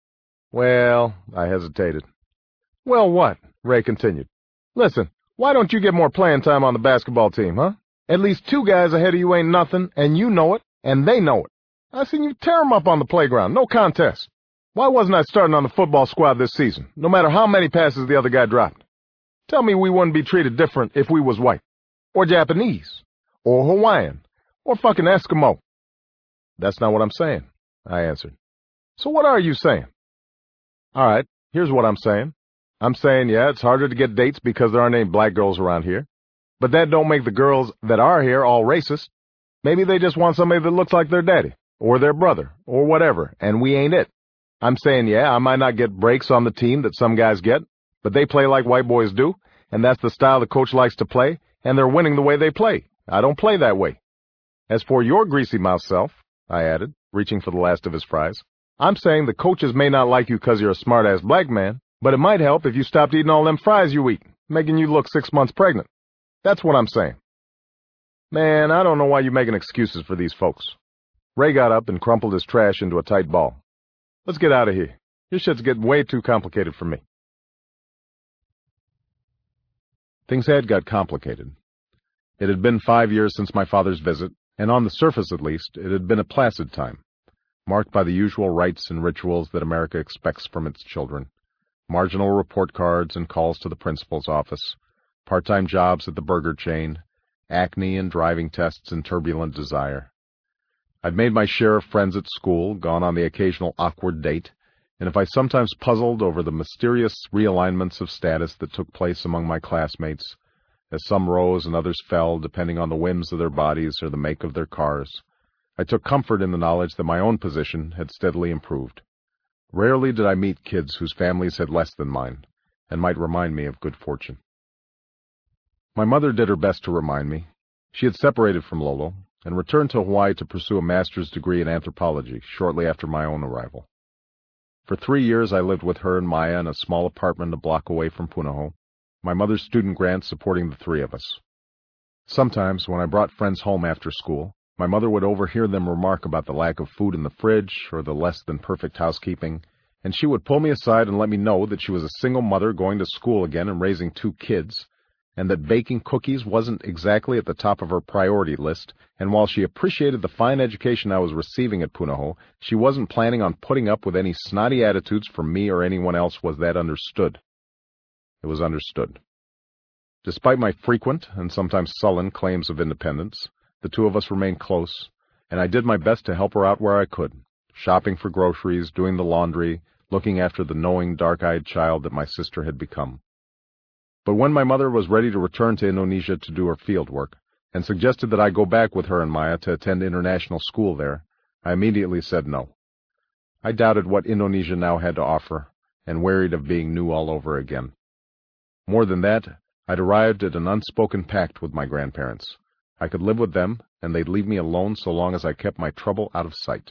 Well, I hesitated. Well, what? Ray continued. Listen, why don't you get more playing time on the basketball team, huh? At least two guys ahead of you ain't nothing, and you know it, and they know it. I seen you tear 'em up on the playground, no contest. Why wasn't I starting on the football squad this season, no matter how many passes the other guy dropped? Tell me we wouldn't be treated different if we was white, or Japanese, or Hawaiian, Or fucking Eskimo. That's not what I'm saying, I answered. So what are you saying? All right, here's what I'm saying. I'm saying, yeah, it's harder to get dates because there aren't any black girls around here. But that don't make the girls that are here all racist. Maybe they just want somebody that looks like their daddy, or their brother, or whatever, and we ain't it. I'm saying, yeah, I might not get breaks on the team that some guys get, but they play like white boys do, and that's the style the coach likes to play, and they're winning the way they play. I don't play that way. As for your greasy mouth self, I added, reaching for the last of his fries, I'm saying the coaches may not like you 'cause you're a smart-ass black man, but it might help if you stopped eating all them fries you eat, making you look 6 months pregnant. That's what I'm saying. Man, I don't know why you're making excuses for these folks. Ray got up and crumpled his trash into a tight ball. Let's get out of here. Your shit's getting way too complicated for me. Things had got complicated. It had been 5 years since my father's visit, and on the surface at least, it had been a placid time, marked by the usual rites and rituals that America expects from its children. Marginal report cards and calls to the principal's office, part-time jobs at the burger chain, acne and driving tests and turbulent desire. I'd made my share of friends at school, gone on the occasional awkward date, and if I sometimes puzzled over the mysterious realignments of status that took place among my classmates, as some rose and others fell depending on the whims of their bodies or the make of their cars, I took comfort in the knowledge that my own position had steadily improved. Rarely did I meet kids whose families had less than mine, and might remind me of good fortune. My mother did her best to remind me. She had separated from Lolo, and returned to Hawaii to pursue a master's degree in anthropology shortly after my own arrival. For 3 years I lived with her and Maya in a small apartment a block away from Punahou, my mother's student grant supporting the 3 of us. Sometimes, when I brought friends home after school, my mother would overhear them remark about the lack of food in the fridge or the less-than-perfect housekeeping, and she would pull me aside and let me know that she was a single mother going to school again and raising 2 kids, and that baking cookies wasn't exactly at the top of her priority list, and while she appreciated the fine education I was receiving at Punahou, she wasn't planning on putting up with any snotty attitudes from me or anyone else. Was that understood? It was understood. Despite my frequent and sometimes sullen claims of independence, the 2 of us remained close, and I did my best to help her out where I could, shopping for groceries, doing the laundry, looking after the knowing, dark-eyed child that my sister had become. But when my mother was ready to return to Indonesia to do her field work, and suggested that I go back with her and Maya to attend international school there, I immediately said no. I doubted what Indonesia now had to offer, and wearied of being new all over again. More than that, I'd arrived at an unspoken pact with my grandparents. I could live with them, and they'd leave me alone so long as I kept my trouble out of sight.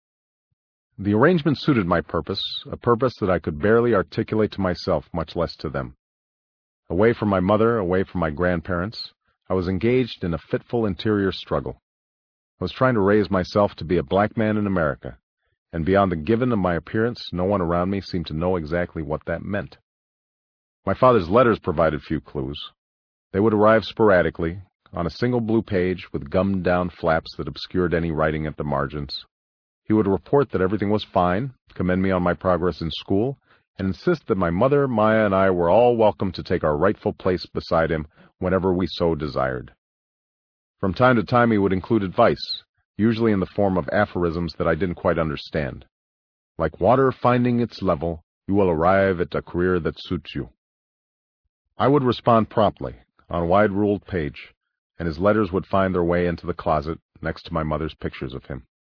The arrangement suited my purpose, a purpose that I could barely articulate to myself, much less to them. Away from my mother, away from my grandparents, I was engaged in a fitful interior struggle. I was trying to raise myself to be a black man in America, and beyond the given of my appearance, no one around me seemed to know exactly what that meant. My father's letters provided few clues. They would arrive sporadically, on a single blue page with gummed-down flaps that obscured any writing at the margins. He would report that everything was fine, commend me on my progress in school, and insist that my mother, Maya, and I were all welcome to take our rightful place beside him whenever we so desired. From time to time he would include advice, usually in the form of aphorisms that I didn't quite understand. Like water finding its level, you will arrive at a career that suits you. I would respond promptly, on a wide-ruled page, and his letters would find their way into the closet next to my mother's pictures of him.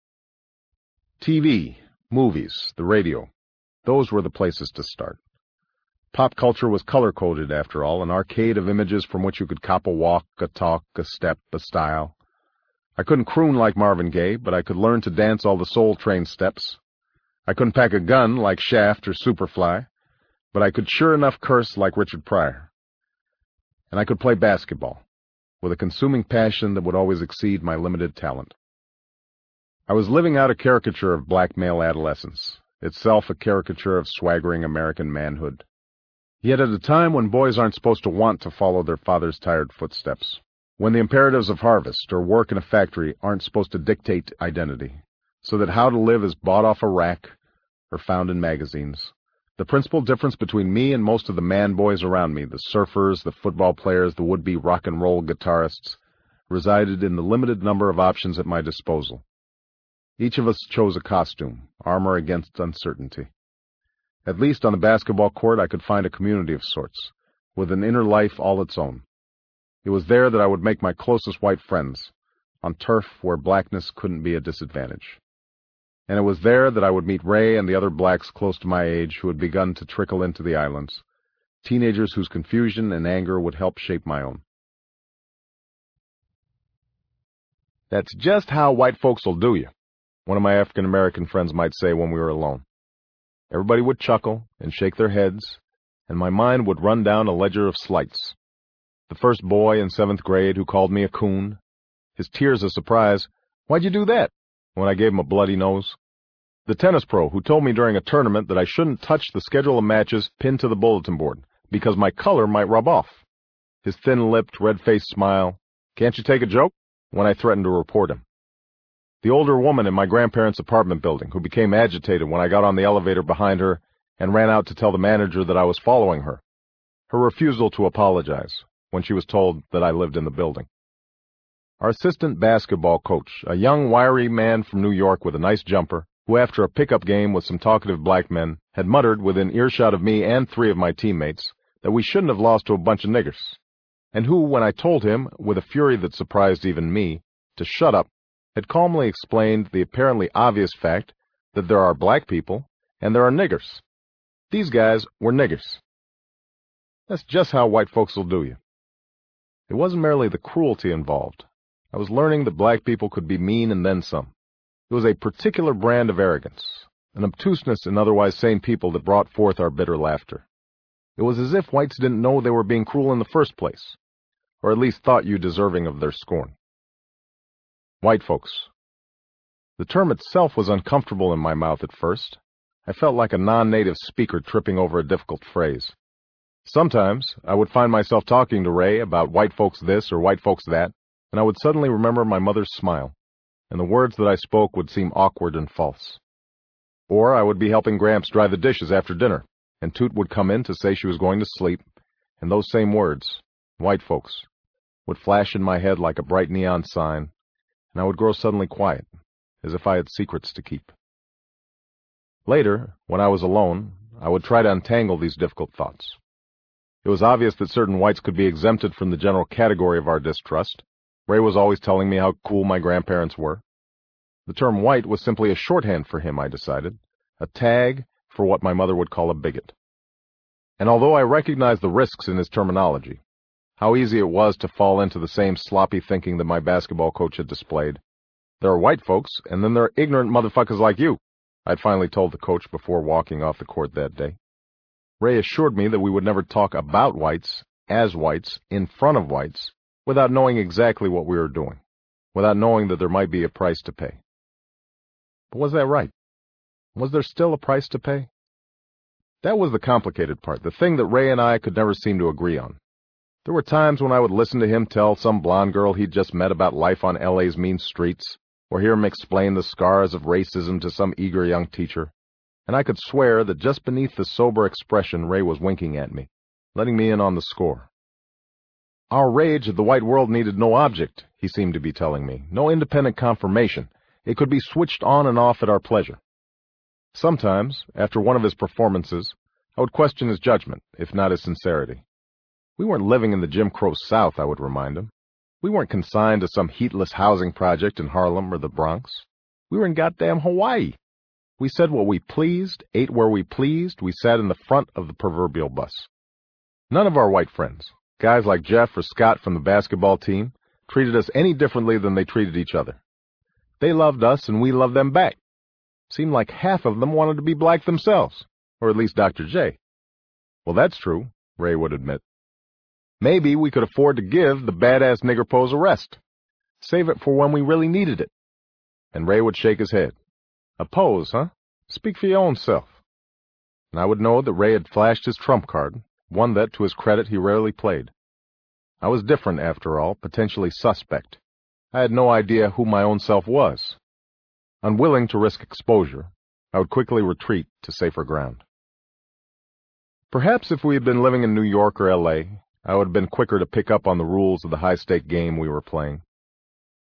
TV, movies, the radio, those were the places to start. Pop culture was color-coded, after all, an arcade of images from which you could cop a walk, a talk, a step, a style. I couldn't croon like Marvin Gaye, but I could learn to dance all the Soul Train steps. I couldn't pack a gun like Shaft or Superfly, but I could sure enough curse like Richard Pryor. And I could play basketball, with a consuming passion that would always exceed my limited talent. I was living out a caricature of black male adolescence, itself a caricature of swaggering American manhood. Yet at a time when boys aren't supposed to want to follow their father's tired footsteps, when the imperatives of harvest or work in a factory aren't supposed to dictate identity, so that how to live is bought off a rack or found in magazines, the principal difference between me and most of the man boys around me, the surfers, the football players, the would-be rock and roll guitarists, resided in the limited number of options at my disposal. Each of us chose a costume, armor against uncertainty. At least on the basketball court I could find a community of sorts, with an inner life all its own. It was there that I would make my closest white friends, on turf where blackness couldn't be a disadvantage. And it was there that I would meet Ray and the other blacks close to my age who had begun to trickle into the islands, teenagers whose confusion and anger would help shape my own. "That's just how white folks will do you," one of my African-American friends might say when we were alone. Everybody would chuckle and shake their heads, and my mind would run down a ledger of slights. The first boy in 7th grade who called me a coon, his tears of surprise, "Why'd you do that?" when I gave him a bloody nose. The tennis pro who told me during a tournament that I shouldn't touch the schedule of matches pinned to the bulletin board because my color might rub off. His thin-lipped, red-faced smile, "Can't you take a joke?" when I threatened to report him. The older woman in my grandparents' apartment building who became agitated when I got on the elevator behind her and ran out to tell the manager that I was following her. Her refusal to apologize when she was told that I lived in the building. Our assistant basketball coach, a young, wiry man from New York with a nice jumper, who after a pickup game with some talkative black men had muttered within earshot of me and 3 of my teammates that we shouldn't have lost to a bunch of niggers, and who, when I told him, with a fury that surprised even me, to shut up, had calmly explained the apparently obvious fact that there are black people and there are niggers. These guys were niggers. That's just how white folks will do you. It wasn't merely the cruelty involved. I was learning that black people could be mean and then some. It was a particular brand of arrogance, an obtuseness in otherwise sane people that brought forth our bitter laughter. It was as if whites didn't know they were being cruel in the first place, or at least thought you deserving of their scorn. White folks. The term itself was uncomfortable in my mouth at first. I felt like a non-native speaker tripping over a difficult phrase. Sometimes I would find myself talking to Ray about white folks this or white folks that, and I would suddenly remember my mother's smile, and the words that I spoke would seem awkward and false. Or I would be helping Gramps dry the dishes after dinner, and Toot would come in to say she was going to sleep, and those same words, white folks, would flash in my head like a bright neon sign, and I would grow suddenly quiet, as if I had secrets to keep. Later, when I was alone, I would try to untangle these difficult thoughts. It was obvious that certain whites could be exempted from the general category of our distrust. Ray was always telling me how cool my grandparents were. The term white was simply a shorthand for him, I decided, a tag for what my mother would call a bigot. And although I recognized the risks in his terminology, how easy it was to fall into the same sloppy thinking that my basketball coach had displayed. There are white folks, and then there are ignorant motherfuckers like you, I'd finally told the coach before walking off the court that day. Ray assured me that we would never talk about whites, as whites, in front of whites, without knowing exactly what we were doing, without knowing that there might be a price to pay. But was that right? Was there still a price to pay? That was the complicated part, the thing that Ray and I could never seem to agree on. There were times when I would listen to him tell some blonde girl he'd just met about life on LA's mean streets, or hear him explain the scars of racism to some eager young teacher, and I could swear that just beneath the sober expression Ray was winking at me, letting me in on the score. Our rage of the white world needed no object, he seemed to be telling me, no independent confirmation. It could be switched on and off at our pleasure. Sometimes, after one of his performances, I would question his judgment, if not his sincerity. We weren't living in the Jim Crow South, I would remind him. We weren't consigned to some heatless housing project in Harlem or the Bronx. We were in goddamn Hawaii. We said what we pleased, ate where we pleased, we sat in the front of the proverbial bus. None of our white friends, guys like Jeff or Scott from the basketball team, treated us any differently than they treated each other. They loved us and we loved them back. Seemed like half of them wanted to be black themselves, or at least Dr. J. Well, that's true, Ray would admit. Maybe we could afford to give the badass nigger pose a rest. Save it for when we really needed it. And Ray would shake his head. A pose, huh? Speak for your own self. And I would know that Ray had flashed his trump card, one that, to his credit, he rarely played. I was different, after all, potentially suspect. I had no idea who my own self was. Unwilling to risk exposure, I would quickly retreat to safer ground. Perhaps if we had been living in New York or L.A., I would have been quicker to pick up on the rules of the high-stake game we were playing.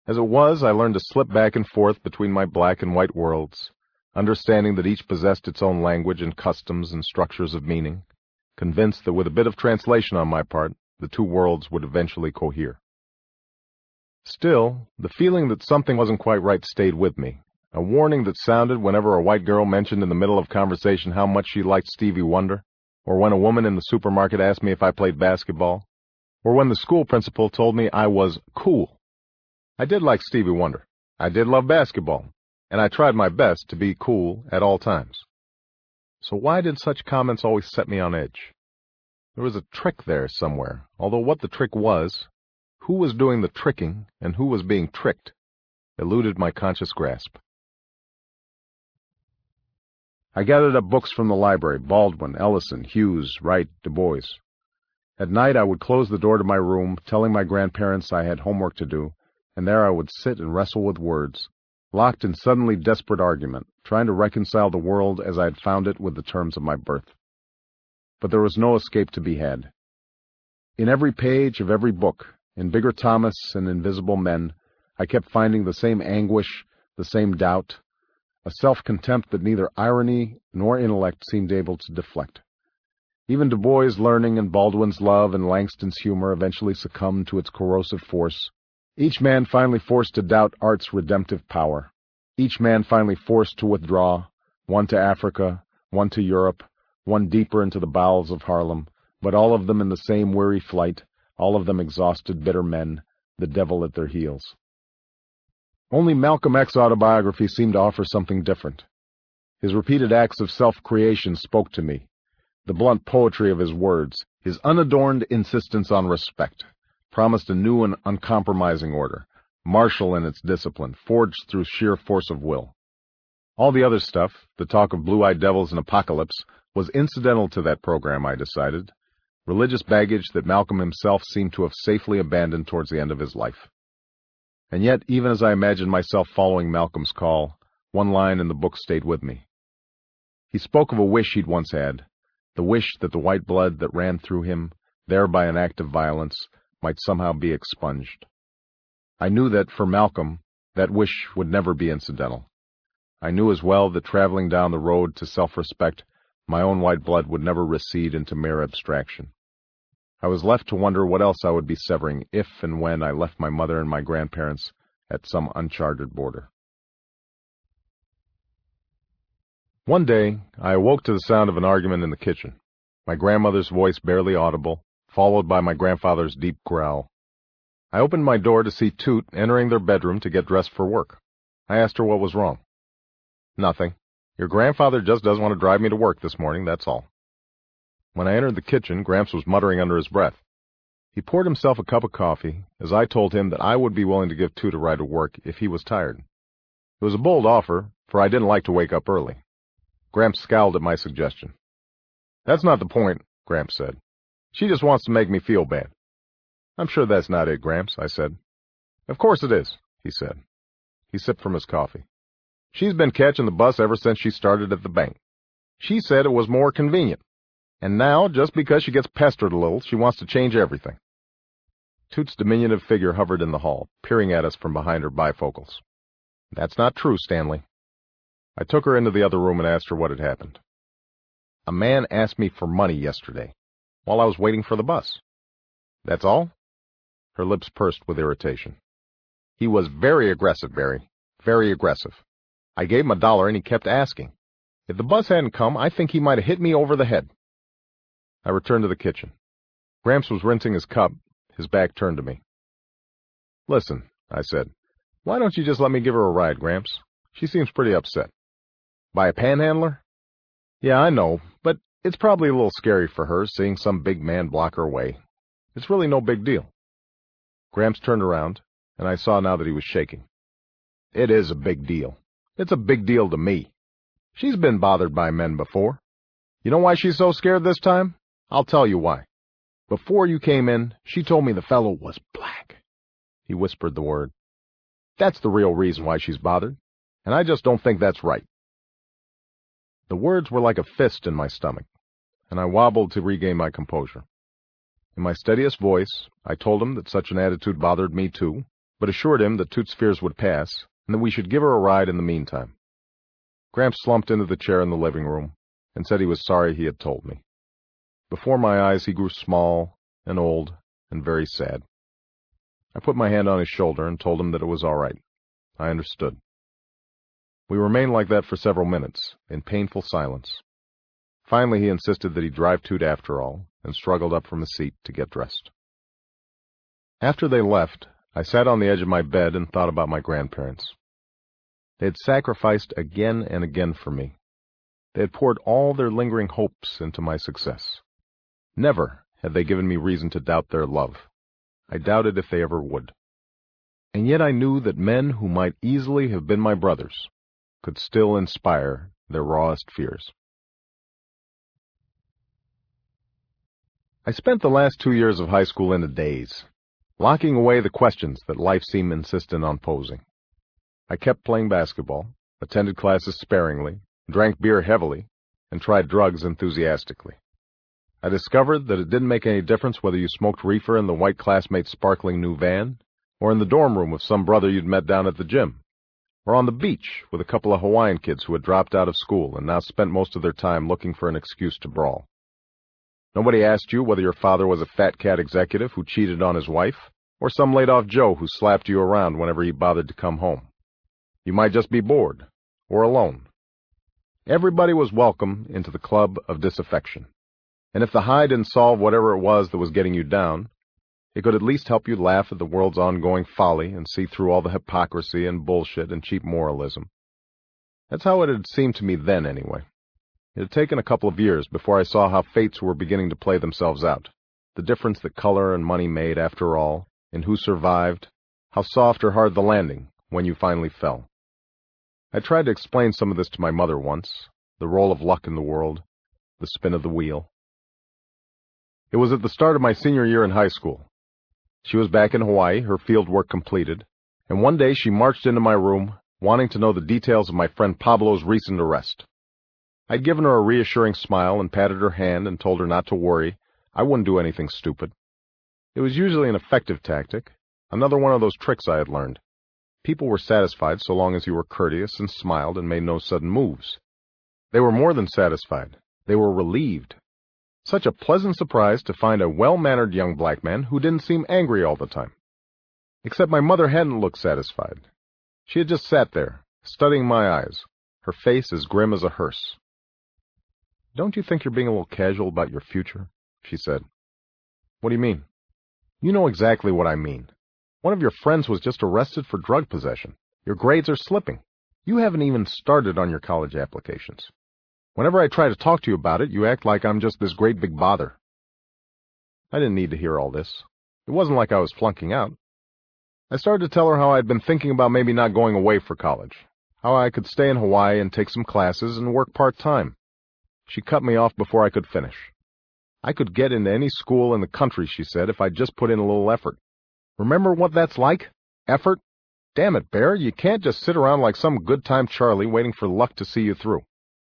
As it was, I learned to slip back and forth between my black and white worlds, understanding that each possessed its own language and customs and structures of meaning, convinced that with a bit of translation on my part, the two worlds would eventually cohere. Still, the feeling that something wasn't quite right stayed with me, a warning that sounded whenever a white girl mentioned in the middle of conversation how much she liked Stevie Wonder, or when a woman in the supermarket asked me if I played basketball, or when the school principal told me I was cool. I did like Stevie Wonder. I did love basketball, and I tried my best to be cool at all times. So why did such comments always set me on edge? There was a trick there somewhere, although what the trick was, who was doing the tricking, and who was being tricked, eluded my conscious grasp. I gathered up books from the library, Baldwin, Ellison, Hughes, Wright, Du Bois. At night I would close the door to my room, telling my grandparents I had homework to do, and there I would sit and wrestle with words, locked in suddenly desperate argument, trying to reconcile the world as I had found it with the terms of my birth. But there was no escape to be had. In every page of every book, in Bigger Thomas and Invisible Men, I kept finding the same anguish, the same doubt, a self-contempt that neither irony nor intellect seemed able to deflect. Even Du Bois' learning and Baldwin's love and Langston's humor eventually succumbed to its corrosive force, each man finally forced to doubt art's redemptive power, each man finally forced to withdraw, one to Africa, one to Europe, one deeper into the bowels of Harlem, but all of them in the same weary flight, all of them exhausted, bitter men, the devil at their heels. Only Malcolm X's autobiography seemed to offer something different. His repeated acts of self-creation spoke to me, the blunt poetry of his words, his unadorned insistence on respect, promised a new and uncompromising order, martial in its discipline, forged through sheer force of will. All the other stuff, the talk of blue-eyed devils and apocalypse, was incidental to that program, I decided, religious baggage that Malcolm himself seemed to have safely abandoned towards the end of his life. And yet, even as I imagined myself following Malcolm's call, one line in the book stayed with me. He spoke of a wish he'd once had, the wish that the white blood that ran through him, there by an act of violence, might somehow be expunged. I knew that, for Malcolm, that wish would never be incidental. I knew as well that traveling down the road to self-respect, my own white blood would never recede into mere abstraction. I was left to wonder what else I would be severing if and when I left my mother and my grandparents at some uncharted border. One day, I awoke to the sound of an argument in the kitchen, my grandmother's voice barely audible, followed by my grandfather's deep growl. I opened my door to see Toot entering their bedroom to get dressed for work. I asked her what was wrong. Nothing. Your grandfather just doesn't want to drive me to work this morning, that's all. When I entered the kitchen, Gramps was muttering under his breath. He poured himself a cup of coffee, as I told him that I would be willing to give Toot a ride to work if he was tired. It was a bold offer, for I didn't like to wake up early. Gramps scowled at my suggestion. That's not the point, Gramps said. She just wants to make me feel bad. I'm sure that's not it, Gramps, I said. Of course it is, he said. He sipped from his coffee. She's been catching the bus ever since she started at the bank. She said it was more convenient. And now, just because she gets pestered a little, she wants to change everything. Toot's diminutive figure hovered in the hall, peering at us from behind her bifocals. That's not true, Stanley. I took her into the other room and asked her what had happened. A man asked me for money yesterday, while I was waiting for the bus. That's all? Her lips pursed with irritation. He was very aggressive, Barry. Very aggressive. I gave him $1 and he kept asking. If the bus hadn't come, I think he might have hit me over the head. I returned to the kitchen. Gramps was rinsing his cup, his back turned to me. Listen, I said, why don't you just let me give her a ride, Gramps? She seems pretty upset. By a panhandler? Yeah, I know, but it's probably a little scary for her seeing some big man block her way. It's really no big deal. Gramps turned around, and I saw now that he was shaking. It is a big deal. It's a big deal to me. She's been bothered by men before. You know why she's so scared this time? I'll tell you why. Before you came in, she told me the fellow was black. He whispered the word. That's the real reason why she's bothered, and I just don't think that's right. The words were like a fist in my stomach, and I wobbled to regain my composure. In my steadiest voice, I told him that such an attitude bothered me too, but assured him that Toot's fears would pass and that we should give her a ride in the meantime. Gramps slumped into the chair in the living room and said he was sorry he had told me. Before my eyes, he grew small and old and very sad. I put my hand on his shoulder and told him that it was all right. I understood. We remained like that for several minutes, in painful silence. Finally, he insisted that he drive Toot after all, and struggled up from his seat to get dressed. After they left, I sat on the edge of my bed and thought about my grandparents. They had sacrificed again and again for me. They had poured all their lingering hopes into my success. Never had they given me reason to doubt their love. I doubted if they ever would. And yet I knew that men who might easily have been my brothers could still inspire their rawest fears. I spent the last 2 years of high school in a daze, locking away the questions that life seemed insistent on posing. I kept playing basketball, attended classes sparingly, drank beer heavily, and tried drugs enthusiastically. I discovered that it didn't make any difference whether you smoked reefer in the white classmate's sparkling new van, or in the dorm room with some brother you'd met down at the gym, or on the beach with a couple of Hawaiian kids who had dropped out of school and now spent most of their time looking for an excuse to brawl. Nobody asked you whether your father was a fat cat executive who cheated on his wife, or some laid-off Joe who slapped you around whenever he bothered to come home. You might just be bored, or alone. Everybody was welcome into the club of disaffection, and if the high didn't solve whatever it was that was getting you down, it could at least help you laugh at the world's ongoing folly and see through all the hypocrisy and bullshit and cheap moralism. That's how it had seemed to me then, anyway. It had taken a couple of years before I saw how fates were beginning to play themselves out, the difference that color and money made after all, and who survived, how soft or hard the landing when you finally fell. I tried to explain some of this to my mother once, the role of luck in the world, the spin of the wheel. It was at the start of my senior year in high school. She was back in Hawaii, her field work completed, and one day she marched into my room, wanting to know the details of my friend Pablo's recent arrest. I'd given her a reassuring smile and patted her hand and told her not to worry. I wouldn't do anything stupid. It was usually an effective tactic, another one of those tricks I had learned. People were satisfied so long as you were courteous and smiled and made no sudden moves. They were more than satisfied. They were relieved. Such a pleasant surprise to find a well-mannered young black man who didn't seem angry all the time. Except my mother hadn't looked satisfied. She had just sat there, studying my eyes, her face as grim as a hearse. "Don't you think you're being a little casual about your future?" she said. "What do you mean?" "You know exactly what I mean. One of your friends was just arrested for drug possession. Your grades are slipping. You haven't even started on your college applications. Whenever I try to talk to you about it, you act like I'm just this great big bother." I didn't need to hear all this. It wasn't like I was flunking out. I started to tell her how I'd been thinking about maybe not going away for college, how I could stay in Hawaii and take some classes and work part-time. She cut me off before I could finish. I could get into any school in the country, she said, if I just put in a little effort. Remember what that's like? Effort? Damn it, Bear, you can't just sit around like some good-time Charlie waiting for luck to see you through.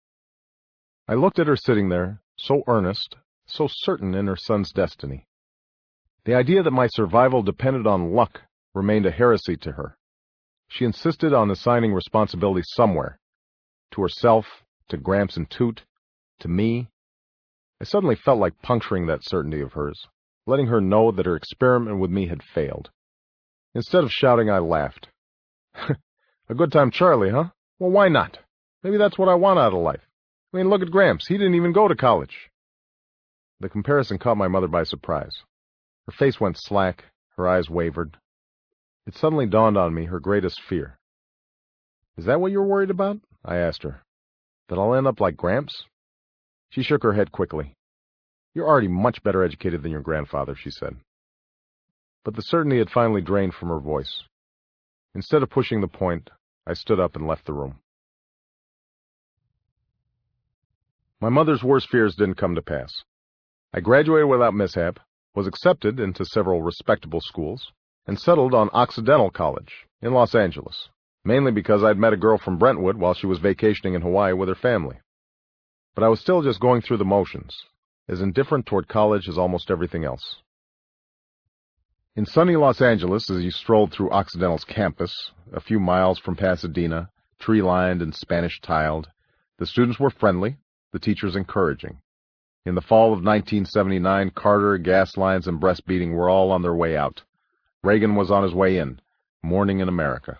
I looked at her sitting there, so earnest, so certain in her son's destiny. The idea that my survival depended on luck remained a heresy to her. She insisted on assigning responsibility somewhere, to herself, to Gramps and Toot, to me. I suddenly felt like puncturing that certainty of hers, letting her know that her experiment with me had failed. Instead of shouting, I laughed. "A good-time Charlie, huh? Well, why not? Maybe that's what I want out of life. I mean, look at Gramps. He didn't even go to college." The comparison caught my mother by surprise. Her face went slack, her eyes wavered. It suddenly dawned on me her greatest fear. "Is that what you're worried about?" I asked her. "That I'll end up like Gramps?" She shook her head quickly. "You're already much better educated than your grandfather," she said. But the certainty had finally drained from her voice. Instead of pushing the point, I stood up and left the room. My mother's worst fears didn't come to pass. I graduated without mishap, was accepted into several respectable schools, and settled on Occidental College in Los Angeles, mainly because I'd met a girl from Brentwood while she was vacationing in Hawaii with her family. But I was still just going through the motions, as indifferent toward college as almost everything else. In sunny Los Angeles, as you strolled through Occidental's campus, a few miles from Pasadena, tree-lined and Spanish-tiled, the students were friendly, the teachers encouraging. In the fall of 1979, Carter, gas lines, and breastbeating were all on their way out. Reagan was on his way in, morning in America.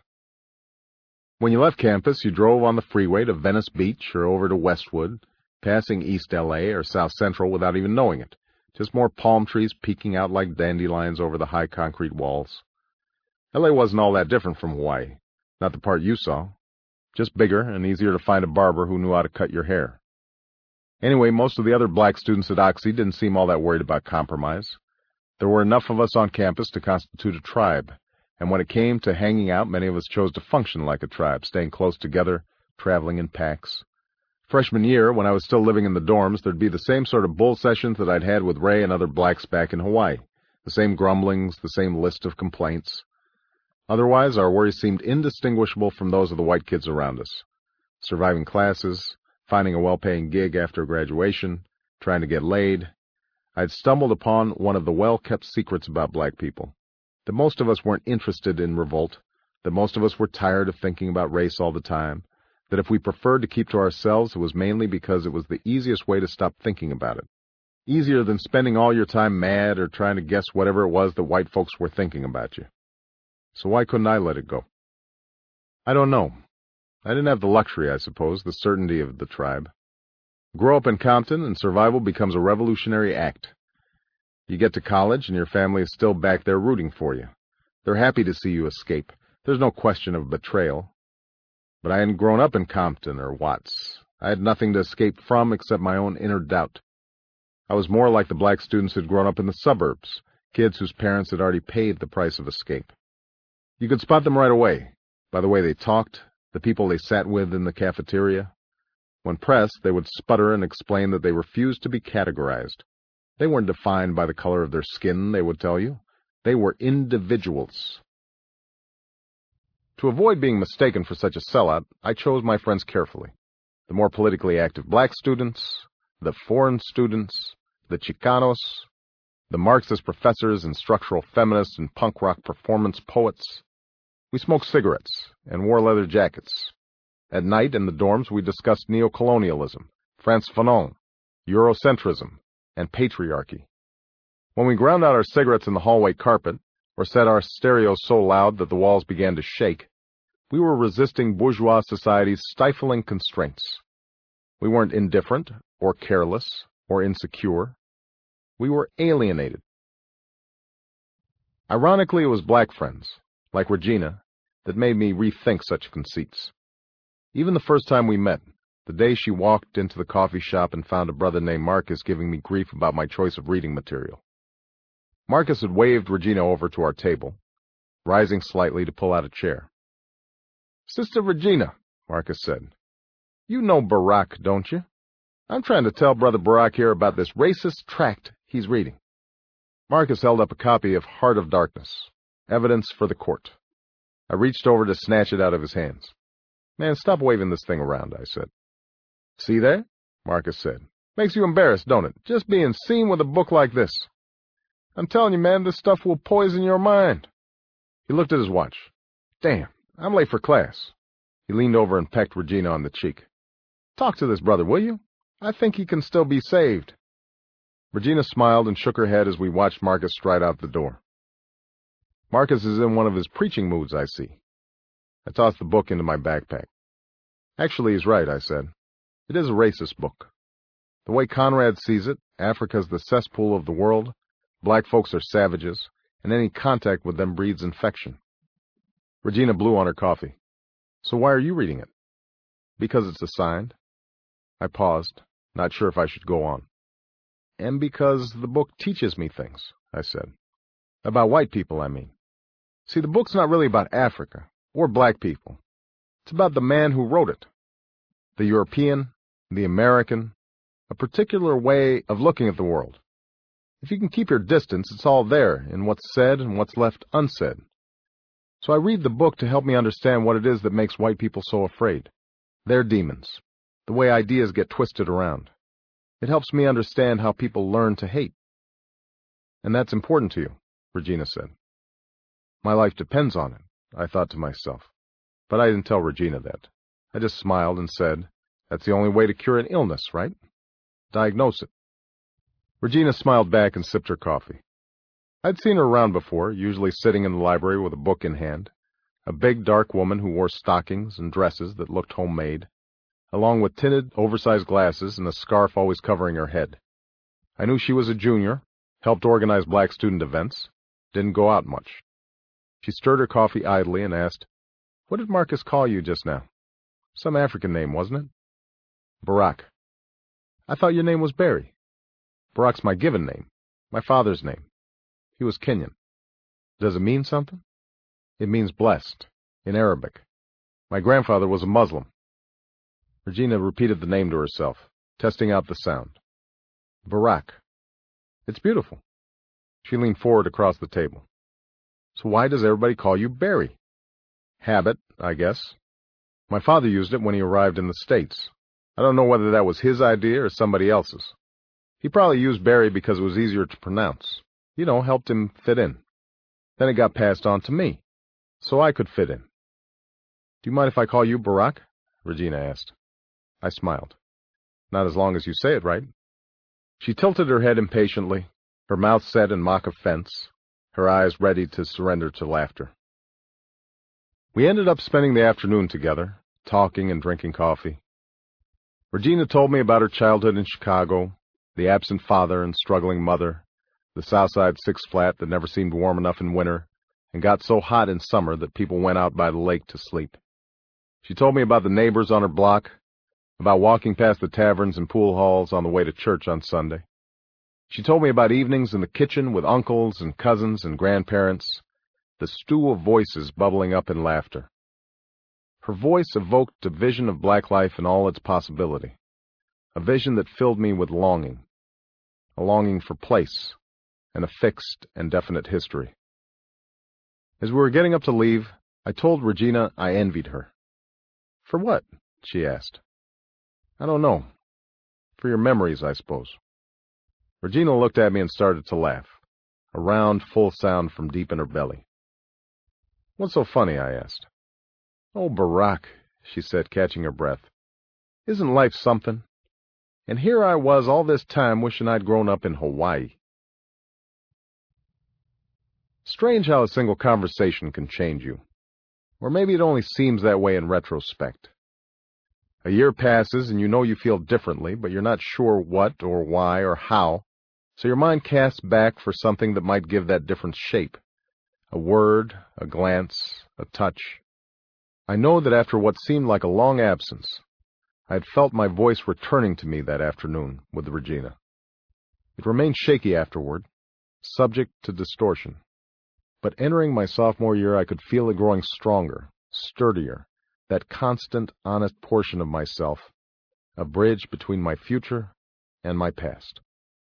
When you left campus, you drove on the freeway to Venice Beach or over to Westwood, passing East L.A. or South Central without even knowing it. Just more palm trees peeking out like dandelions over the high concrete walls. L.A. wasn't all that different from Hawaii, not the part you saw. Just bigger and easier to find a barber who knew how to cut your hair. Anyway, most of the other black students at Oxy didn't seem all that worried about compromise. There were enough of us on campus to constitute a tribe, and when it came to hanging out, many of us chose to function like a tribe, staying close together, traveling in packs. Freshman year, when I was still living in the dorms, there'd be the same sort of bull sessions that I'd had with Ray and other blacks back in Hawaii. The same grumblings, the same list of complaints. Otherwise, our worries seemed indistinguishable from those of the white kids around us. Surviving classes, finding a well-paying gig after graduation, trying to get laid. I'd stumbled upon one of the well-kept secrets about black people. That most of us weren't interested in revolt, that most of us were tired of thinking about race all the time, that if we preferred to keep to ourselves, it was mainly because it was the easiest way to stop thinking about it. Easier than spending all your time mad or trying to guess whatever it was that white folks were thinking about you. So why couldn't I let it go? I don't know. I didn't have the luxury, I suppose, the certainty of the tribe. Grow up in Compton and survival becomes a revolutionary act. You get to college and your family is still back there rooting for you. They're happy to see you escape. There's no question of betrayal. But I hadn't grown up in Compton or Watts. I had nothing to escape from except my own inner doubt. I was more like the black students who'd grown up in the suburbs, kids whose parents had already paid the price of escape. You could spot them right away, by the way they talked, the people they sat with in the cafeteria. When pressed, they would sputter and explain that they refused to be categorized. They weren't defined by the color of their skin, they would tell you. They were individuals. To avoid being mistaken for such a sellout, I chose my friends carefully. The more politically active black students, the foreign students, the Chicanos, the Marxist professors and structural feminists and punk rock performance poets. We smoked cigarettes and wore leather jackets. At night in the dorms we discussed neocolonialism, Frantz Fanon, Eurocentrism, and patriarchy. When we ground out our cigarettes in the hallway carpet, or set our stereos so loud that the walls began to shake, we were resisting bourgeois society's stifling constraints. We weren't indifferent, or careless, or insecure. We were alienated. Ironically, it was black friends, like Regina, that made me rethink such conceits. Even the first time we met, the day she walked into the coffee shop and found a brother named Marcus giving me grief about my choice of reading material. Marcus had waved Regina over to our table, rising slightly to pull out a chair. "Sister Regina," Marcus said, "you know Barack, don't you? I'm trying to tell Brother Barack here about this racist tract he's reading." Marcus held up a copy of Heart of Darkness, Evidence for the Court. I reached over to snatch it out of his hands. "Man, stop waving this thing around," I said. "See there?" Marcus said. "Makes you embarrassed, don't it? Just being seen with a book like this. I'm telling you, man, this stuff will poison your mind." He looked at his watch. "Damn, I'm late for class." He leaned over and pecked Regina on the cheek. "Talk to this brother, will you? I think he can still be saved." Regina smiled and shook her head as we watched Marcus stride out the door. "Marcus is in one of his preaching moods, I see." I tossed the book into my backpack. "Actually, he's right," I said. "It is a racist book. The way Conrad sees it, Africa's the cesspool of the world, black folks are savages, and any contact with them breeds infection." Regina blew on her coffee. "So why are you reading it?" "Because it's assigned." I paused, not sure if I should go on. "And because the book teaches me things," I said. "About white people, I mean. See, the book's not really about Africa, or black people. It's about the man who wrote it. The European, the American, a particular way of looking at the world. If you can keep your distance, it's all there, in what's said and what's left unsaid. So I read the book to help me understand what it is that makes white people so afraid. Their demons, the way ideas get twisted around. It helps me understand how people learn to hate." "And that's important to you," Regina said. My life depends on it, I thought to myself. But I didn't tell Regina that. I just smiled and said, that's the only way to cure an illness, right? Diagnose it. Regina smiled back and sipped her coffee. I'd seen her around before, usually sitting in the library with a book in hand, a big, dark woman who wore stockings and dresses that looked homemade, along with tinted, oversized glasses and a scarf always covering her head. I knew she was a junior, helped organize black student events, didn't go out much. She stirred her coffee idly and asked, "What did Marcus call you just now? Some African name, wasn't it?" "Barack." "I thought your name was Barry." "Barack's my given name, my father's name. He was Kenyan." "Does it mean something?" "It means blessed, in Arabic. My grandfather was a Muslim." Regina repeated the name to herself, testing out the sound. Barack. It's beautiful. She leaned forward across the table. "So why does everybody call you Barry?" "Habit, I guess. My father used it when he arrived in the States. I don't know whether that was his idea or somebody else's. He probably used Barry because it was easier to pronounce. You know, helped him fit in. Then it got passed on to me, so I could fit in." "Do you mind if I call you Barack?" Regina asked. I smiled. "Not as long as you say it right." She tilted her head impatiently, her mouth set in mock offense, her eyes ready to surrender to laughter. We ended up spending the afternoon together, talking and drinking coffee. Regina told me about her childhood in Chicago, the absent father and struggling mother, the Southside Six Flat that never seemed warm enough in winter and got so hot in summer that people went out by the lake to sleep. She told me about the neighbors on her block, about walking past the taverns and pool halls on the way to church on Sunday. She told me about evenings in the kitchen with uncles and cousins and grandparents, the stew of voices bubbling up in laughter. Her voice evoked a vision of black life in all its possibility, a vision that filled me with longing, a longing for place and a fixed and definite history. As we were getting up to leave, I told Regina I envied her. "For what?" she asked. "I don't know. For your memories, I suppose." Regina looked at me and started to laugh, a round, full sound from deep in her belly. "What's so funny?" I asked. "Oh, Barack," she said, catching her breath. "Isn't life something? And here I was all this time wishing I'd grown up in Hawaii." Strange how a single conversation can change you. Or maybe it only seems that way in retrospect. A year passes and you know you feel differently, but you're not sure what or why or how, so your mind casts back for something that might give that different shape. A word, a glance, a touch. I know that after what seemed like a long absence, I had felt my voice returning to me that afternoon with Regina. It remained shaky afterward, subject to distortion. But entering my sophomore year, I could feel it growing stronger, sturdier, that constant, honest portion of myself, a bridge between my future and my past.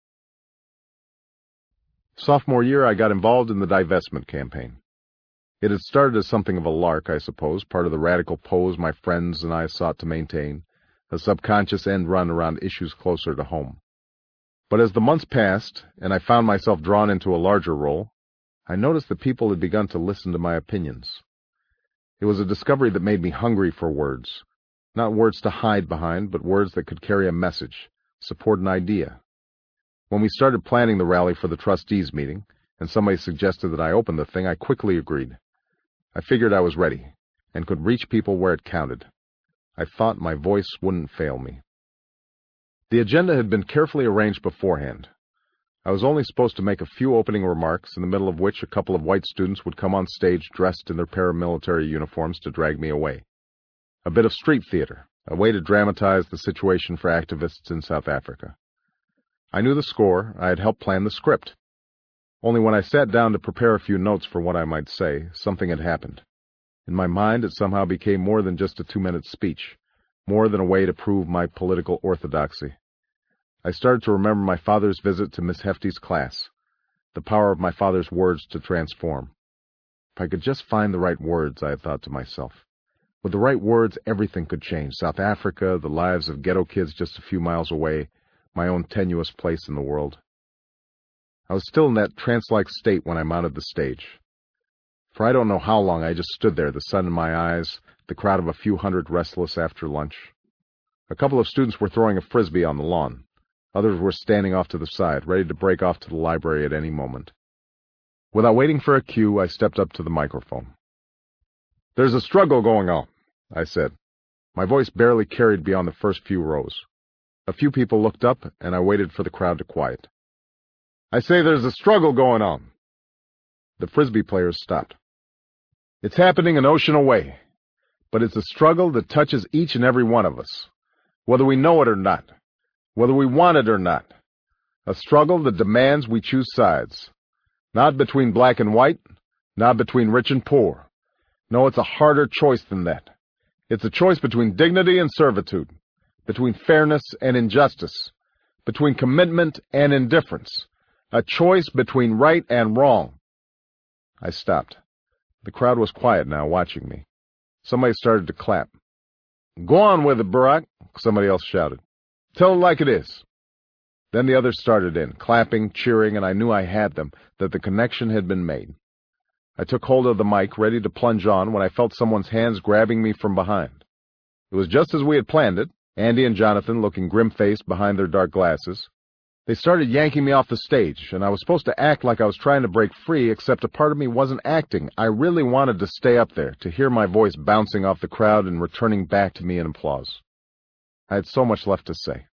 Sophomore year, I got involved in the divestment campaign. It had started as something of a lark, I suppose, part of the radical pose my friends and I sought to maintain, a subconscious end run around issues closer to home. But as the months passed, and I found myself drawn into a larger role, I noticed that people had begun to listen to my opinions. It was a discovery that made me hungry for words, not words to hide behind, but words that could carry a message, support an idea. When we started planning the rally for the trustees meeting, and somebody suggested that I open the thing, I quickly agreed. I figured I was ready, and could reach people where it counted. I thought my voice wouldn't fail me. The agenda had been carefully arranged beforehand. I was only supposed to make a few opening remarks, in the middle of which a couple of white students would come on stage dressed in their paramilitary uniforms to drag me away. A bit of street theater, a way to dramatize the situation for activists in South Africa. I knew the score. I had helped plan the script. Only when I sat down to prepare a few notes for what I might say, something had happened. In my mind, it somehow became more than just a 2-minute speech, more than a way to prove my political orthodoxy. I started to remember my father's visit to Miss Hefty's class, the power of my father's words to transform. If I could just find the right words, I had thought to myself. With the right words, everything could change. South Africa, the lives of ghetto kids just a few miles away, my own tenuous place in the world. I was still in that trance-like state when I mounted the stage. For I don't know how long I just stood there, the sun in my eyes, the crowd of a few hundred restless after lunch. A couple of students were throwing a frisbee on the lawn. Others were standing off to the side, ready to break off to the library at any moment. Without waiting for a cue, I stepped up to the microphone. "There's a struggle going on," I said. My voice barely carried beyond the first few rows. A few people looked up, and I waited for the crowd to quiet. "I say there's a struggle going on." The frisbee players stopped. "It's happening an ocean away, but it's a struggle that touches each and every one of us, whether we know it or not, whether we want it or not. A struggle that demands we choose sides. Not between black and white, not between rich and poor. No, it's a harder choice than that. It's a choice between dignity and servitude, between fairness and injustice, between commitment and indifference, a choice between right and wrong." I stopped. The crowd was quiet now, watching me. Somebody started to clap. "Go on with it, Barack," somebody else shouted. "Tell it like it is." Then the others started in, clapping, cheering, and I knew I had them, that the connection had been made. I took hold of the mic, ready to plunge on, when I felt someone's hands grabbing me from behind. It was just as we had planned it, Andy and Jonathan looking grim-faced behind their dark glasses. They started yanking me off the stage, and I was supposed to act like I was trying to break free, except a part of me wasn't acting. I really wanted to stay up there, to hear my voice bouncing off the crowd and returning back to me in applause. I had so much left to say.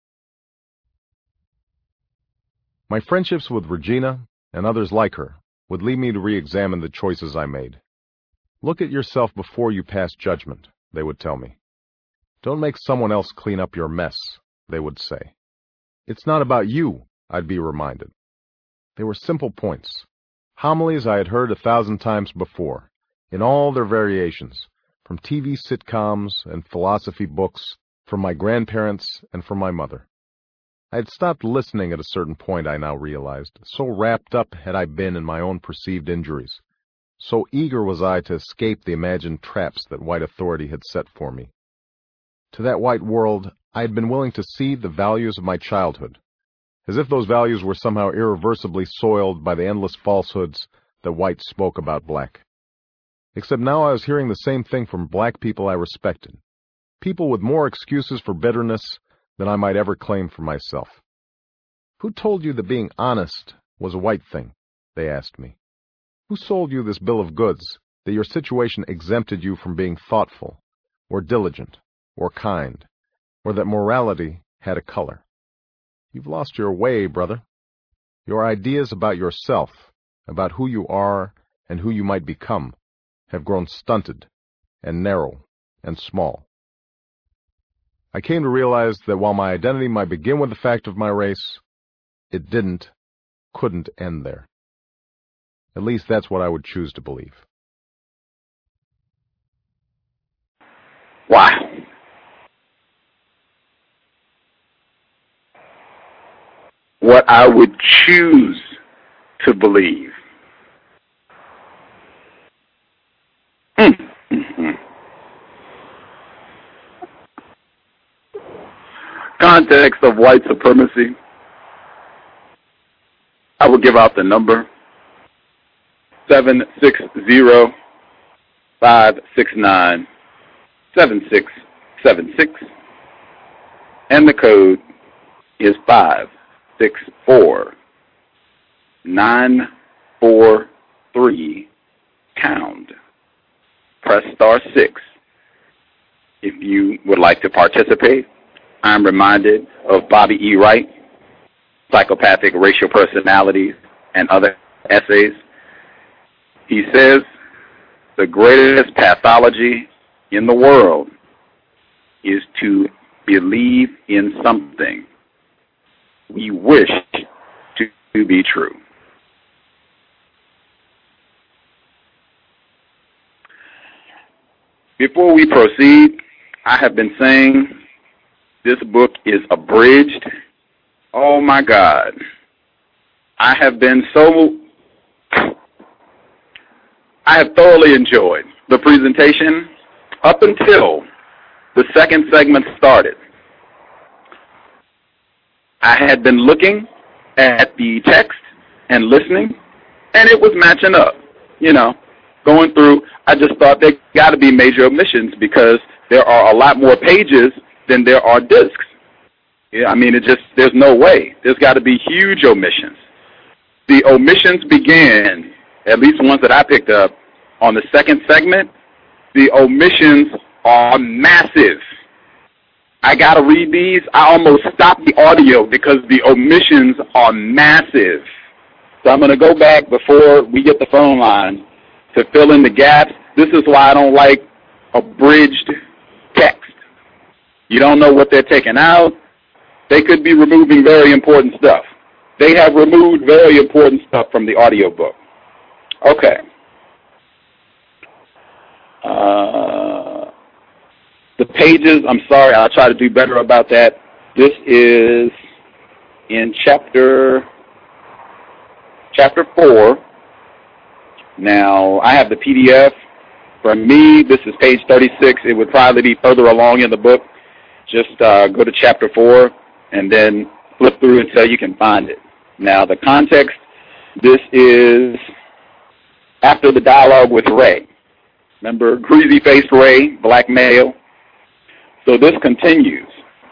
My friendships with Regina, and others like her, would lead me to re-examine the choices I made. "Look at yourself before you pass judgment," they would tell me. "Don't make someone else clean up your mess," they would say. "It's not about you," I'd be reminded. They were simple points, homilies I had heard 1,000 times before, in all their variations, from TV sitcoms and philosophy books, from my grandparents and from my mother. I had stopped listening at a certain point, I now realized. So wrapped up had I been in my own perceived injuries. So eager was I to escape the imagined traps that white authority had set for me. To that white world, I had been willing to cede the values of my childhood, as if those values were somehow irreversibly soiled by the endless falsehoods that white spoke about black. Except now I was hearing the same thing from black people I respected, people with more excuses for bitterness than I might ever claim for myself. "Who told you that being honest was a white thing?" they asked me. "Who sold you this bill of goods, that your situation exempted you from being thoughtful, or diligent, or kind, or that morality had a color? You've lost your way, brother. Your ideas about yourself, about who you are and who you might become, have grown stunted and narrow and small." I came to realize that while my identity might begin with the fact of my race, it couldn't end there. At least that's what I would choose to believe. Wow. What I would choose to believe. Context of white supremacy. I will give out the number 760-569-7676, and the code is 564-943 #. Press *6 if you would like to participate. I'm reminded of Bobby E. Wright, Psychopathic Racial Personalities, and other essays. He says, the greatest pathology in the world is to believe in something we wish to be true. Before we proceed, I have been saying this book is abridged. Oh my God. I have thoroughly enjoyed the presentation up until the second segment started. I had been looking at the text and listening, and it was matching up. You know, going through, I just thought there got to be major omissions because there are a lot more pages than there are discs. Yeah, I mean, there's no way. There's got to be huge omissions. The omissions began, at least ones that I picked up, on the second segment. The omissions are massive. I got to read these. I almost stopped the audio because the omissions are massive. So I'm going to go back before we get the phone line to fill in the gaps. This is why I don't like abridged text. You don't know what they're taking out. They could be removing very important stuff. They have removed very important stuff from the audiobook. Okay. The pages, I'm sorry, I'll try to do better about that. This is in chapter 4. Now, I have the PDF. For me, this is page 36. It would probably be further along in the book. Just go to chapter 4 and then flip through until you can find it. Now, the context, this is after the dialogue with Ray. Remember, greasy-faced Ray, black male. So this continues.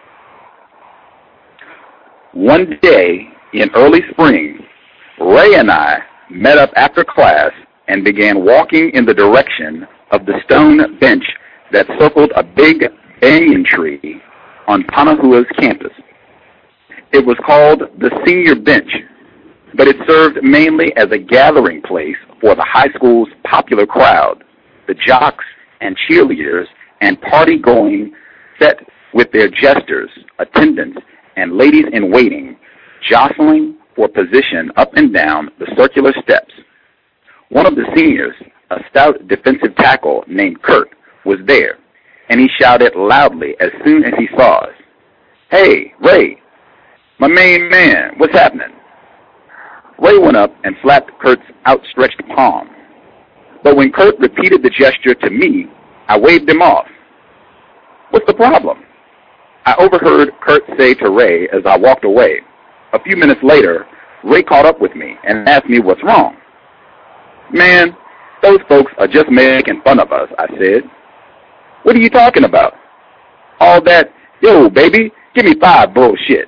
One day in early spring, Ray and I met up after class and began walking in the direction of the stone bench that circled a big banyan tree on Panahua's campus. It was called the Senior Bench, but it served mainly as a gathering place for the high school's popular crowd, the jocks and cheerleaders and party-going set with their jesters, attendants, and ladies-in-waiting, jostling for position up and down the circular steps. One of the seniors, a stout defensive tackle named Kurt, was there, and he shouted loudly as soon as he saw us, "Hey, Ray, my main man, what's happening?" Ray went up and slapped Kurt's outstretched palm. But when Kurt repeated the gesture to me, I waved him off. "What's the problem?" I overheard Kurt say to Ray as I walked away. A few minutes later, Ray caught up with me and asked me what's wrong. "Man, those folks are just making fun of us," I said. "What are you talking about?" "All that, yo, baby, give me 5 bullshit."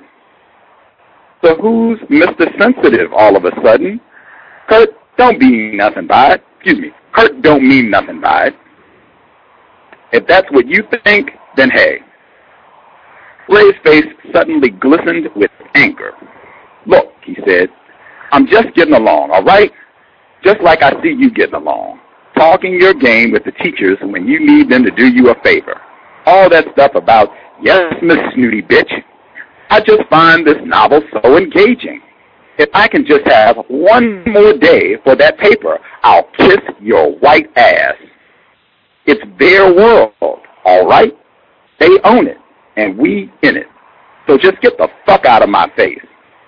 So who's Mr. Sensitive all of a sudden? Kurt don't mean nothing by it. Kurt don't mean nothing by it. If that's what you think, then hey. Ray's face suddenly glistened with anger. "Look," he said, "I'm just getting along, all right? Just like I see you getting along. Talking your game with the teachers when you need them to do you a favor. All that stuff about, yes, Miss Snooty Bitch. I just find this novel so engaging. If I can just have one more day for that paper, I'll kiss your white ass. It's their world, all right? They own it, and we in it. So just get the fuck out of my face."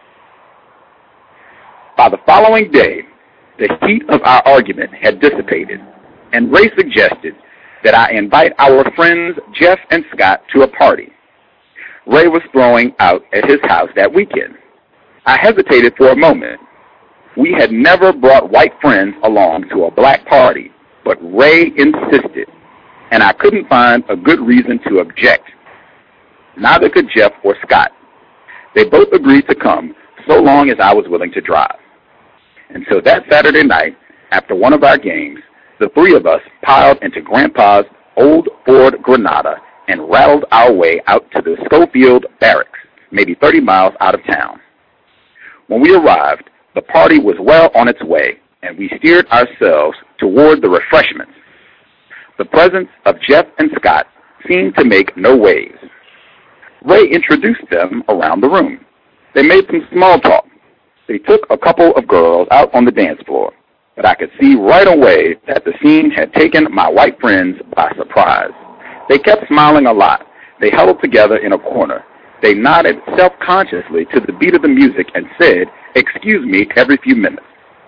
By the following day, the heat of our argument had dissipated, and Ray suggested that I invite our friends Jeff and Scott to a party. Ray was throwing out at his house that weekend. I hesitated for a moment. We had never brought white friends along to a black party, but Ray insisted, and I couldn't find a good reason to object. Neither could Jeff or Scott. They both agreed to come so long as I was willing to drive. And so that Saturday night, after one of our games, the 3 of us piled into Grandpa's old Ford Granada and rattled our way out to the Schofield Barracks, maybe 30 miles out of town. When we arrived, the party was well on its way, and we steered ourselves toward the refreshments. The presence of Jeff and Scott seemed to make no waves. Ray introduced them around the room. They made some small talk. They took a couple of girls out on the dance floor, but I could see right away that the scene had taken my white friends by surprise. They kept smiling a lot. They huddled together in a corner. They nodded self-consciously to the beat of the music and said, "Excuse me," every few minutes.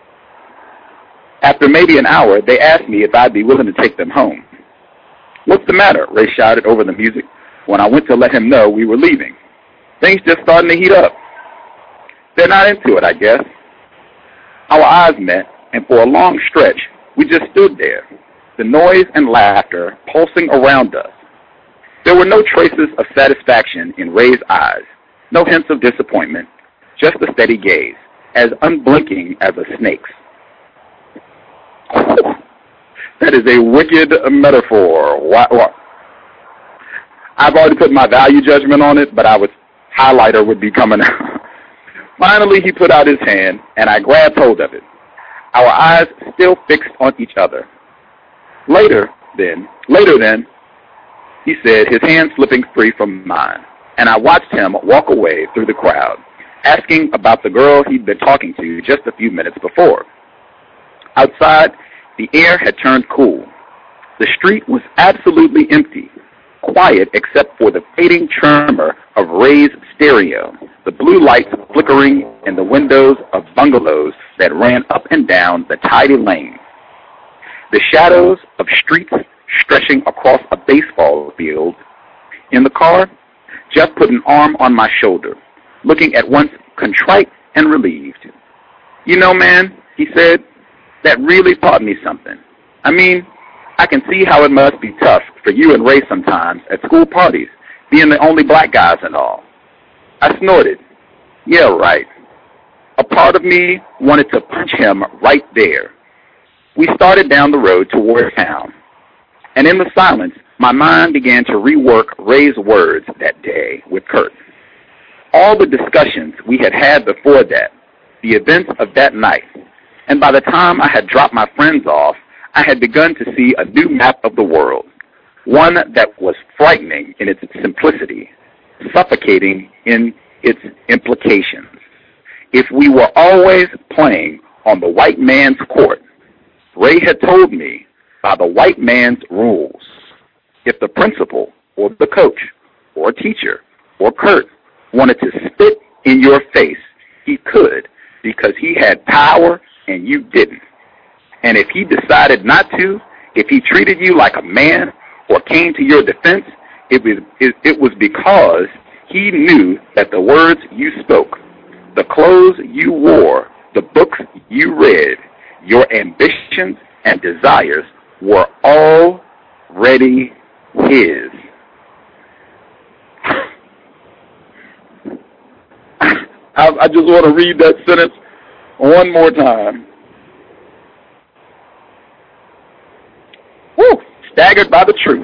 After maybe an hour, they asked me if I'd be willing to take them home. "What's the matter?" Ray shouted over the music when I went to let him know we were leaving. "Things just starting to heat up." "They're not into it, I guess." Our eyes met, and for a long stretch, We just stood there, the noise and laughter pulsing around us. There were no traces of satisfaction in Ray's eyes, no hints of disappointment, just a steady gaze, as unblinking as a snake's. That is a wicked metaphor. I've already put my value judgment on it, but highlighter would be coming out. Finally, he put out his hand, and I grabbed hold of it, our eyes still fixed on each other. Later then, he said, his hand slipping free from mine, and I watched him walk away through the crowd, asking about the girl he'd been talking to just a few minutes before. Outside, the air had turned cool. The street was absolutely empty, quiet except for the fading tremor of Ray's stereo, the blue lights flickering in the windows of bungalows that ran up and down the tidy lane. The shadows of streets stretching across a baseball field. In the car, Jeff put an arm on my shoulder, looking at once contrite and relieved. You know, man, he said, that really taught me something. I mean, I can see how it must be tough for you and Ray sometimes at school parties, being the only black guys and all. I snorted. Yeah, right. A part of me wanted to punch him right there. We started down the road toward town, and in the silence, my mind began to rework Ray's words that day with Kurt. All the discussions we had had before that, the events of that night, and by the time I had dropped my friends off, I had begun to see a new map of the world, one that was frightening in its simplicity, suffocating in its implications. If we were always playing on the white man's court, Ray had told me, by the white man's rules, if the principal or the coach or teacher or Kurt wanted to spit in your face, he could, because he had power and you didn't. And if he decided not to, if he treated you like a man or came to your defense, it was because he knew that the words you spoke, the clothes you wore, the books you read, your ambitions and desires were already his. I just want to read that sentence one more time. Woo! Staggered by the truth.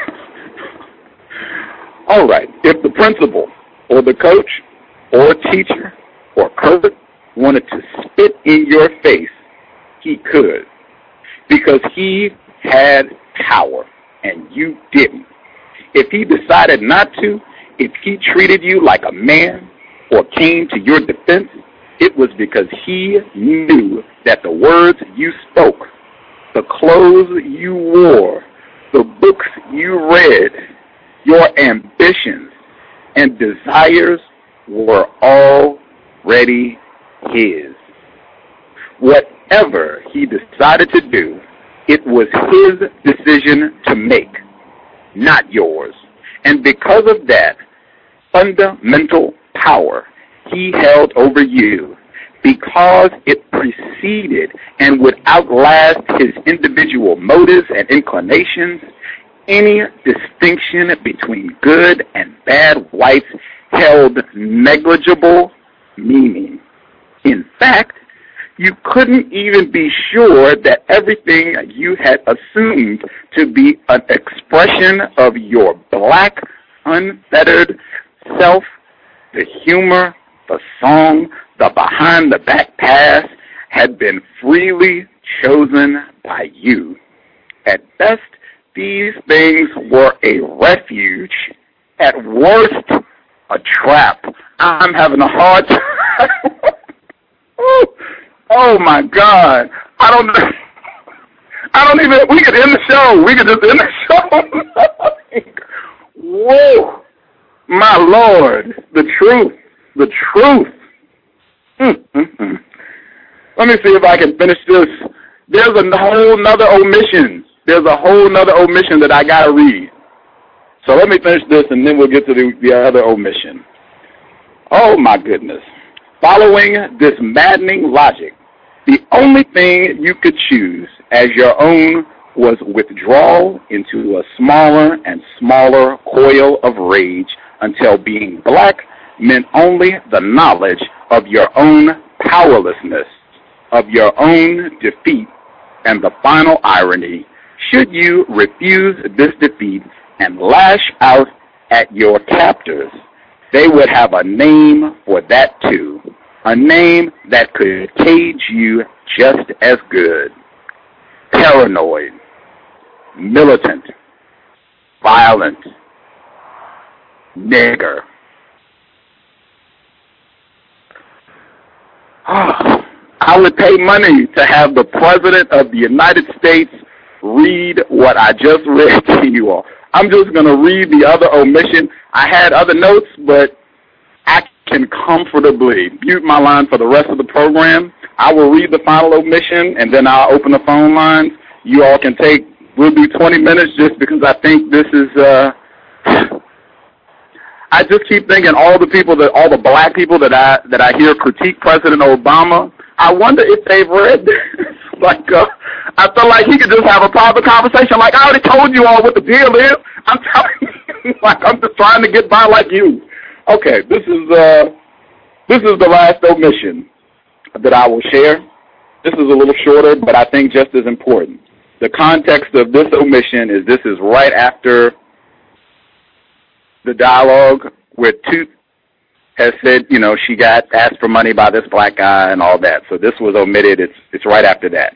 All right. If the principal or the coach or teacher or Kurt wanted to spit in your face, he could, because he had power and you didn't. If he decided not to, if he treated you like a man or came to your defense, it was because he knew that the words you spoke, the clothes you wore, the books you read, your ambitions and desires were already his. Whatever he decided to do, it was his decision to make, not yours. And because of that fundamental power he held over you, because it preceded and would outlast his individual motives and inclinations, any distinction between good and bad whites held negligible meaning. In fact, you couldn't even be sure that everything you had assumed to be an expression of your black, unfettered self, the humor, the song, the behind-the-back pass, had been freely chosen by you. At best, these things were a refuge. At worst, a trap. I'm having a hard time. Oh my God. We could end the show. We could just end the show. Whoa. My Lord. The truth. The truth. Let me see if I can finish this. There's a whole nother omission. There's a whole nother omission that I got to read. So let me finish this and then we'll get to the other omission. Oh my goodness. Following this maddening logic, the only thing you could choose as your own was withdrawal into a smaller and smaller coil of rage until being black meant only the knowledge of your own powerlessness, of your own defeat, and the final irony, should you refuse this defeat and lash out at your captors, they would have a name for that too, a name that could cage you just as good. Paranoid, militant, violent, nigger. I would pay money to have the President of the United States read what I just read to you all. I'm just going to read the other omission. I had other notes, but I can comfortably mute my line for the rest of the program. I will read the final omission, and then I'll open the phone lines. You all can take, we'll do 20 minutes just because I think this is, I just keep thinking all the black people that I hear critique President Obama, I wonder if they've read this. I feel like he could just have a private conversation. Like, I already told you all what the deal is. I'm telling you, I'm just trying to get by like you. Okay, this is the last omission that I will share. This is a little shorter, but I think just as important. The context of this omission is this is right after the dialogue where Toot has said, she got asked for money by this black guy and all that. So this was omitted. It's right after that.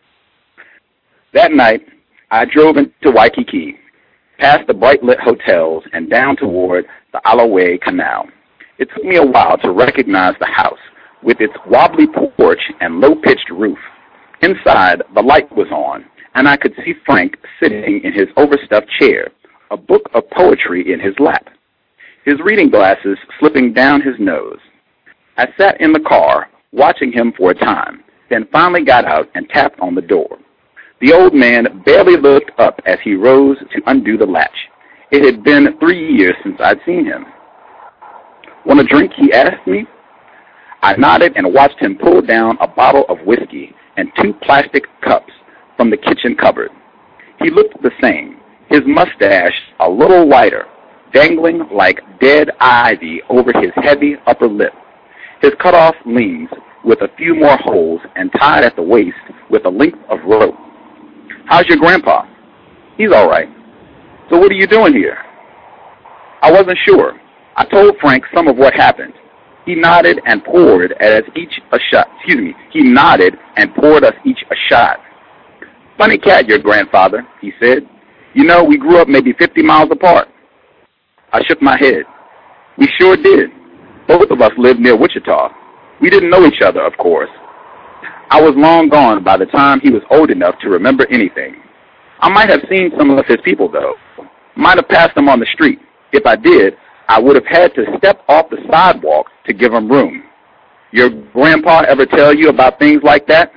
That night, I drove into Waikiki, past the bright-lit hotels and down toward the Alawai Canal. It took me a while to recognize the house with its wobbly porch and low-pitched roof. Inside, the light was on, and I could see Frank sitting in his overstuffed chair, a book of poetry in his lap, his reading glasses slipping down his nose. I sat in the car, watching him for a time, then finally got out and tapped on the door. The old man barely looked up as he rose to undo the latch. It had been 3 years since I'd seen him. Want a drink, he asked me. I nodded and watched him pull down a bottle of whiskey and 2 plastic cups from the kitchen cupboard. He looked the same, his mustache a little whiter, dangling like dead ivy over his heavy upper lip, his cut-off leans with a few more holes and tied at the waist with a length of rope. How's your grandpa? He's all right. So what are you doing here? I wasn't sure. I told Frank some of what happened. He nodded and poured us each a shot. He nodded and poured us each a shot. Funny cat, your grandfather, he said. We grew up maybe 50 miles apart. I shook my head. We sure did. Both of us lived near Wichita. We didn't know each other, of course. I was long gone by the time he was old enough to remember anything. I might have seen some of his people, though. Might have passed them on the street. If I did, I would have had to step off the sidewalk to give him room. Your grandpa ever tell you about things like that?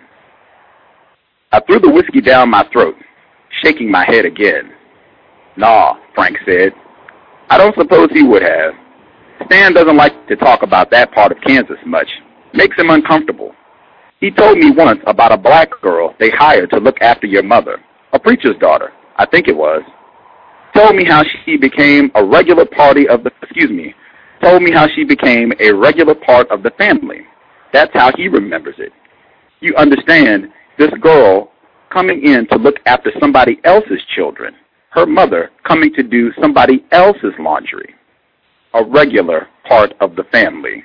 I threw the whiskey down my throat, shaking my head again. Nah, Frank said. I don't suppose he would have. Stan doesn't like to talk about that part of Kansas much. Makes him uncomfortable. He told me once about a black girl they hired to look after your mother, a preacher's daughter, I think it was. Told me how she became a regular part of the family. That's how he remembers it. You understand, this girl coming in to look after somebody else's children, her mother coming to do somebody else's laundry. A regular part of the family.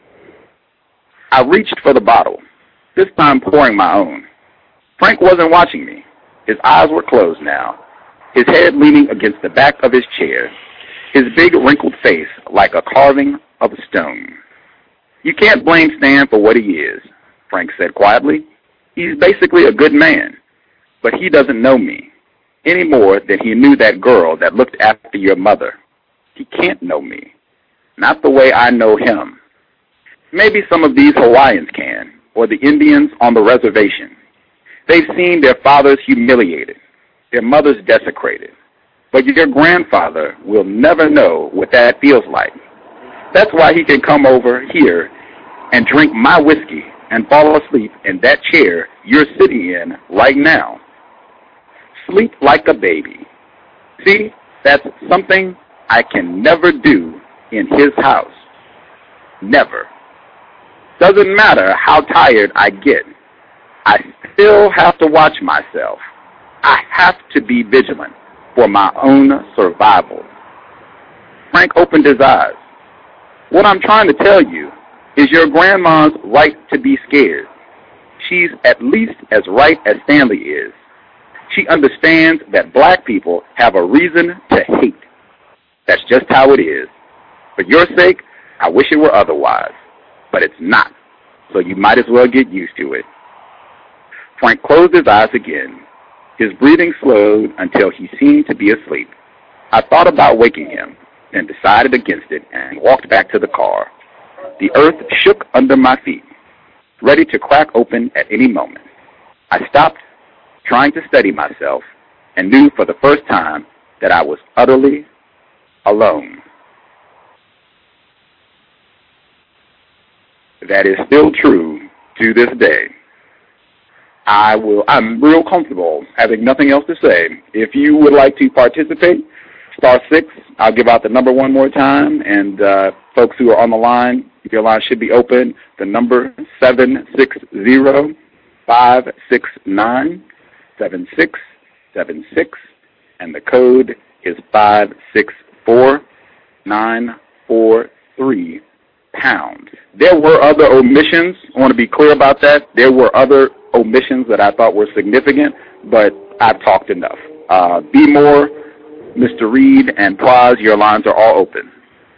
I reached for the bottle, this time pouring my own. Frank wasn't watching me. His eyes were closed now, his head leaning against the back of his chair, his big wrinkled face like a carving of a stone. You can't blame Stan for what he is, Frank said quietly. He's basically a good man, but he doesn't know me any more than he knew that girl that looked after your mother. He can't know me, not the way I know him. Maybe some of these Hawaiians can, or the Indians on the reservation. They've seen their fathers humiliated, their mothers desecrated. But your grandfather will never know what that feels like. That's why he can come over here and drink my whiskey and fall asleep in that chair you're sitting in right now. Sleep like a baby. See, that's something I can never do in his house. Never. Doesn't matter how tired I get. I still have to watch myself. I have to be vigilant for my own survival. Frank opened his eyes. What I'm trying to tell you is your grandma's right to be scared. She's at least as right as Stanley is. She understands that black people have a reason to hate. That's just how it is. For your sake, I wish it were otherwise, but it's not, so you might as well get used to it. Frank closed his eyes again. His breathing slowed until he seemed to be asleep. I thought about waking him, then decided against it and walked back to the car. The earth shook under my feet, ready to crack open at any moment. I stopped, trying to steady myself, and knew for the first time that I was utterly alone. That is still true to this day. I'm real comfortable having nothing else to say. If you would like to participate, *6. I'll give out the number one more time, and folks who are on the line, your line should be open. The number 760-569-7676, and the code is 564943 pounds. There were other omissions. I want to be clear about that. There were other omissions that I thought were significant, but I've talked enough. Be more. Mr. Reed and Praz, your lines are all open.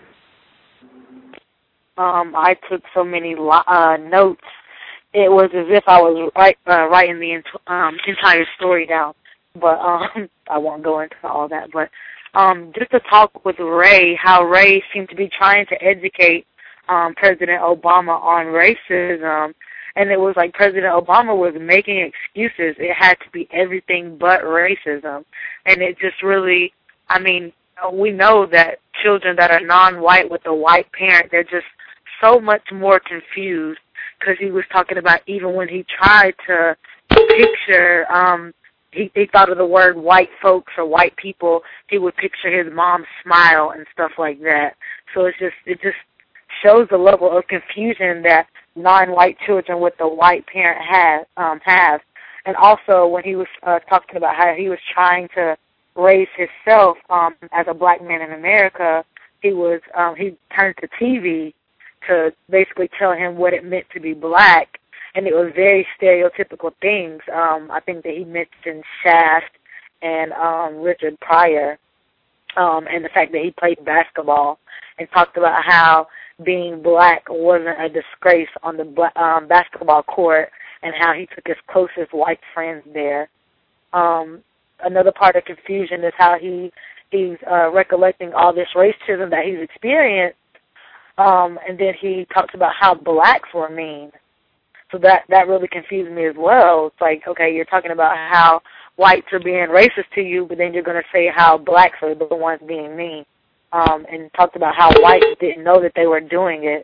I took so many notes. It was as if I was writing the entire story down, but I won't go into all that. But just to talk with Ray, how Ray seemed to be trying to educate President Obama on racism, and it was like President Obama was making excuses. It had to be everything but racism, and it just really, I mean, we know that children that are non-white with a white parent, they're just so much more confused, because he was talking about even when he tried to picture, he thought of the word white folks or white people, he would picture his mom's smile and stuff like that. So it just shows the level of confusion that non-white children with a white parent have. And also when he was talking about how he was trying to raise himself as a black man in America, he turned to TV to basically tell him what it meant to be black, and it was very stereotypical things. I think that he mentioned Shaft and Richard Pryor, and the fact that he played basketball, and talked about how being black wasn't a disgrace on the basketball court, and how he took his closest white friends there. Another part of confusion is how he's recollecting all this racism that he's experienced, and then he talks about how blacks were mean. So that really confused me as well. It's like, okay, you're talking about how whites are being racist to you, but then you're going to say how blacks are the ones being mean. And talked about how whites didn't know that they were doing it.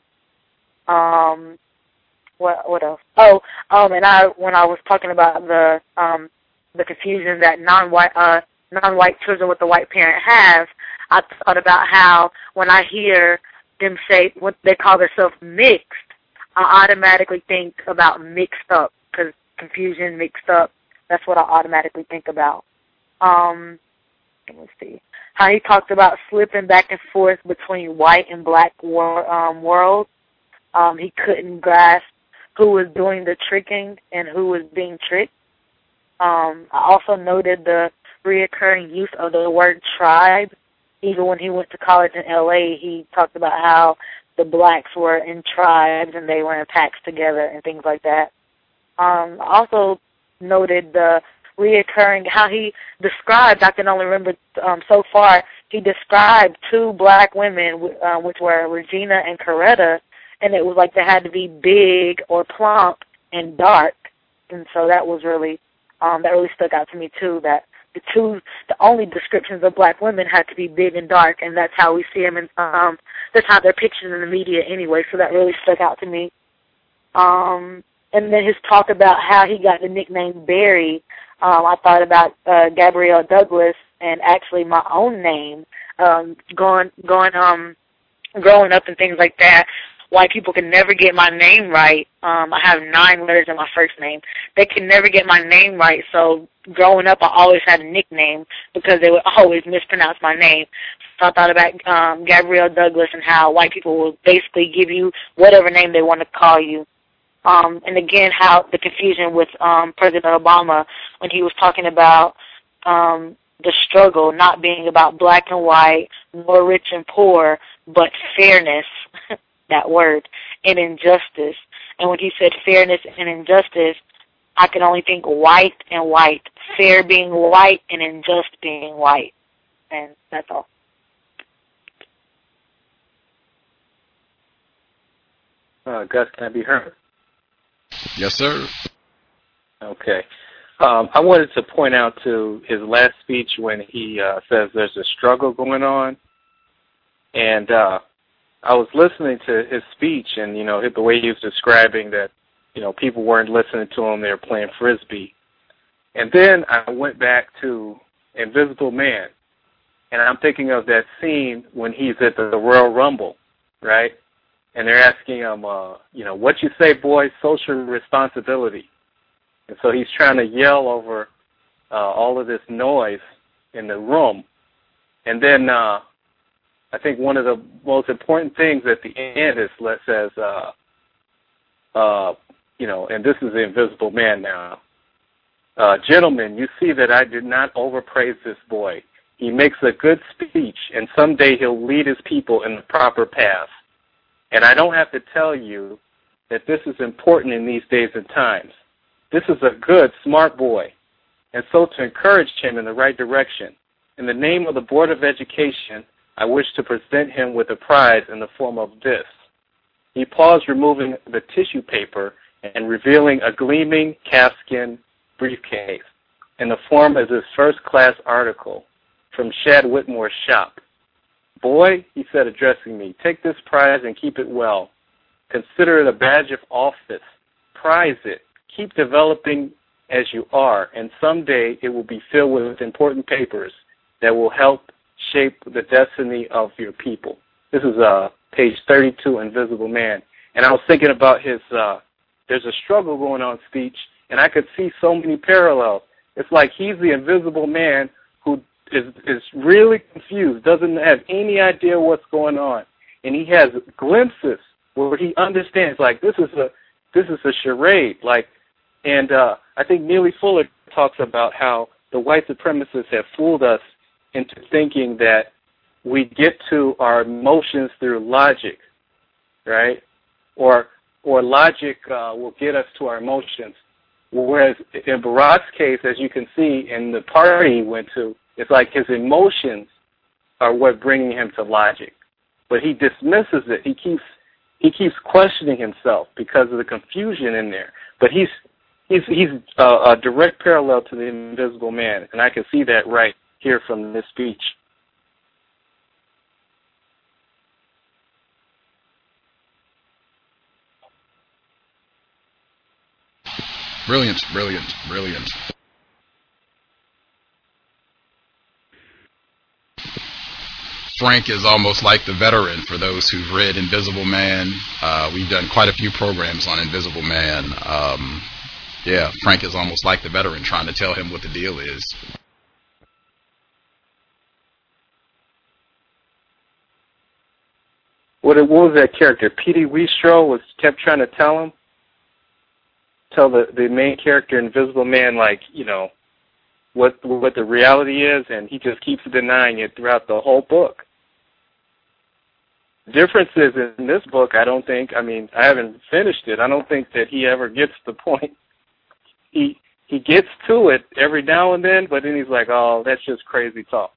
What else? Oh, and when I was talking about the confusion that non-white children with a white parent have, I thought about how when I hear them say what they call themselves mixed, I automatically think about mixed up, because confusion, mixed up, that's what I automatically think about. Let's see. How he talked about slipping back and forth between white and black worlds. He couldn't grasp who was doing the tricking and who was being tricked. I also noted the reoccurring use of the word tribe. Even when he went to college in L.A., he talked about how the blacks were in tribes and they were in packs together and things like that. I also noted the reoccurring, how he described, I can only remember so far, he described two black women, which were Regina and Coretta, and it was like they had to be big or plump and dark. And so that was really, that really stuck out to me too, that the only descriptions of black women had to be big and dark, and that's how we see them, and that's how they're pictured in the media anyway, so that really stuck out to me. And then his talk about how he got the nickname Barry, I thought about Gabrielle Douglas and actually my own name, growing up and things like that. White people can never get my name right. I have 9 letters in my first name. They can never get my name right. So growing up, I always had a nickname because they would always mispronounce my name. So I thought about Gabrielle Douglas and how white people will basically give you whatever name they want to call you. And again, how the confusion with President Obama when he was talking about the struggle not being about black and white, nor rich and poor, but fairness, that word, and injustice. And when he said fairness and injustice, I can only think white and white, fair being white and unjust being white. And that's all. Gus, can I be heard? Yes, sir. Okay. I wanted to point out to his last speech when he says there's a struggle going on. And I was listening to his speech and, the way he was describing that, people weren't listening to him, they were playing Frisbee. And then I went back to Invisible Man. And I'm thinking of that scene when he's at the Royal Rumble, right? And they're asking him, what you say, boy, social responsibility. And so he's trying to yell over all of this noise in the room. And then I think one of the most important things at the end is says, and this is the Invisible Man now. Gentlemen, you see that I did not overpraise this boy. He makes a good speech, and someday he'll lead his people in the proper path. And I don't have to tell you that this is important in these days and times. This is a good, smart boy. And so to encourage him in the right direction, in the name of the Board of Education, I wish to present him with a prize in the form of this. He paused, removing the tissue paper and revealing a gleaming calfskin briefcase in the form of his first-class article from Shad Whitmore's shop. Boy, he said, addressing me, take this prize and keep it well. Consider it a badge of office. Prize it. Keep developing as you are, and someday it will be filled with important papers that will help shape the destiny of your people. This is page 32, Invisible Man. And I was thinking about his there's a struggle going on speech, and I could see so many parallels. It's like he's the invisible man who is really confused, doesn't have any idea what's going on. And he has glimpses where he understands, like, this is a charade. And I think Neely Fuller talks about how the white supremacists have fooled us into thinking that we get to our emotions through logic, right? Or logic will get us to our emotions. Whereas in Barack's case, as you can see in the party he went to, it's like his emotions are what bringing him to logic. But he dismisses it. He keeps questioning himself because of the confusion in there. But he's a direct parallel to the Invisible Man, and I can see that right here from this speech. Brilliant, brilliant, brilliant. Frank is almost like the veteran for those who've read Invisible Man. We've done quite a few programs on Invisible Man. Frank is almost like the veteran trying to tell him what the deal is. What was that character? Petey Wheatstraw kept trying to tell the main character, Invisible Man, what the reality is, and he just keeps denying it throughout the whole book. Difference is in this book, I haven't finished it. I don't think that he ever gets the point. He gets to it every now and then, but then he's like, oh, that's just crazy talk.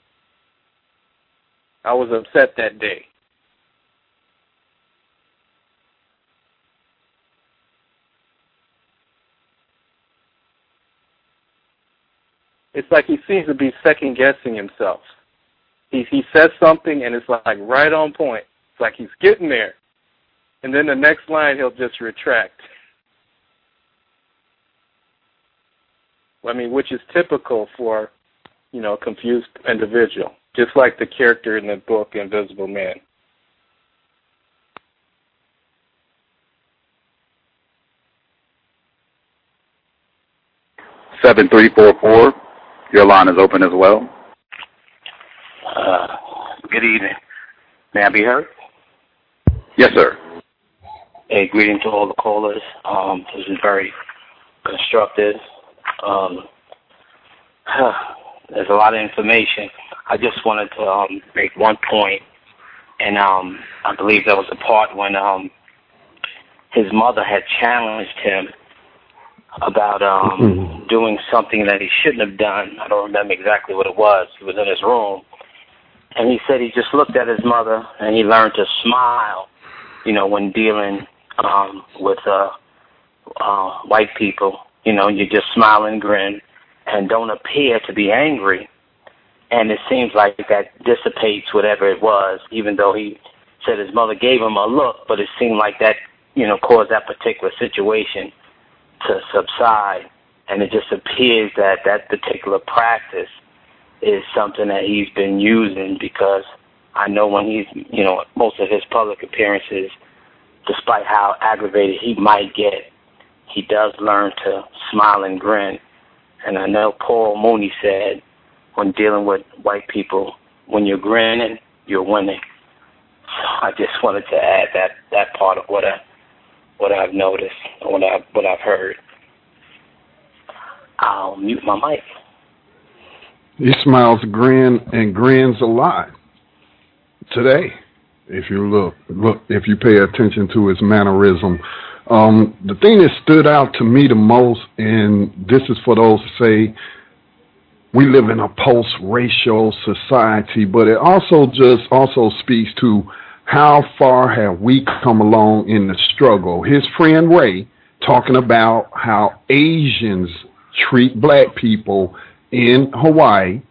I was upset that day. It's like he seems to be second-guessing himself. He says something, and it's like right on point. It's like he's getting there. And then the next line, he'll just retract. I mean, which is typical for, you know, a confused individual, just like the character in the book Invisible Man. Seven 344. Your line is open as well. Good evening. May I be heard? Yes, sir. Hey, greeting to all the callers. This is very constructive. There's a lot of information. I just wanted to make one point, and I believe there was a part when his mother had challenged him about doing something that he shouldn't have done. I don't remember exactly what it was. He was in his room, and he said he just looked at his mother, and he learned to smile, you know, when dealing with white people. You know, you just smile and grin and don't appear to be angry. And it seems like that dissipates whatever it was, even though he said his mother gave him a look, but it seemed like that, you know, caused that particular situation to subside. And it just appears that that particular practice is something that he's been using, because I know when he's, you know, most of his public appearances, despite how aggravated he might get, he does learn to smile and grin. And I know Paul Mooney said, when dealing with white people, when you're grinning, you're winning. So I just wanted to add that part of what I've noticed, or what I've heard. I'll mute my mic. He smiles, and grins a lot today. If you look, if you pay attention to his mannerism. The thing that stood out to me the most, and this is for those who say we live in a post-racial society, but it also speaks to how far have we come along in the struggle. His friend Ray talking about how Asians treat black people in Hawaii.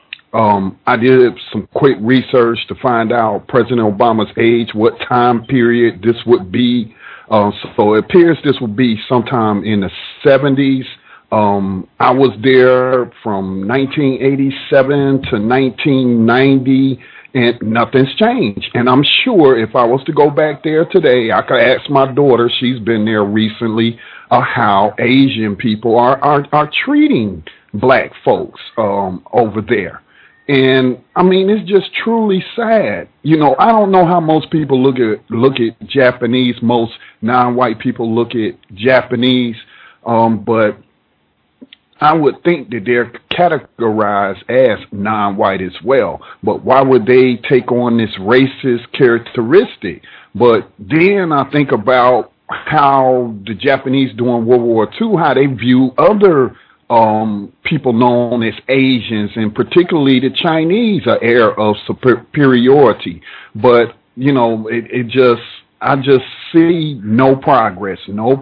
I did some quick research to find out President Obama's age, what time period this would be. So it appears this will be sometime in the 70s. I was there from 1987 to 1990, and nothing's changed. And I'm sure if I was to go back there today, I could ask my daughter, she's been there recently, how Asian people are treating black folks over there. And I mean, it's just truly sad. You know, I don't know how most people look at Japanese. Most non-white people look at Japanese, but I would think that they're categorized as non-white as well. But why would they take on this racist characteristic? But then I think about how the Japanese during World War II, how they view other people known as Asians, and particularly the Chinese, an air of superiority. But, you know, I just see no progress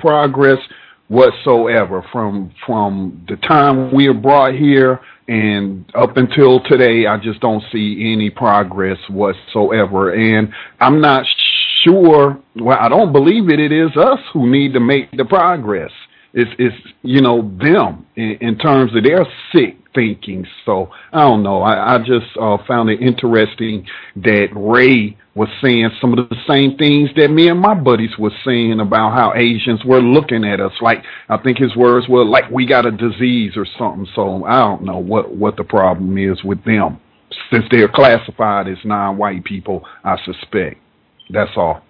whatsoever from the time we were brought here and up until today. I just don't see any progress whatsoever. And I'm not sure, well, I don't believe it is us who need to make the progress. It's you know, them in terms of their sick thinking. So I don't know. I just found it interesting that Ray was saying some of the same things that me and my buddies were saying about how Asians were looking at us. Like, I think his words were like we got a disease or something. So I don't know what the problem is with them, since they're classified as non-white people, I suspect. That's all.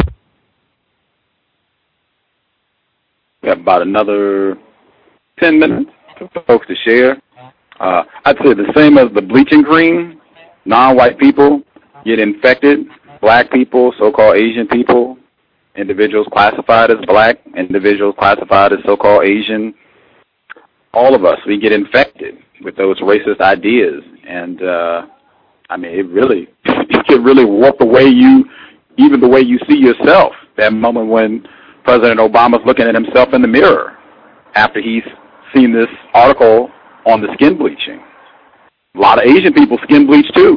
We have about another 10 minutes for folks to share. I'd say the same as the bleaching green. Non-white people get infected. Black people, so-called Asian people, individuals classified as black, individuals classified as so-called Asian. All of us, we get infected with those racist ideas. And, I mean, it can really warp the way even the way you see yourself. That moment when President Obama's looking at himself in the mirror after he's seen this article on the skin bleaching. A lot of Asian people skin bleach too.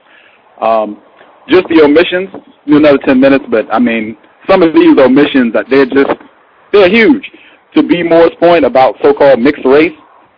Just the omissions, another 10 minutes, but I mean, some of these omissions, they're huge. To B. Moore's point about so-called mixed race,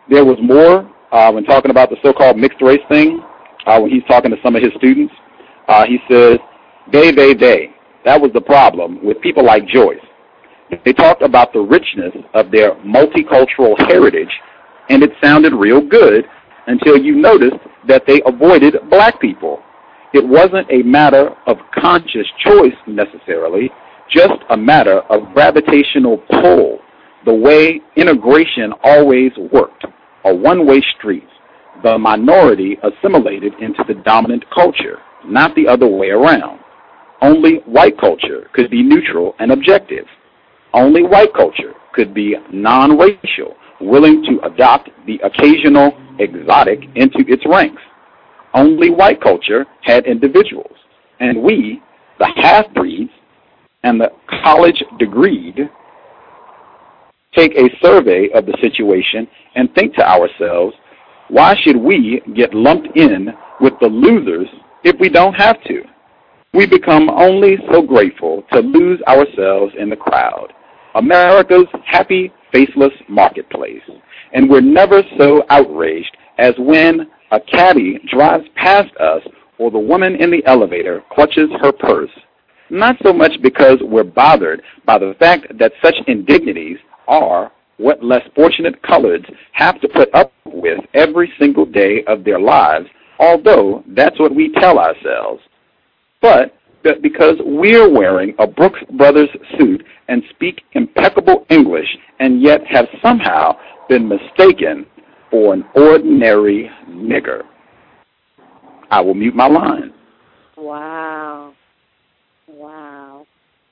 there was more when talking about the so-called mixed race thing. When he's talking to some of his students, he says, they. That was the problem with people like Joyce. They talked about the richness of their multicultural heritage, and it sounded real good until you noticed that they avoided black people. It wasn't a matter of conscious choice necessarily, just a matter of gravitational pull, the way integration always worked, a one-way street. The minority assimilated into the dominant culture, not the other way around. Only white culture could be neutral and objective. Only white culture could be non-racial, willing to adopt the occasional exotic into its ranks. Only white culture had individuals, and we, the half-breeds and the college-degreed, take a survey of the situation and think to ourselves, why should we get lumped in with the losers if we don't have to? We become only so grateful to lose ourselves in the crowd, America's happy, faceless marketplace. And we're never so outraged as when a caddy drives past us or the woman in the elevator clutches her purse. Not so much because we're bothered by the fact that such indignities are what less fortunate coloreds have to put up with every single day of their lives, although that's what we tell ourselves. But because we're wearing a Brooks Brothers suit and speak impeccable English and yet have somehow been mistaken for an ordinary nigger. I will mute my line. Wow. Wow.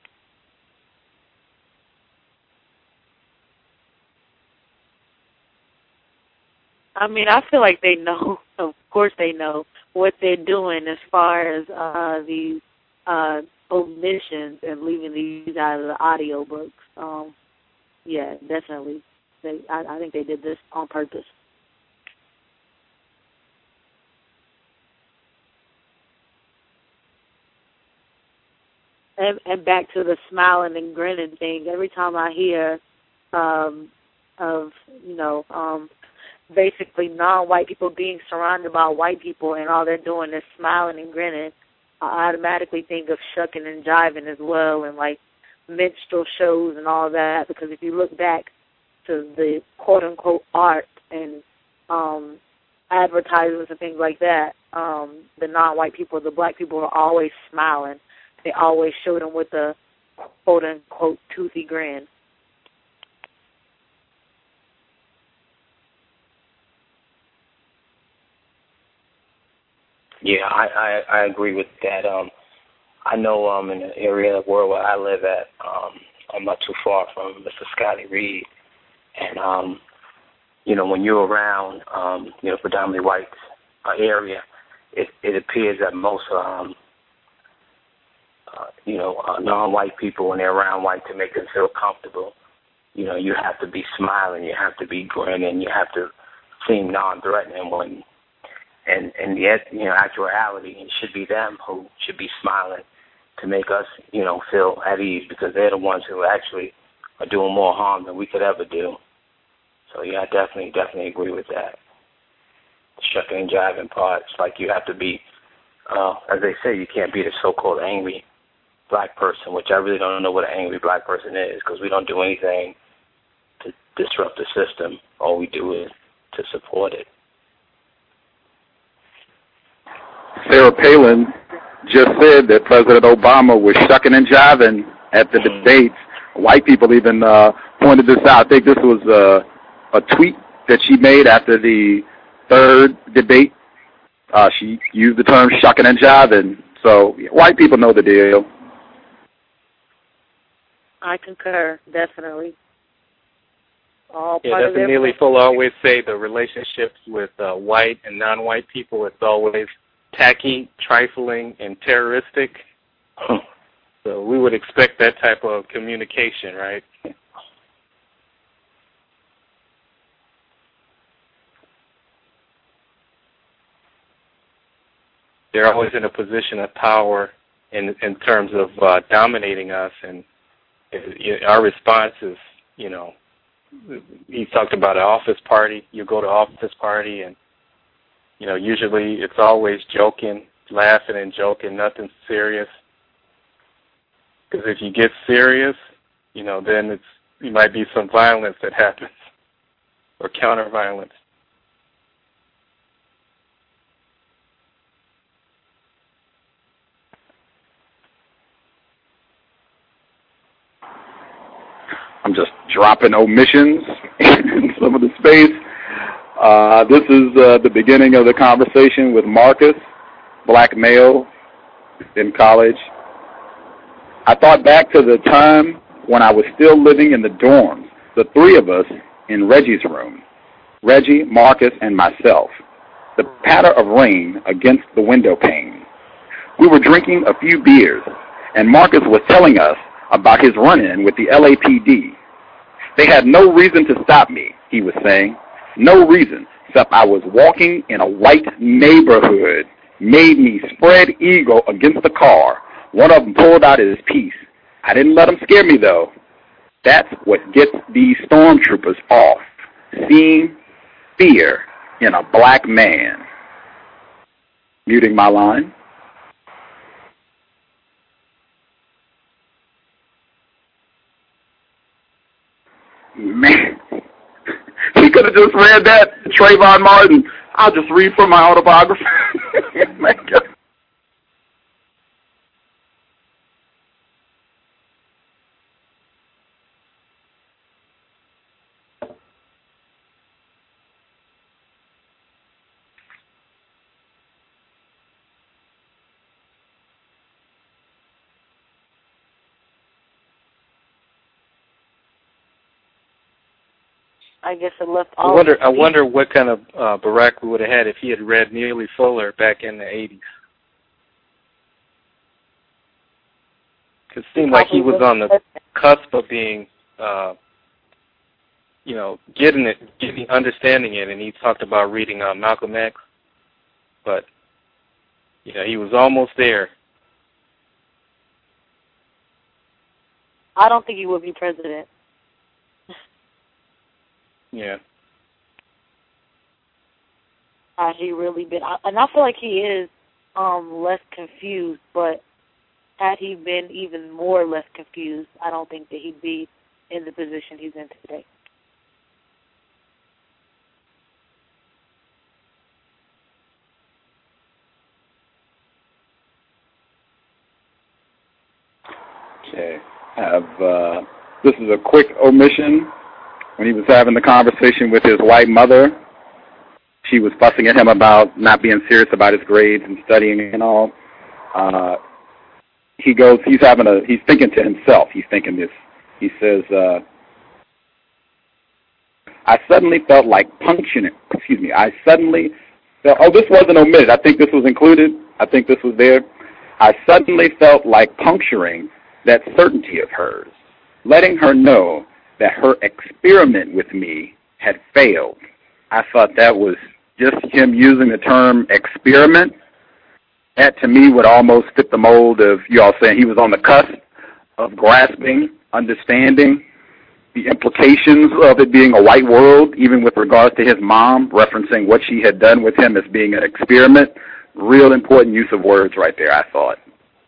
I mean, I feel like they know, of course they know, what they're doing as far as these omissions and leaving these out of the audio books. Yeah, definitely. I think they did this on purpose. And back to the smiling and grinning thing. Every time I hear of, basically non-white people being surrounded by white people and all they're doing is smiling and grinning, I automatically think of shucking and jiving as well, and like minstrel shows and all that, because if you look back to the quote-unquote art and advertisements and things like that, the non-white people, the black people are always smiling. They always show them with a quote-unquote toothy grin. Yeah, I agree with that. I know in the area of the world where I live at, I'm not too far from Mr. Scotty Reed, and when you're around predominantly white area, it appears that most non-white people, when they're around white, to make them feel comfortable, you have to be smiling, you have to be grinning, you have to seem non-threatening when. And the actuality, it should be them who should be smiling to make us, feel at ease, because they're the ones who actually are doing more harm than we could ever do. So yeah, I definitely agree with that. Shucking and jiving parts, like you have to be, as they say, you can't be the so-called angry black person, which I really don't know what an angry black person is, because we don't do anything to disrupt the system. All we do is to support it. Sarah Palin just said that President Obama was shucking and jiving at the debates. White people even pointed this out. I think this was a tweet that she made after the third debate. She used the term shucking and jiving. So white people know the deal. I concur, definitely. That's what Neely Fuller always say, the relationships with white and non-white people, it's always tacky, trifling, and terroristic. So we would expect that type of communication, right? They're always in a position of power in terms of dominating us, and our response is, he talked about an office party. You go to an office party, and usually it's always joking, laughing and joking, nothing serious. Because if you get serious, then it might be some violence that happens, or counter violence. I'm just dropping omissions in some of the space. This is the beginning of the conversation with Marcus, black male in college. I thought back to the time when I was still living in the dorms, the three of us in Reggie's room, Reggie, Marcus, and myself, the patter of rain against the window pane. We were drinking a few beers, and Marcus was telling us about his run-in with the LAPD. They had no reason to stop me, he was saying. No reason, except I was walking in a white neighborhood, made me spread eagle against the car. One of them pulled out his piece. I didn't let him scare me, though. That's what gets these stormtroopers off, seeing fear in a black man. Muting my line. Man, he could have just read that, Trayvon Martin. I'll just read from my autobiography. I guess it left I wonder what kind of Barack we would have had if he had read Neely Fuller back in the 80s. It seemed like he was on the cusp of being, understanding it, and he talked about reading Malcolm X, but, he was almost there. I don't think he would be president. Yeah. He really been, and I feel like he is less confused, but had he been even more less confused, I don't think that he'd be in the position he's in today. Okay. This is a quick omission. When he was having the conversation with his white mother, she was fussing at him about not being serious about his grades and studying and all. He's thinking to himself. He's thinking this. He says, I suddenly felt like puncturing. I suddenly felt, this wasn't omitted. I think this was included. I think this was there. I suddenly felt like puncturing that certainty of hers, letting her know that her experiment with me had failed. I thought that was just him using the term experiment. That, to me, would almost fit the mold of you all saying he was on the cusp of grasping, understanding the implications of it being a white world, even with regards to his mom, referencing what she had done with him as being an experiment. Real important use of words right there, I thought.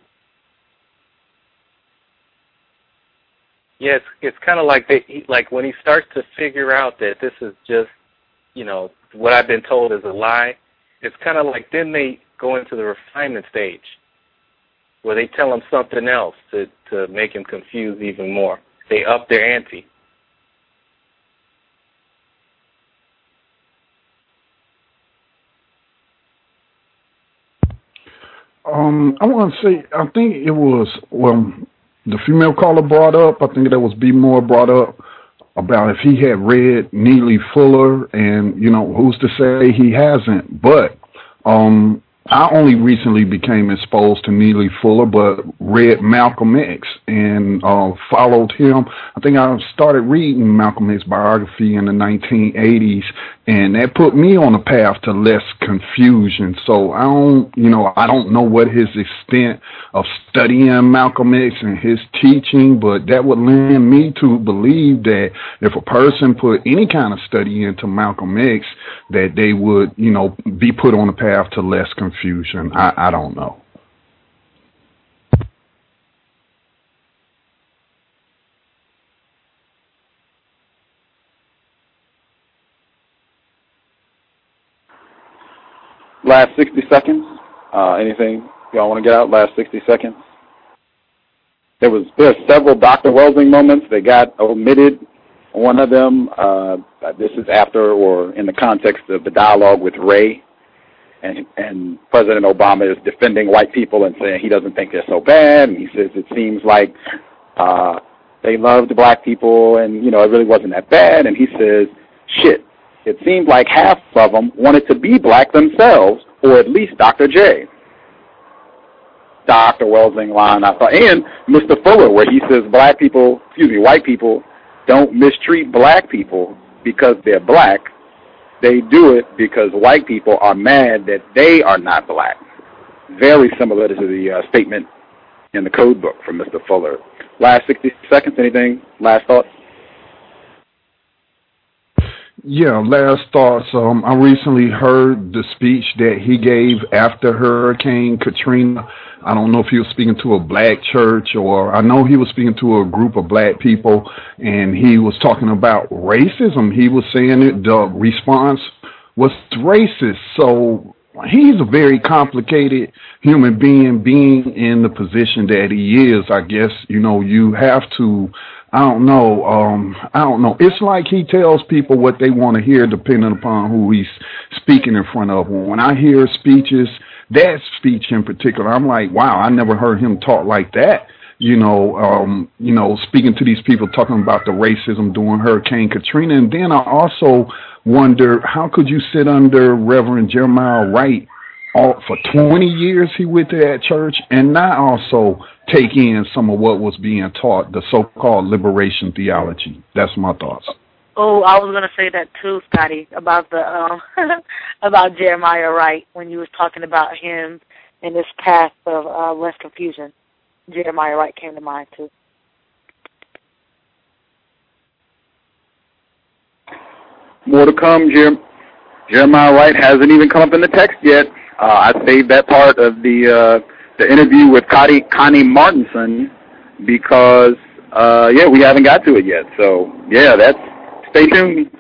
Yeah, it's kind of like when he starts to figure out that this is just, what I've been told is a lie. It's kind of like then they go into the refinement stage, where they tell him something else to make him confused even more. They up their ante. I want to say, I think it was, the female caller brought up, I think that was B. Moore brought up, about if he had read Neely Fuller, and, who's to say he hasn't. But I only recently became exposed to Neely Fuller, but read Malcolm X and followed him. I think I started reading Malcolm X biography in the 1980s, and that put me on a path to less confusion. So I don't know what his extent of studying Malcolm X and his teaching, but that would lend me to believe that if a person put any kind of study into Malcolm X, that they would, be put on a path to less confusion. I don't know. Last 60 seconds. Anything y'all want to get out? Last 60 seconds. There are several Dr. Welsing moments that got omitted. One of them, this is after or in the context of the dialogue with Ray, and President Obama is defending white people and saying he doesn't think they're so bad, and he says it seems like they loved black people and, it really wasn't that bad, and he says, shit, it seemed like half of them wanted to be black themselves, or at least Dr. J. Dr. Welsing line, I thought, and Mr. Fuller, where he says white people don't mistreat black people because they're black. They do it because white people are mad that they are not black. Very similar to the statement in the code book from Mr. Fuller. Last 60 seconds, anything? Last thoughts? Yeah, last thoughts. I recently heard the speech that he gave after Hurricane Katrina. I don't know if he was speaking to a black church, or I know he was speaking to a group of black people, and he was talking about racism. He was saying that the response was racist. So he's a very complicated human being in the position that he is. I guess, you have to, I don't know. It's like he tells people what they want to hear depending upon who he's speaking in front of. When I hear speeches, that speech in particular, I'm like, wow, I never heard him talk like that. Speaking to these people, talking about the racism during Hurricane Katrina. And then I also wonder, how could you sit under Reverend Jeremiah Wright for 20 years he went to that church and not also take in some of what was being taught, the so-called liberation theology? That's my thoughts. Oh, I was going to say that too, Scotty, about the about Jeremiah Wright, when you was talking about him and this path of less confusion. Jeremiah Wright came to mind too. More to come. Jeremiah Wright hasn't even come up in the text yet. I saved that part of the interview with Connie Martinson because we haven't got to it yet. So stay tuned.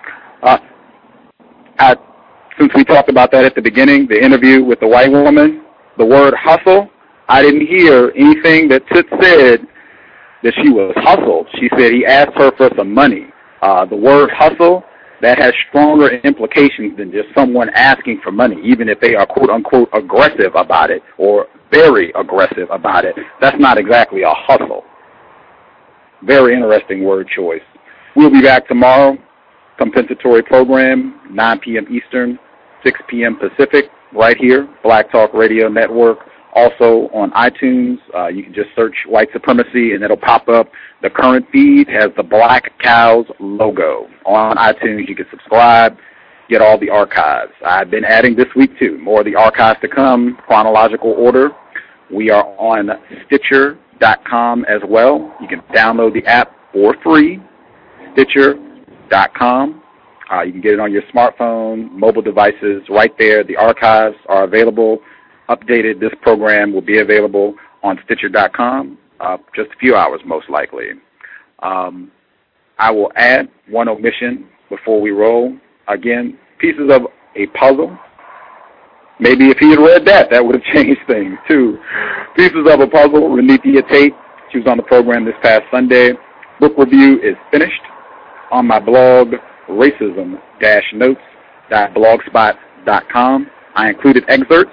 Since we talked about that at the beginning, the interview with the white woman, the word hustle, I didn't hear anything that Toots said that she was hustled. She said he asked her for some money. The word hustle, that has stronger implications than just someone asking for money, even if they are quote-unquote aggressive about it or very aggressive about it. That's not exactly a hustle. Very interesting word choice. We'll be back tomorrow. Compensatory program, 9 p.m. Eastern, 6 p.m. Pacific, right here, Black Talk Radio Network. Also on iTunes, you can just search White Supremacy and it'll pop up. The current feed has the Black Cows logo. On iTunes, you can subscribe, get all the archives. I've been adding this week too. More of the archives to come, chronological order. We are on Stitcher.com as well. You can download the app for free, Stitcher.com. You can get it on your smartphone, mobile devices, right there. The archives are available. Updated, this program will be available on Stitcher.com, just a few hours most likely. I will add one omission before we roll. Again, pieces of a puzzle. Maybe if he had read that would have changed things too. Pieces of a puzzle, Renethia Tate. She was on the program this past Sunday. Book review is finished on my blog, racism-notes.blogspot.com. I included excerpts.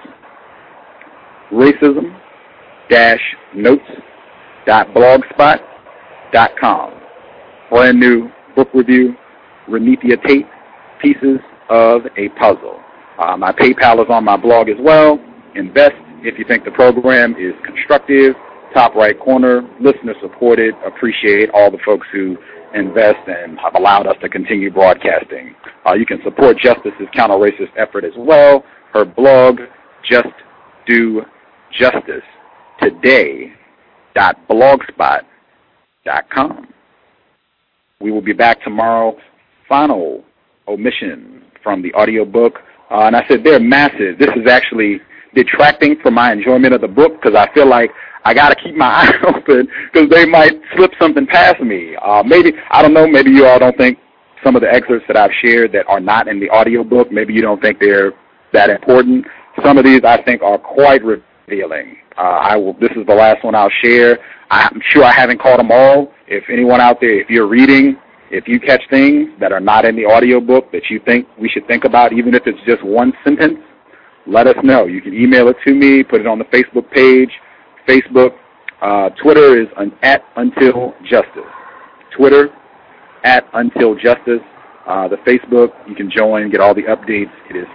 racism-notes.blogspot.com. Brand new book review, Renethia Tate, Pieces of a Puzzle. My PayPal is on my blog as well. Invest if you think the program is constructive. Top right corner, listener supported. Appreciate all the folks who invest and have allowed us to continue broadcasting. You can support Justice's counter-racist effort as well. Her blog, Just Do Justice, today.blogspot.com. We will be back tomorrow. Final omission from the audiobook. And I said they're massive. This is actually detracting from my enjoyment of the book because I feel like I got to keep my eye open because they might slip something past me. Maybe, I don't know, maybe you all don't think some of the excerpts that I've shared that are not in the audiobook, maybe you don't think they're that important. Some of these I think are quite revealing. This is the last one I'll share. I'm sure I haven't caught them all. If anyone out there, if you're reading, if you catch things that are not in the audiobook that you think we should think about, even if it's just one sentence, let us know. You can email it to me, put it on the Facebook page. Facebook, Twitter is @UntilJustice. Twitter, @UntilJustice. The Facebook, you can join, get all the updates. It is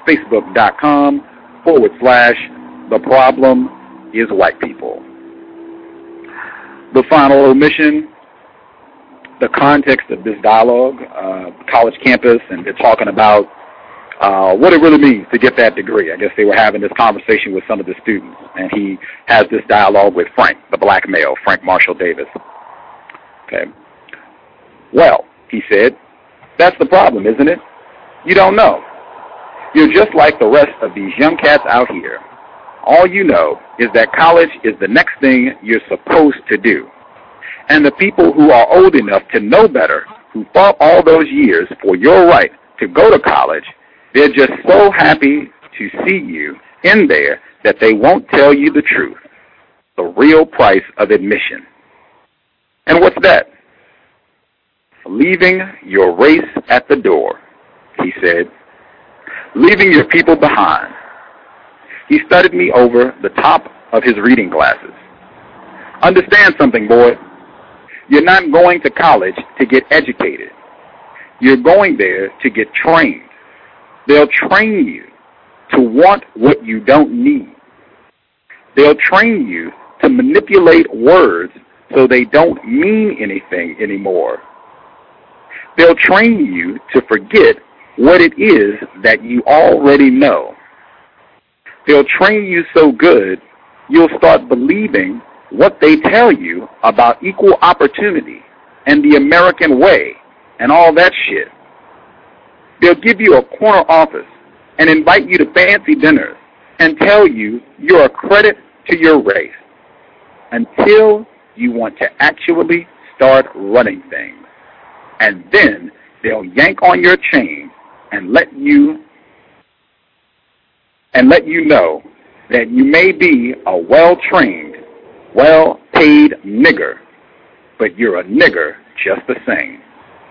facebook.com/The Problem is White People. The final omission, the context of this dialogue, college campus, and they're talking about what it really means to get that degree. I guess they were having this conversation with some of the students, and he has this dialogue with Frank, the black male, Frank Marshall Davis. Okay. Well, he said, that's the problem, isn't it? You don't know. You're just like the rest of these young cats out here. All you know is that college is the next thing you're supposed to do. And the people who are old enough to know better, who fought all those years for your right to go to college, they're just so happy to see you in there that they won't tell you the truth, the real price of admission. And what's that? Leaving your race at the door, he said. Leaving your people behind. He studied me over the top of his reading glasses. Understand something, boy. You're not going to college to get educated. You're going there to get trained. They'll train you to want what you don't need. They'll train you to manipulate words so they don't mean anything anymore. They'll train you to forget what it is that you already know. They'll train you so good, you'll start believing what they tell you about equal opportunity and the American way and all that shit. They'll give you a corner office and invite you to fancy dinners and tell you you're a credit to your race until you want to actually start running things. And then they'll yank on your chain and let you know that you may be a well-trained, well-paid nigger, but you're a nigger just the same.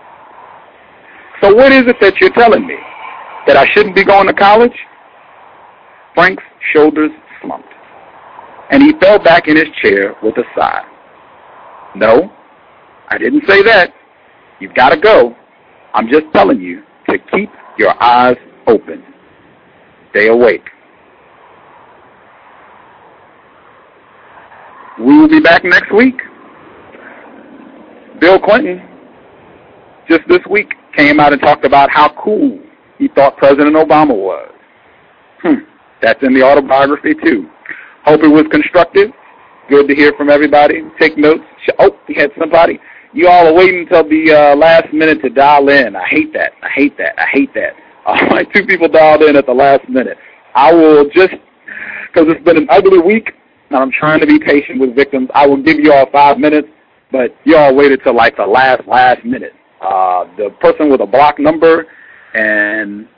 So what is it that you're telling me? That I shouldn't be going to college? Frank's shoulders slumped, and he fell back in his chair with a sigh. No, I didn't say that. You've got to go. I'm just telling you to keep your eyes open. Stay awake. We will be back next week. Bill Clinton, just this week, came out and talked about how cool he thought President Obama was. That's in the autobiography, too. Hope it was constructive. Good to hear from everybody. Take notes. Oh, we had somebody. You all are waiting until the last minute to dial in. I hate that. I hate that. I hate that. Like 2 people dialed in at the last minute. I will just, because it's been an ugly week, and I'm trying to be patient with victims, I will give you all 5 minutes, but you all waited till like the last minute. The person with a block number and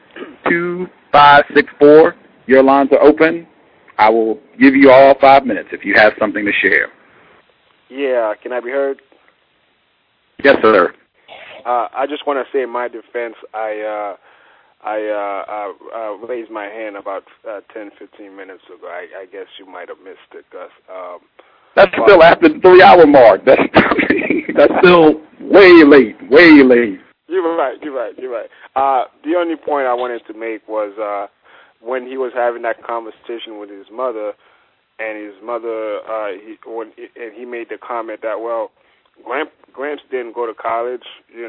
2564, your lines are open. I will give you all 5 minutes if you have something to share. Yeah, can I be heard? Yes, sir. I just want to say in my defense, I raised my hand about 10, 15 minutes ago. I guess you might have missed it, Gus. That's still after the 3-hour mark. That's still way late. You're right. The only point I wanted to make was when he was having that conversation with his mother, and his mother, he made the comment that, well, Gramps didn't go to college,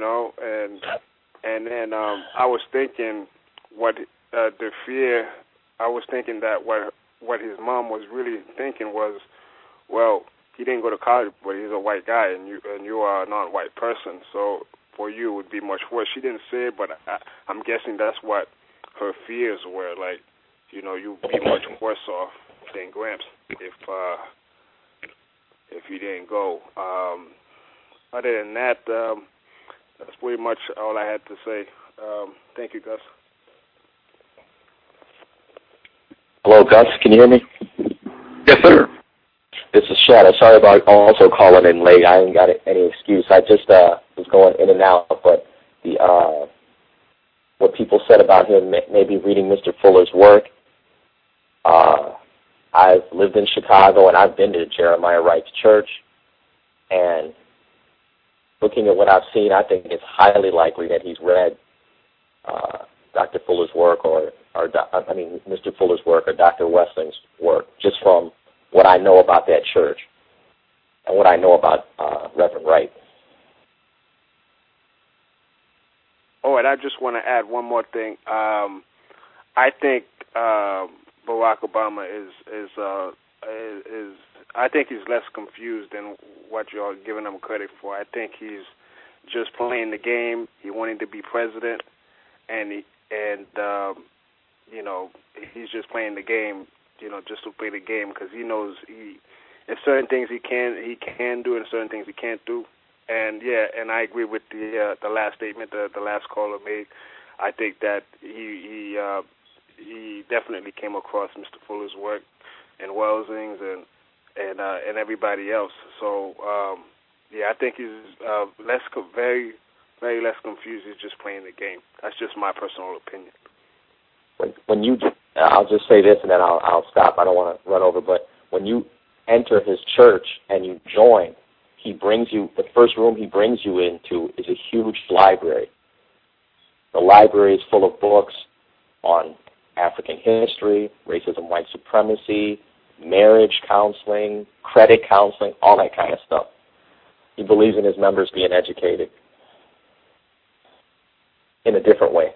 and then I was thinking the fear. I was thinking that what his mom was really thinking was, well, he didn't go to college, but he's a white guy, and you are a non-white person, so for you it would be much worse. She didn't say it, but I'm guessing that's what her fears were. Like, you'd be much worse off than Gramps if he didn't go. Other than that, that's pretty much all I had to say. Thank you, Gus. Hello, Gus. Can you hear me? Yes, sir. This is Shadow. Sorry about also calling in late. I ain't got any excuse. I just was going in and out. But what people said about him, maybe reading Mr. Fuller's work. I've lived in Chicago, and I've been to Jeremiah Wright's church. And looking at what I've seen, I think it's highly likely that he's read Dr. Fuller's work, Mr. Fuller's work or Dr. Westling's work, just from what I know about that church and what I know about Reverend Wright. Oh, and I just want to add one more thing. I think Barack Obama is I think he's less confused than what you're giving him credit for. I think he's just playing the game. He wanted to be president, and he's just playing the game, just to play the game, because he knows if certain things he can do and certain things he can't do. And and I agree with the last statement the last caller made. I think that he definitely came across Mr. Fuller's work and Welsing's and everybody else. So I think he's very, very less confused. He's just playing the game. That's just my personal opinion. When you, I'll just say this and then I'll stop. I don't want to run over, but when you enter his church and you join, the first room he brings you into is a huge library. The library is full of books on African history, racism, white supremacy, marriage counseling, credit counseling, all that kind of stuff. He believes in his members being educated in a different way.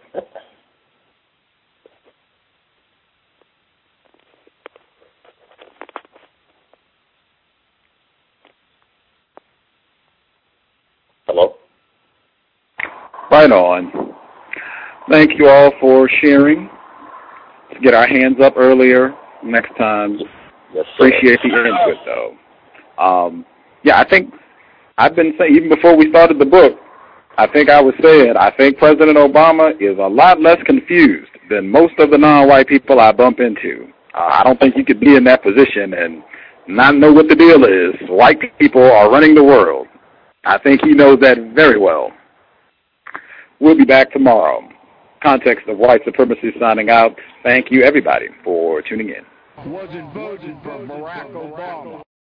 Hello? Right on. Thank you all for sharing. Let's get our hands up earlier next time. Yes, sir. Appreciate the input, though. I think I've been saying, even before we started the book, I think President Obama is a lot less confused than most of the non-white people I bump into. I don't think you could be in that position and not know what the deal is. White people are running the world. I think he knows that very well. We'll be back tomorrow. Context of White Supremacy signing out. Thank you, everybody, for tuning in. Wasn't voting for Barack Obama.